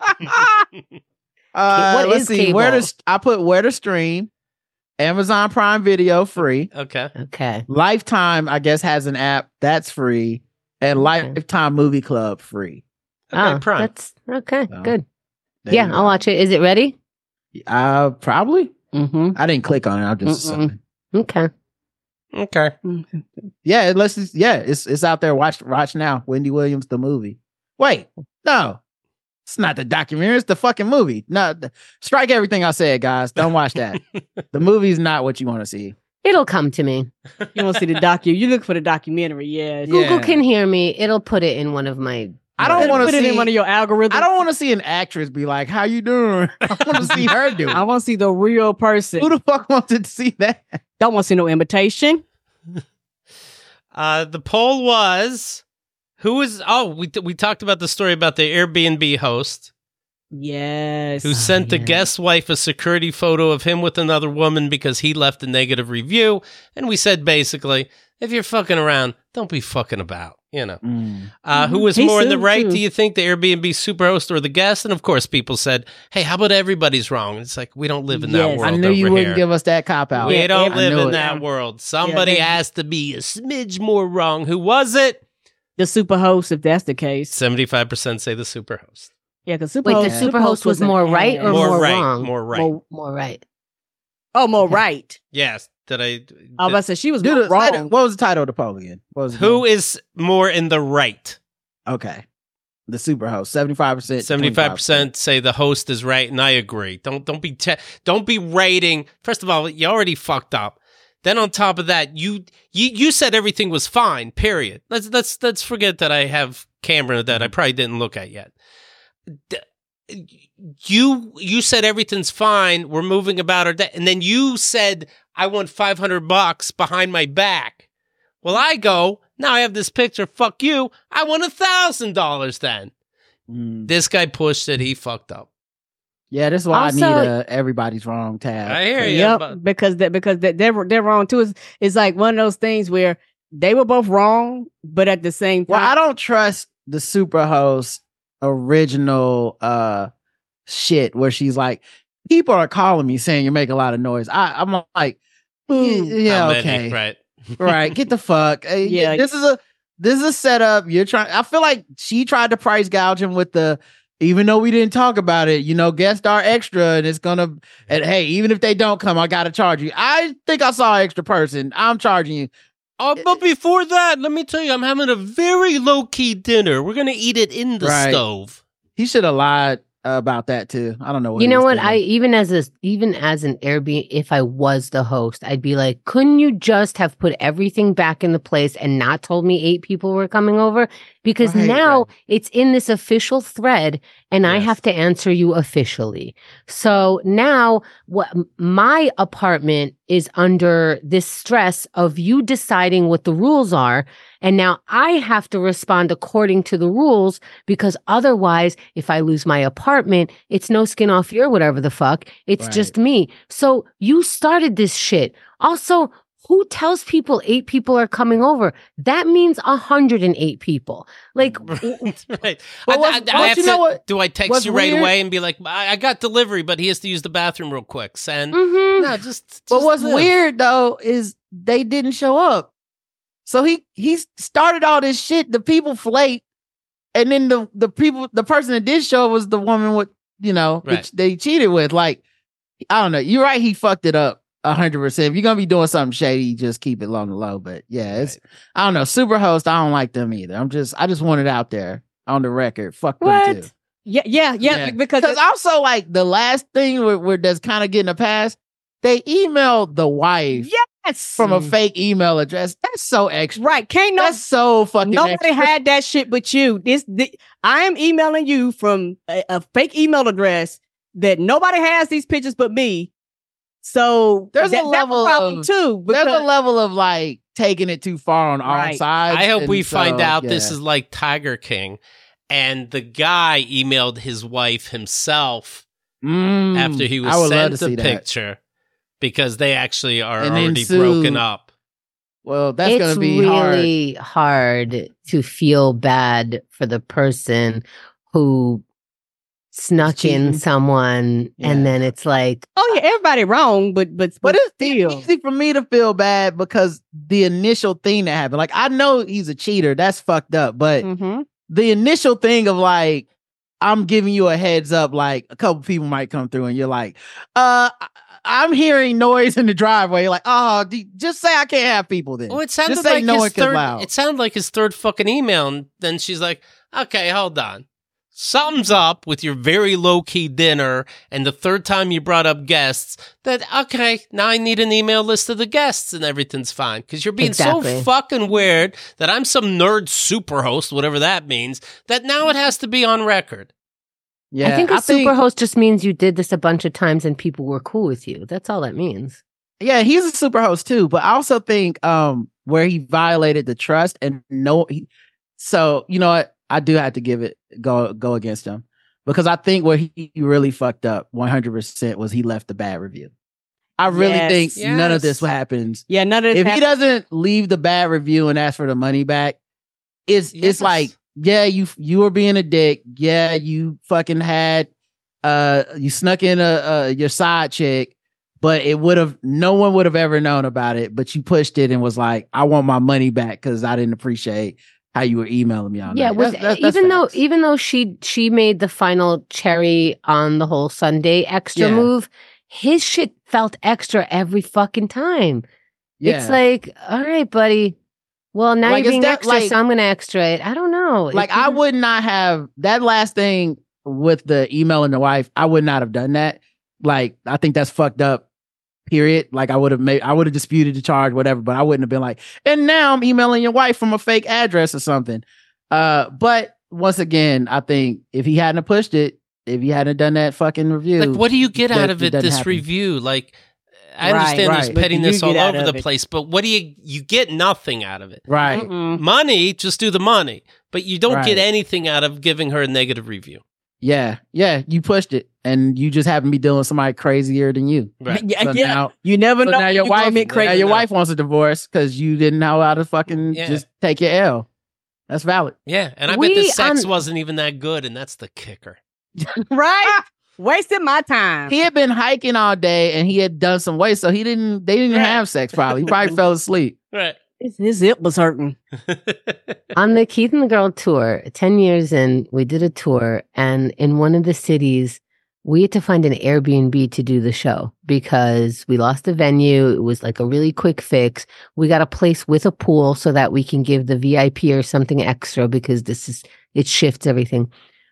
Uh, What let's is see. Where cable? to, I put where to stream. Amazon Prime Video free. Okay. Okay. Lifetime, I guess, has an app that's free, and Okay. Lifetime Movie Club free. Okay. oh, Prime. that's okay. So, Good. There Yeah, you I'll go. watch it. Is it ready? Uh, probably. Mm-hmm. I didn't click on it. I'm just Mm-mm. assuming. Okay. Okay. Yeah, let's. Just, yeah, it's it's out there. Watch watch now. Wendy Williams, the movie. Wait, no, it's not the documentary. It's the fucking movie. No, th- strike everything I said, guys. Don't watch that. The movie's not what you want to see. It'll come to me. You want to see the docu? You look for the documentary. Yeah. Yeah. Google can hear me. It'll put it in one of my. I don't Put want to it see. in one of your algorithms. I don't want to see an actress be like, "How you doing?" I want to see her do it. I want to see the real person. Who the fuck wanted to see that? Don't want to see no imitation. Uh, the poll was who was oh we we talked about the story about the Airbnb host Yes. who sent the yeah. guest wife a security photo of him with another woman because he left a negative review, and we said basically, if you're fucking around, don't be fucking about. You know, uh, who was He more in the sued, right? too. Do you think the Airbnb superhost or the guest? And of course, people said, "Hey, how about everybody's wrong?" It's like we don't live in that Yes. world. I knew you over wouldn't here. give us that cop out. We Yeah, don't I live knew in it. that world. Somebody they- has to be a smidge more wrong. Who was it? The super host, if that's the case. Seventy-five percent say the superhost. Yeah, because super Wait, host, the superhost was an more right or ass. More, more right. wrong? More right. More- More right. Oh, more Okay. right. Yes. Did I? I was did- about to say she was Dude, more the title- wrong. what was the title of the poll again? What was it who again? is more in the right? Okay. The superhost, seventy-five percent. Seventy-five percent say the host is right, and I agree. Don't don't be te- don't be rating. First of all, you already fucked up. Then on top of that, you you you said everything was fine. Period. Let's let's let's forget that I have camera that I probably didn't look at yet. D- You you said everything's fine. We're moving about our day, and then you said I want five hundred bucks behind my back. Well, I go now. I have this picture. Fuck you. I want a thousand dollars. Then Mm. this guy pushed it. He fucked up. Yeah, this is why Also- I need a everybody's wrong tab. I hear you. Yep, but- because that because that they're they're wrong too. It's, it's like one of those things where they were both wrong, but at the same time, Well, I don't trust the Superhost original uh shit where she's like, people are calling me saying you make a lot of noise. I, I'm like, Hmm. yeah, How many, okay, right. right, get the fuck. Uh, Yeah. this is a this is a setup. You're trying. I feel like she tried to price gouge him with the. Even though we didn't talk about it, you know, guest star extra, and it's gonna. And hey, even if they don't come, I gotta charge you. I think I saw an extra person. I'm charging you. Oh, but before that, let me tell you, I'm having a very low key dinner. We're gonna eat it in the Right. stove. He should have lied about that too. I don't know. What You he know was what? I thinking. even as a even as an Airbnb, if I was the host, I'd be like, couldn't you just have put everything back in the place and not told me eight people were coming over? Because Right, now right. it's in this official thread, and I Yes. have to answer you officially. So now, what my apartment is under this stress of you deciding what the rules are, and now I have to respond according to the rules because otherwise, if I lose my apartment, it's no skin off your whatever the fuck. It's Right. just me. So you started this shit. Also, who tells people eight people are coming over? That means one hundred eight people. Like, right. But I, what's- I- I but have you to- know what- do I text what's you right weird- away and be like, I, I got delivery, but he has to use the bathroom real quick? Send. mhm. No, just. But just what's live. weird though is they didn't show up. So he he started all this shit. The people flake, and then the the people the person that did show up was the woman with you know Right. that they cheated with. Like I don't know. You're right. He fucked it up a hundred percent. If you're gonna be doing something shady, just keep it low and low. But yeah, it's Right. I don't know. Superhost, I don't like them either. I'm just I just want it out there on the record. Fuck them What? too. yeah, yeah, yeah, Yeah. because Because also like the last thing where, where that's kind of getting a pass, they emailed the wife yes, from a fake email address. That's so extra. right. Can't no That's so fucking nobody extra. had that shit but you. This, thi- I am emailing you from a, a fake email address that nobody has these pictures but me. So There's a that- that's level problem of- too. There's because- a level of like taking it too far on all Right. sides. I hope and we find so, out this yeah. is like Tiger King, and the guy emailed his wife himself Mm, after he was I would love sent to the see that. picture because they actually are And then already sued. broken up. Well, that's it's gonna be hard. really hard to feel bad for the person who snuck in cheating. someone, Yeah. and then it's like, oh yeah, everybody wrong, but but But it's still. it's easy for me to feel bad because the initial thing that happened, like I know he's a cheater, that's fucked up. But Mhm. the initial thing of like, I'm giving you a heads up, like a couple people might come through, and you're like, uh, I- I'm hearing noise in the driveway. You're like, oh, d- just say I can't have people then. Well, it sounded Just say like no his one can third. loud. It sounded like his third fucking email, and then she's like, "Okay, hold on, something's up with your very low key dinner." And the third time you brought up guests, that okay, now I need an email list of the guests, and everything's fine because you're being Exactly. so fucking weird that I'm some nerd super host, whatever that means. That now it has to be on record. Yeah, I think a super host just means you did this a bunch of times and people were cool with you. That's all that means. Yeah, he's a super host too, but I also think um where he violated the trust and no he, so you know what, I do have to give it go go against him because I think where he really fucked up one hundred percent was he left the bad review. I really Yes. think none of this Yes. happens. Yeah, none of this If he happened. doesn't leave the bad review and ask for the money back, it's Yes. it's like, yeah, you you were being a dick. Yeah, you fucking had uh you snuck in a uh your side chick, but it would have no one would have ever known about it. But you pushed it and was like, I want my money back because I didn't appreciate how you were emailing me all Yeah, night. with, That's- that's- that's even though facts. even though she she made the final cherry on the whole Sunday extra Yeah. move, his shit felt extra every fucking time. yeah. It's like, all right, buddy. Well, now Like, you're it's being that, extra, like- so I'm gonna extra it. I don't know. like It I didn't- would not have that last thing with the email and the wife. I would not have done that. Like I think that's fucked up. period. Like I would have made, I would have disputed the charge, whatever, but I wouldn't have been like, and now I'm emailing your wife from a fake address or something. Uh, but once again, I think if he hadn't pushed it, if he hadn't done that fucking review, Like, what do you get that- out of it? doesn't This happen. review, like, I Right, understand right. there's What do pettiness you all get out over of the it? place, but what do you you get? Nothing out of it. Right. Mm-mm. Money, just do the money, but you don't Right. get anything out of giving her a negative review. Yeah. Yeah. You pushed it and you just happen to be dealing with somebody crazier than you. Right. Yeah, So yeah. now, You never so know. now when your you gonna wife, get now crazy. your now. wife wants a divorce because you didn't know how to fucking Yeah. just take your L. That's valid. Yeah, and I We, bet the sex um, wasn't even that good, and that's the kicker. Right? Wasting my time. He had been hiking all day and he had done some weight, so he didn't. They didn't Right. have sex. Probably, he probably fell asleep. Right. His, his hip was hurting. On the Keith and the Girl tour, ten years in, we did a tour, and in one of the cities, we had to find an Airbnb to do the show because we lost the venue. It was like a really quick fix. We got a place with a pool so that we can give the V I P or something extra because this is, it shifts everything.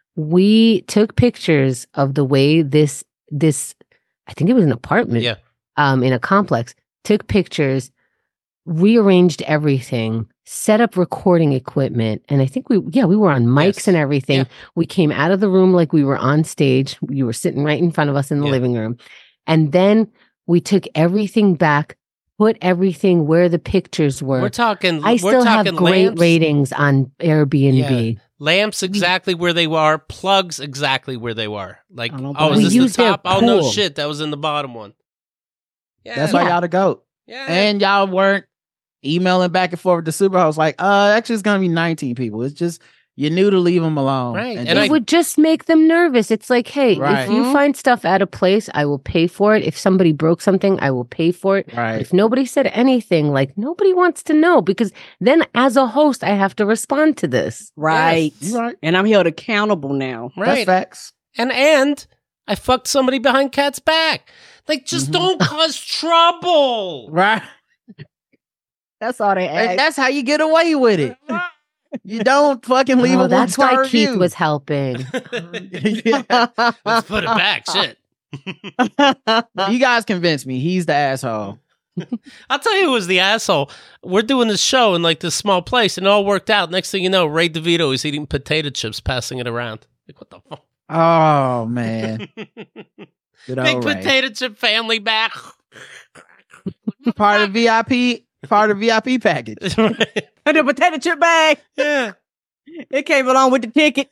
We took pictures of the way this, this, I think it was an apartment, Yeah. um, in a complex, took pictures, rearranged everything, set up recording equipment. And I think we, yeah, we were on mics Yes. and everything. Yeah. We came out of the room like we were on stage. You were sitting right in front of us in the Yeah. living room. And then we took everything back, put everything where the pictures were. We're talking. I we're still have talking great lamps, ratings on Airbnb. lamps exactly where they were, plugs exactly where they were. Like, I don't oh, is blame this you. We the used their top? Oh no, pool. shit, that was in the bottom one. Yeah, That's why Yeah. y'all the goat. yeah. And y'all weren't emailing back and forth with the superhost like, uh, actually, it's gonna be nineteen people. It's just you knew to leave them alone. Right, And and it I- would just make them nervous. It's like, hey, Right. if you Mhm. find stuff out of place, I will pay for it. If somebody broke something, I will pay for it. right. If nobody said anything, like nobody wants to know because then as a host, I have to respond to this. Right. You right. And I'm held accountable now. That's right. facts. And and I fucked somebody behind Kat's back. Like, just Mhm. don't cause trouble. Right. That's all they And ask. that's how you get away with it. You don't fucking leave Oh, a that's one-star why Keith review. was helping. Yeah. Let's put it back. Shit. You guys convinced me. He's the asshole. I'll tell you who was the asshole. We're doing this show in like this small place, and it all worked out. Next thing you know, Ray DeVito is eating potato chips, passing it around. Like, what the fuck? Oh man. Good Big old Ray. potato chip family back. Part of V I P, part of V I P package. Right. the potato chip bag. Yeah. It came along with the ticket.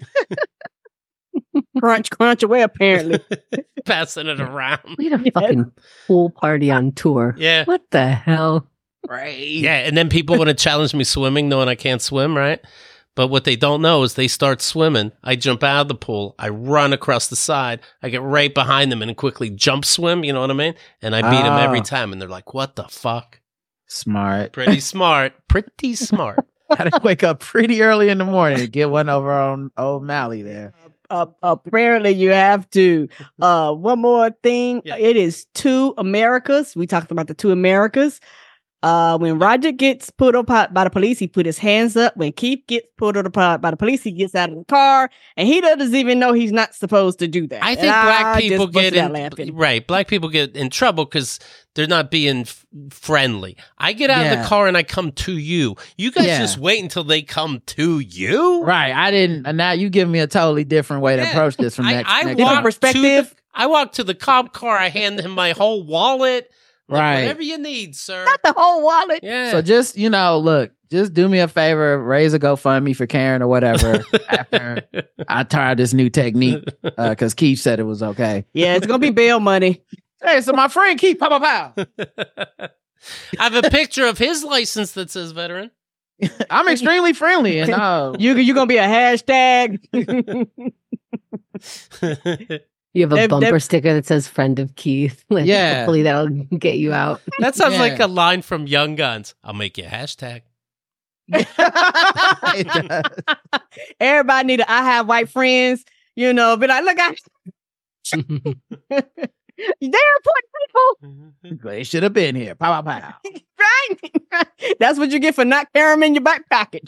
crunch, crunch away, apparently. Passing it around. We had a fucking pool party on tour. Yeah. What the hell? Right. Yeah. And then people want to challenge me swimming, knowing I can't swim, right? But what they don't know is they start swimming. I jump out of the pool. I run across the side. I get right behind them and quickly jump swim. You know what I mean? And I beat them every Ah. time. And they're like, what the fuck? Smart. Pretty smart. Pretty smart. Gotta wake up pretty early in the morning to get one over on old Mally there. Uh, apparently, you have to. Uh, one more thing. Yeah. It is two Americas. We talked about the two Americas. Uh, when Roger gets put up by the police, he put his hands up. When Keith gets put up by the police, he gets out of the car, and he doesn't even know he's not supposed to do that. I And think black I people just busted get out in, laughing. right. Black people get in trouble because they're not being f- friendly. I get out of Yeah. the car and I come to you. You guys Yeah. just wait until they come to you. Right. I didn't. And now you give me a totally different way to Yeah. approach this from I, next. I next Different walk time. perspective. To the, I walk to the cop car. I hand him my whole wallet. Like, Right. Whatever you need, sir. Not the whole wallet. Yeah. So just, you know, look, just do me a favor, raise a GoFundMe for Karen or whatever after I tried this new technique because Keith said it was okay. Yeah, it's gonna be bail money. Hey, so my friend Keith, pow, pow, pow. I have a picture of his license that says veteran. I'm extremely friendly and uh, You you gonna be a hashtag. You have a They- bumper they- sticker that says "Friend of Keith." Like, Yeah. hopefully that'll get you out. That sounds Yeah. like a line from Young Guns. I'll make you a hashtag. it does. Everybody need. A, I have white friends. You know, be like, look, I they're important people. They should have been here. Pow, pow, pow. Right? That's what you get for not carrying them in your back pocket.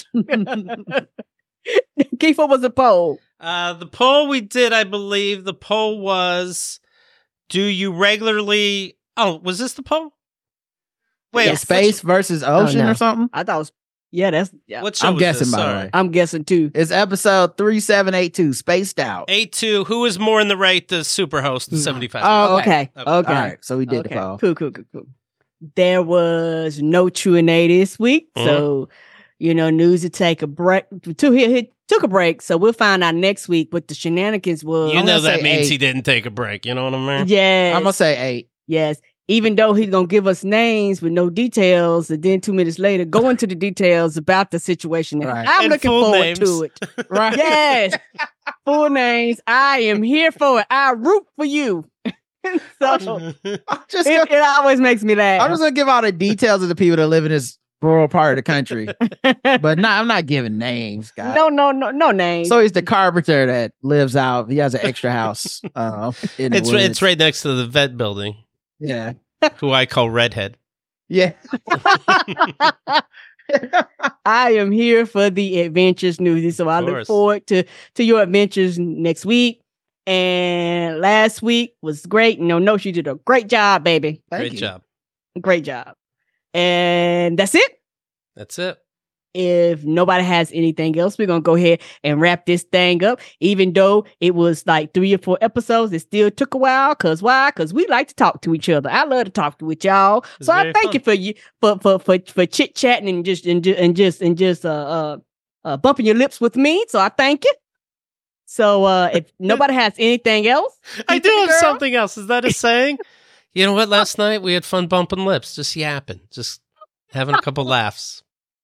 Keith, what was the poll? Uh, the poll we did, I believe, the poll was: do you regularly Oh, was this the poll? Wait, Yeah, Yes. space versus ocean no. or something. I thought it was, yeah, that's, yeah. what show I'm was guessing, this? by the Sorry. way. I'm guessing too. It's episode three seven eight two, Spaced Out. Eight two. Who is more in the right? The super host, the seventy-five. Oh, Okay. Okay. Okay. All right, so we did okay. the poll. Cool, cool, cool, cool. There was no Q and A this week. Mhm. So, you know, news to take a break. Took, he, he took a break. So we'll find out next week what the shenanigans was. you I'm know gonna that say means eight. he didn't take a break. You know what I mean? Yes. I'm gonna say eight. Yes. Even though he's gonna give us names with no details, and then two minutes later go into the details about the situation. Right. I'm And looking full forward names. to it. Right. Yes. Full names. I am here for it. I root for you. So I'm just it, gonna, it always makes me laugh. I'm just gonna give all the details of the people that live in this rural part of the country, but not. I'm not giving names, guys. no, no, no, no names. So he's the carpenter that lives out. He has an extra house. Uh, in the it's woods. it's right next to the vet building, Yeah, who I call Redhead. yeah. I am here for the adventures newsy, so I Of look course. forward to to your adventures next week. And last week was great. No, no, she did a great job, baby. Thank Great you. job. Great job. And that's it. That's it. If nobody has anything else, we're gonna go ahead and wrap this thing up. Even though it was like three or four episodes, it still took a while. Cause why? Cause we like to talk to each other. I love to talk with y'all. It's So I very thank fun. you for you for for for, for chit chatting and just and just and just and just uh, uh uh bumping your lips with me. So I thank you. So uh if nobody has anything else, I you do think, have girl? something else. Is that a saying? You know what? Last night we had fun bumping lips, just yapping, just having a couple laughs.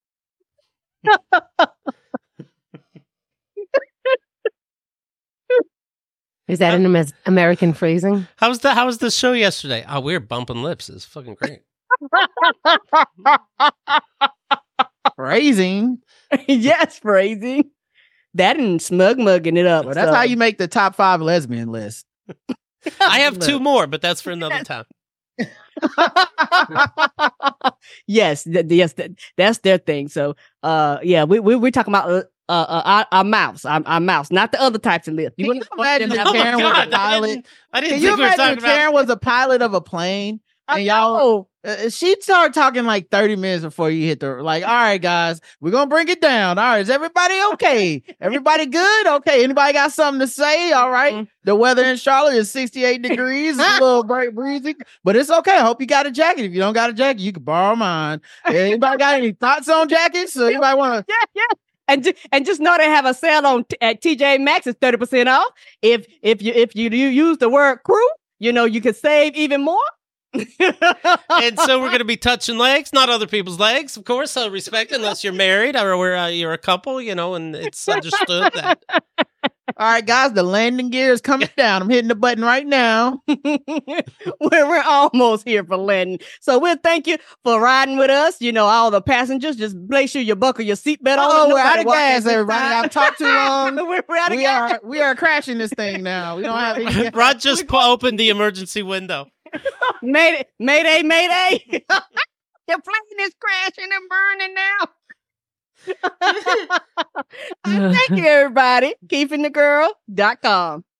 Is that an Ames- American phrasing? How was the How was the show yesterday? Oh, we were bumping lips. It's fucking great. Phrasing. yes, phrasing. That and smug mugging it up. Well, that's so. how you make the top five lesbian list. I have two more, but that's for another time. yes, th- yes, th- that's their thing. So, uh, yeah, we we we're talking about uh, uh our, our mouths, our, our mouths, not the other types of lips. You Can wouldn't you want them imagine to if have- Karen was a I pilot? didn't, I didn't Can you think we were imagine talking if about. Karen was a pilot of a plane and y'all? Oh, Uh, she'd start talking like thirty minutes before you hit the like, all right, guys, we're gonna bring it down. All right, is everybody okay? Everybody good? Okay, anybody got something to say? All right. Mhm. The weather in Charlotte is sixty-eight degrees. It's a little bright breezy, but it's okay. I hope you got a jacket. If you don't got a jacket, you can borrow mine. Anybody got any thoughts on jackets? So anybody want to? yeah, yeah. And ju- and just know they have a sale on t- at T J Maxx is thirty percent off. If if you if you, you use the word crew, you know you can save even more. And so we're going to be touching legs, not other people's legs, of course. So respect, unless you're married or we're, uh, you're a couple, you know, and it's understood that. All right, guys, the landing gear is coming down. I'm hitting the button right now. we're, we're almost here for landing. So we'll thank you for riding with us. You know, all the passengers, just make sure you buckle your seatbelt on. Oh, we're Nobody out of walking gas, this everybody. time. I've talked too long. we're, we're out of We gas. are we are crashing this thing now. We don't have any. Rod just pu- opened the emergency window. Mayday, mayday, mayday. Your plane is crashing and burning now. Thank you, everybody. keeping the girl dot com